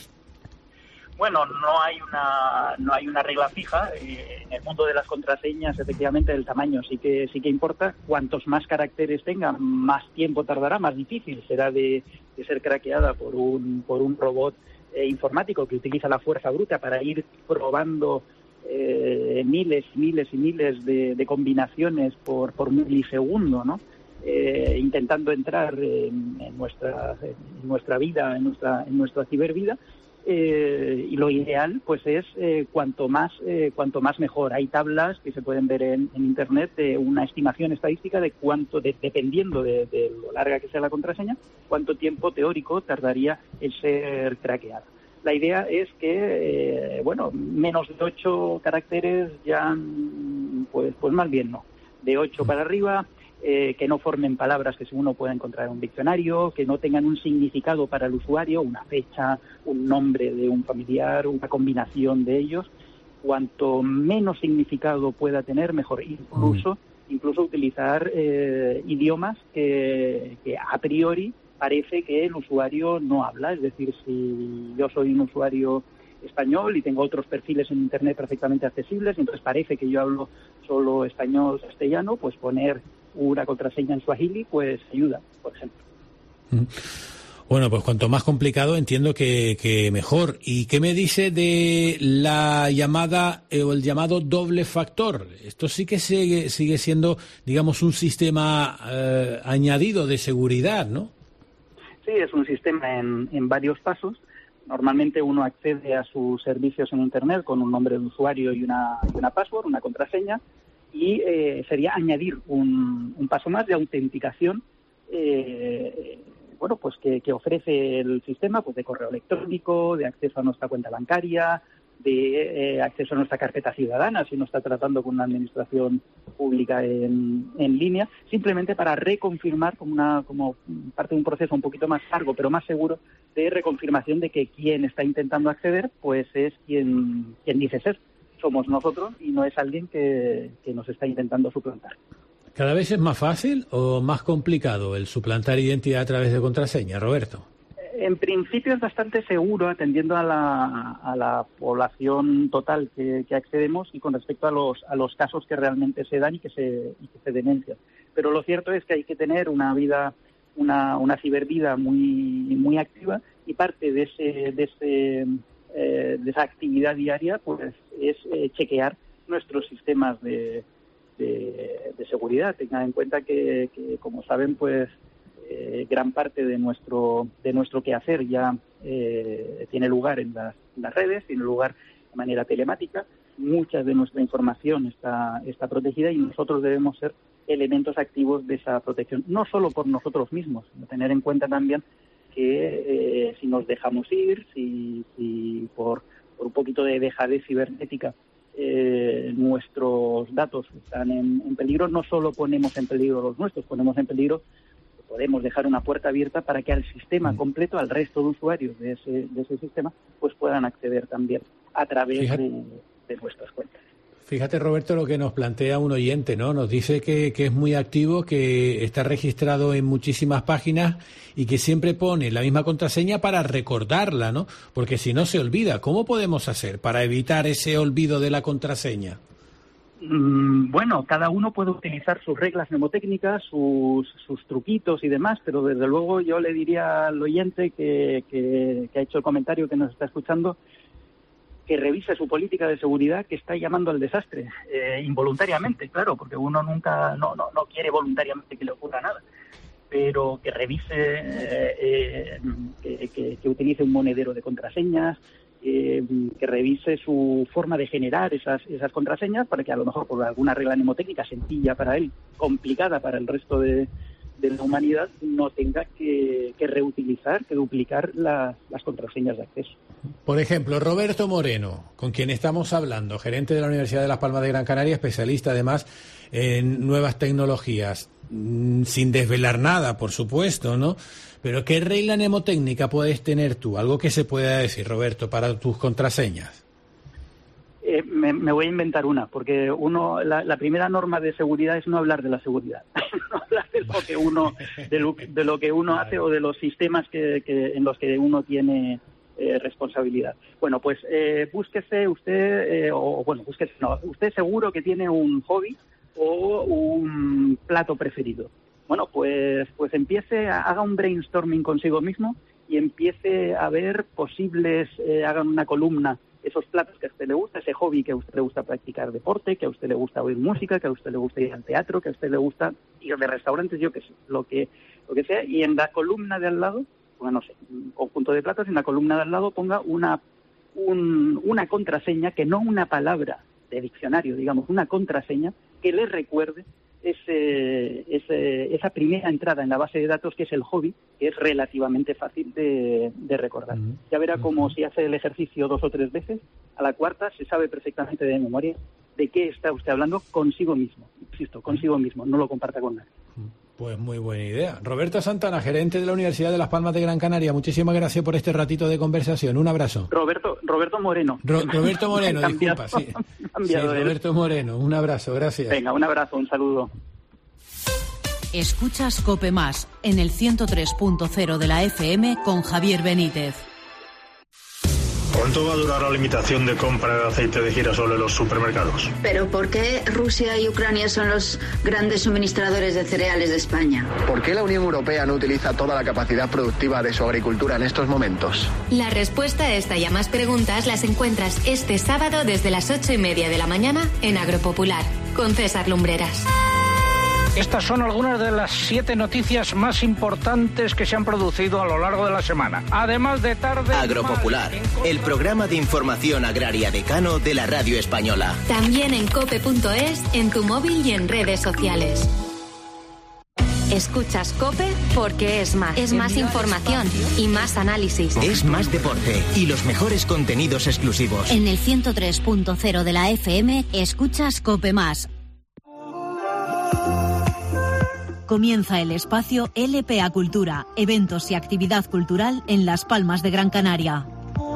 Bueno, no hay una no hay una regla fija. Eh, en el mundo de las contraseñas, efectivamente, el tamaño sí que sí que importa. Cuantos más caracteres tenga, más tiempo tardará, más difícil será de, de ser craqueada por un por un robot eh, informático que utiliza la fuerza bruta para ir probando eh, miles, miles y miles de, de combinaciones por por milisegundo, ¿no? Eh, intentando entrar en, en nuestra en nuestra vida, en nuestra en nuestra cibervida. Eh, y lo ideal pues es eh, cuanto más eh, cuanto más mejor. Hay tablas que se pueden ver en, en internet de una estimación estadística de cuánto, de, dependiendo de, de lo larga que sea la contraseña, cuánto tiempo teórico tardaría en ser craqueada. La idea es que eh, bueno, menos de ocho caracteres ya pues pues más bien no, de ocho para arriba. Eh, que no formen palabras que uno pueda encontrar en un diccionario, que no tengan un significado para el usuario, una fecha, un nombre de un familiar, una combinación de ellos. Cuanto menos significado pueda tener, mejor. Incluso, incluso utilizar eh, idiomas que, que a priori parece que el usuario no habla. Es decir, si yo soy un usuario español y tengo otros perfiles en Internet perfectamente accesibles, y entonces parece que yo hablo solo español castellano, pues poner una contraseña en Swahili pues ayuda, por ejemplo. Bueno, pues cuanto más complicado entiendo que, que mejor. ¿Y qué me dice de la llamada eh, o el llamado doble factor? Esto sí que sigue, sigue siendo, digamos, un sistema eh, añadido de seguridad, ¿no? Sí, es un sistema en, en varios pasos. Normalmente uno accede a sus servicios en Internet con un nombre de usuario y una, y una password, una contraseña, y eh, sería añadir un, un paso más de autenticación eh, bueno, pues que, que ofrece el sistema, pues de correo electrónico, de acceso a nuestra cuenta bancaria, de eh, acceso a nuestra carpeta ciudadana, si uno está tratando con una administración pública en, en línea, simplemente para reconfirmar como, una, como parte de un proceso un poquito más largo, pero más seguro, de reconfirmación de que quien está intentando acceder, pues es quien, quien dice ser. Somos nosotros y no es alguien que, que nos está intentando suplantar. ¿Cada vez es más fácil o más complicado el suplantar identidad a través de contraseña, Roberto? En principio es bastante seguro, atendiendo a la, a la población total que, que accedemos y con respecto a los, a los casos que realmente se dan y que se, y que se denuncian. Pero lo cierto es que hay que tener una vida, una, una cibervida muy, muy activa, y parte de ese, de ese, eh, de esa actividad diaria, pues es eh, chequear nuestros sistemas de De, de seguridad. Tengan en cuenta que, que como saben, pues eh, gran parte de nuestro de nuestro quehacer ya eh, tiene lugar en las, en las redes, tiene lugar de manera telemática. Mucha de nuestra información está está protegida y nosotros debemos ser elementos activos de esa protección, no solo por nosotros mismos, sino tener en cuenta también que eh, si nos dejamos ir, si, si por, por un poquito de dejadez cibernética Eh, nuestros datos están en, en peligro, no solo ponemos en peligro los nuestros, ponemos en peligro, podemos dejar una puerta abierta para que al sistema completo, al resto de usuarios de ese, de ese sistema, pues puedan acceder también a través de, de nuestras cuentas. Fíjate, Roberto, lo que nos plantea un oyente, ¿no? Nos dice que, que es muy activo, que está registrado en muchísimas páginas y que siempre pone la misma contraseña para recordarla, ¿no? Porque si no se olvida, ¿cómo podemos hacer para evitar ese olvido de la contraseña? Mm, bueno, cada uno puede utilizar sus reglas mnemotécnicas, sus, sus truquitos y demás, pero desde luego yo le diría al oyente que, que, que ha hecho el comentario, que nos está escuchando, que revise su política de seguridad, que está llamando al desastre, eh, involuntariamente, claro, porque uno nunca, no, no, no quiere voluntariamente que le ocurra nada, pero que revise, eh, eh, que, que, que utilice un monedero de contraseñas, eh, que revise su forma de generar esas, esas contraseñas, para que a lo mejor por alguna regla mnemotécnica sencilla para él, complicada para el resto de, de la humanidad, no tenga que, que reutilizar, que duplicar las, las contraseñas de acceso. Por ejemplo, Roberto Moreno, con quien estamos hablando, gerente de la Universidad de Las Palmas de Gran Canaria, especialista además en nuevas tecnologías, sin desvelar nada, por supuesto, ¿no? Pero ¿qué regla mnemotécnica puedes tener tú? Algo que se pueda decir, Roberto, para tus contraseñas. Eh, me, me voy a inventar una, porque uno la, la primera norma de seguridad es no hablar de la seguridad, no hablar de lo que uno de lo, de lo que uno hace o de los sistemas que, que en los que uno tiene eh, responsabilidad. Bueno, pues eh, búsquese usted, eh, o bueno, búsquese, no, usted seguro que tiene un hobby o un plato preferido. Bueno, pues pues empiece, a, haga un brainstorming consigo mismo y empiece a ver posibles, eh, hagan una columna, esos platos que a usted le gusta, ese hobby que a usted le gusta practicar deporte, que a usted le gusta oír música, que a usted le gusta ir al teatro, que a usted le gusta ir de restaurantes, yo qué sé, lo que, lo que sea, y en la columna de al lado, ponga, no sé, un conjunto de platos, en la columna de al lado ponga una, un, una contraseña, que no una palabra de diccionario, digamos, una contraseña que le recuerde ese, ese, esa primera entrada en la base de datos, que es el hobby, que es relativamente fácil de, de recordar. Uh-huh. Ya verá como si hace el ejercicio dos o tres veces, a la cuarta se sabe perfectamente de memoria de qué está usted hablando consigo mismo. Insisto, consigo mismo, no lo comparta con nadie. Pues muy buena idea. Roberto Santana, gerente de la Universidad de Las Palmas de Gran Canaria, muchísimas gracias por este ratito de conversación. Un abrazo. Roberto Roberto Moreno. Ro- Roberto Moreno, disculpa. Sí, sí Roberto Moreno, un abrazo, gracias. Venga, un abrazo, un saludo. Escuchas COPE Más en el ciento tres punto cero de la F M con Javier Benítez. ¿Cuánto va a durar la limitación de compra de aceite de girasol en los supermercados? ¿Pero por qué Rusia y Ucrania son los grandes suministradores de cereales de España? ¿Por qué la Unión Europea no utiliza toda la capacidad productiva de su agricultura en estos momentos? La respuesta a esta y a más preguntas las encuentras este sábado desde las ocho y media de la mañana en Agropopular, con César Lumbreras. Estas son algunas de las siete noticias más importantes que se han producido a lo largo de la semana. Además de tarde... Agropopular, el programa de información agraria decano de la radio española. También en cope punto es, en tu móvil y en redes sociales. Escuchas COPE porque es más. Es más información y más análisis. Es más deporte y los mejores contenidos exclusivos. En el ciento tres punto cero de la F M escuchas COPE Más. Comienza el espacio L P A Cultura, eventos y actividad cultural en Las Palmas de Gran Canaria.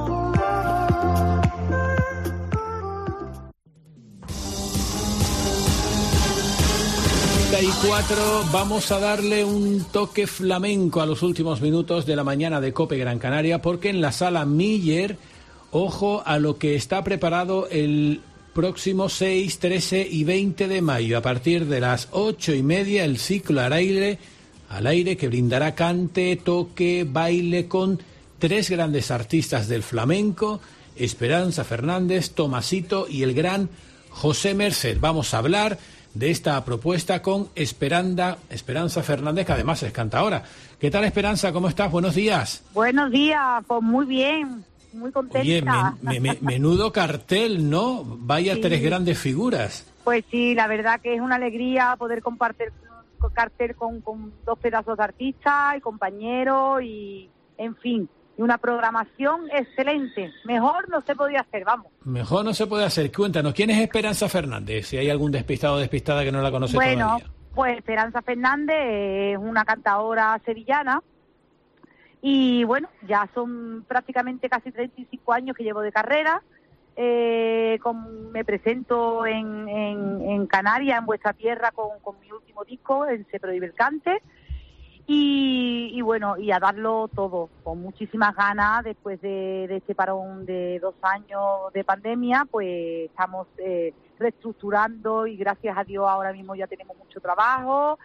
treinta y cuatro, vamos a darle un toque flamenco a los últimos minutos de la mañana de COPE Gran Canaria, porque en la sala Miller, ojo a lo que está preparado el próximo seis, trece y veinte de mayo, a partir de las ocho y media, el ciclo al aire, al aire que brindará cante, toque, baile con tres grandes artistas del flamenco, Esperanza Fernández, Tomasito y el gran José Merced. Vamos a hablar de esta propuesta con Esperanza, Esperanza Fernández, que además es cantadora. ¿Qué tal, Esperanza? ¿Cómo estás? Buenos días. Buenos días, pues muy bien. Muy contenta. Oye, men, me, me, menudo cartel, ¿no? Vaya sí. Tres grandes figuras. Pues sí, la verdad que es una alegría poder compartir cartel con, con dos pedazos de artistas y compañeros y, en fin, y una programación excelente. Mejor no se podía hacer, vamos. Mejor no se puede hacer. Cuéntanos, ¿quién es Esperanza Fernández? Si hay algún despistado o despistada que no la conoce bueno, todavía. Bueno, pues Esperanza Fernández es una cantadora sevillana. Y bueno, ya son prácticamente casi treinta y cinco años que llevo de carrera. Eh, con, me presento en, en, en Canarias, en vuestra tierra, con, con mi último disco, en Se Prohíbe el Cante. Y, y bueno, y a darlo todo, con muchísimas ganas, después de, de este parón de dos años de pandemia, pues estamos eh, reestructurando y gracias a Dios ahora mismo ya tenemos mucho trabajo.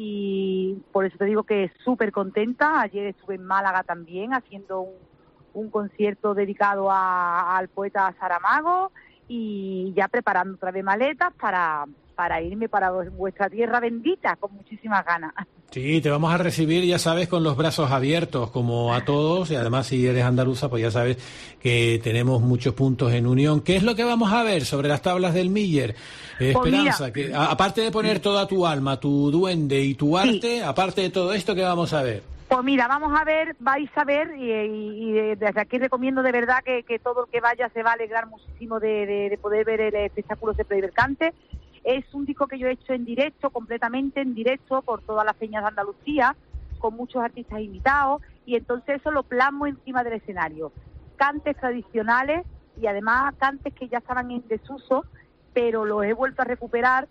Y por eso te digo que súper contenta. Ayer estuve en Málaga también haciendo un, un concierto dedicado a, al poeta Saramago y ya preparando otra vez maletas para, para irme para vuestra tierra bendita con muchísimas ganas. Sí, te vamos a recibir, ya sabes, con los brazos abiertos, como a todos, y además si eres andaluza, pues ya sabes que tenemos muchos puntos en unión. ¿Qué es lo que vamos a ver sobre las tablas del Miller? Eh, pues Esperanza, mira, que a, aparte de poner toda tu alma, tu duende y tu arte, sí. Aparte de todo esto, ¿qué vamos a ver? Pues mira, vamos a ver, vais a ver, y, y, y desde aquí recomiendo de verdad que, que todo el que vaya se va a alegrar muchísimo de, de, de poder ver el espectáculo Se Prohíbe el Cante. Es un disco que yo he hecho en directo, completamente en directo, por todas las peñas de Andalucía, con muchos artistas invitados, y entonces eso lo plasmo encima del escenario. Cantes tradicionales y además cantes que ya estaban en desuso, pero los he vuelto a recuperar.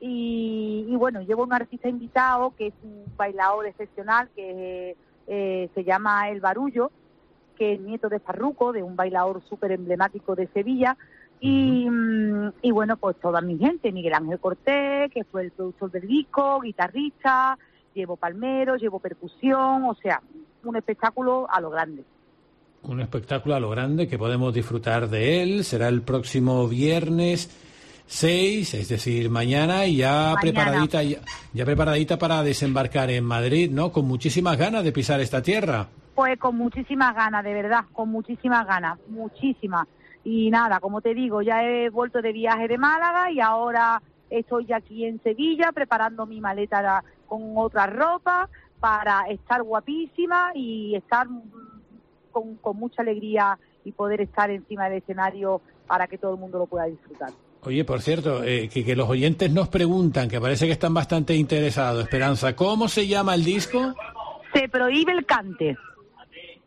Y, y bueno, llevo un artista invitado que es un bailador excepcional, que eh, se llama El Barullo, que es nieto de Farruco, de un bailador súper emblemático de Sevilla. Y, y bueno, pues toda mi gente, Miguel Ángel Cortés, que fue el productor del disco, guitarrista, llevo palmero, llevo percusión, o sea, un espectáculo a lo grande. Un espectáculo a lo grande que podemos disfrutar de él. Será el próximo viernes seis, es decir, mañana, y ya mañana. preparadita ya, ya preparadita para desembarcar en Madrid, ¿no? Con muchísimas ganas de pisar esta tierra. Pues con muchísimas ganas, de verdad, con muchísimas ganas, muchísimas. Y nada, como te digo, ya he vuelto de viaje de Málaga y ahora estoy aquí en Sevilla preparando mi maleta con otra ropa para estar guapísima y estar con, con mucha alegría y poder estar encima del escenario para que todo el mundo lo pueda disfrutar. Oye, por cierto, eh, que, que los oyentes nos preguntan, que parece que están bastante interesados. Esperanza, ¿cómo se llama el disco? Se Prohíbe el Cante.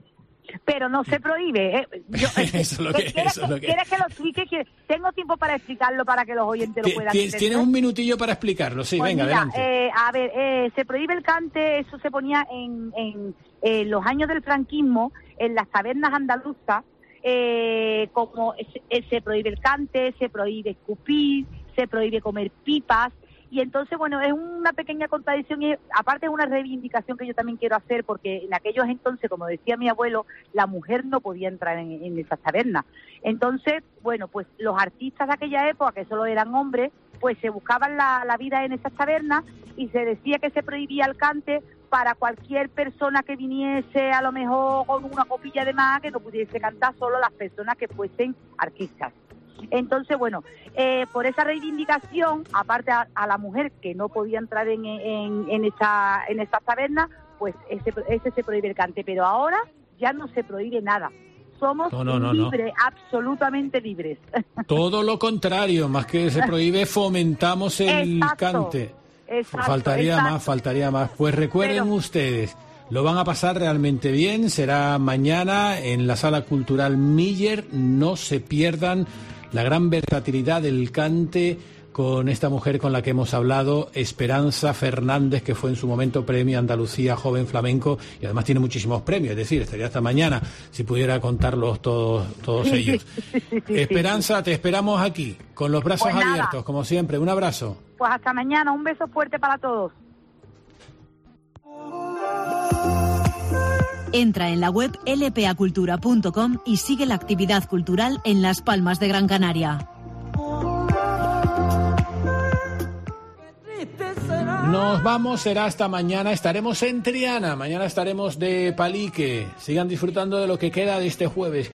pero no se prohíbe. ¿eh? Yo, eso es lo que, ¿Quieres, eso es lo que... ¿Quieres que lo explique? Tengo tiempo para explicarlo para que los oyentes lo puedan entender. Tienes un minutillo para explicarlo, sí, pues venga, mira, adelante. Eh, a ver, eh, se prohíbe el cante, eso se ponía en, en eh, los años del franquismo, en las tabernas andaluzas, eh, como se, se prohíbe el cante, se prohíbe escupir, se prohíbe comer pipas. Y entonces, bueno, es una pequeña contradicción y aparte es una reivindicación que yo también quiero hacer porque en aquellos entonces, como decía mi abuelo, la mujer no podía entrar en, en esas tabernas. Entonces, bueno, pues los artistas de aquella época, que solo eran hombres, pues se buscaban la, la vida en esas tabernas y se decía que se prohibía el cante para cualquier persona que viniese a lo mejor con una copilla de más, que no pudiese cantar, solo las personas que fuesen artistas. Entonces, bueno, eh, por esa reivindicación, aparte a, a la mujer que no podía entrar en, en, en esa en esa taberna, pues ese, ese se prohíbe el cante. Pero ahora ya no se prohíbe nada. Somos no, no, no, libres, no. absolutamente libres. Todo lo contrario, más que se prohíbe, fomentamos el exacto, cante. Exacto, faltaría exacto. más, faltaría más. Pues recuerden Pero... ustedes, lo van a pasar realmente bien. Será mañana en la Sala Cultural Miller. No se pierdan la gran versatilidad del cante con esta mujer con la que hemos hablado, Esperanza Fernández, que fue en su momento Premio Andalucía Joven Flamenco y además tiene muchísimos premios, es decir, estaría hasta mañana si pudiera contarlos todos, todos ellos. Esperanza, te esperamos aquí, con los brazos pues abiertos, como siempre. Un abrazo. Pues hasta mañana, un beso fuerte para todos. Entra en la web l p a cultura punto com y sigue la actividad cultural en Las Palmas de Gran Canaria. Nos vamos, será hasta mañana. Estaremos en Triana, mañana estaremos de Palique. Sigan disfrutando de lo que queda de este jueves.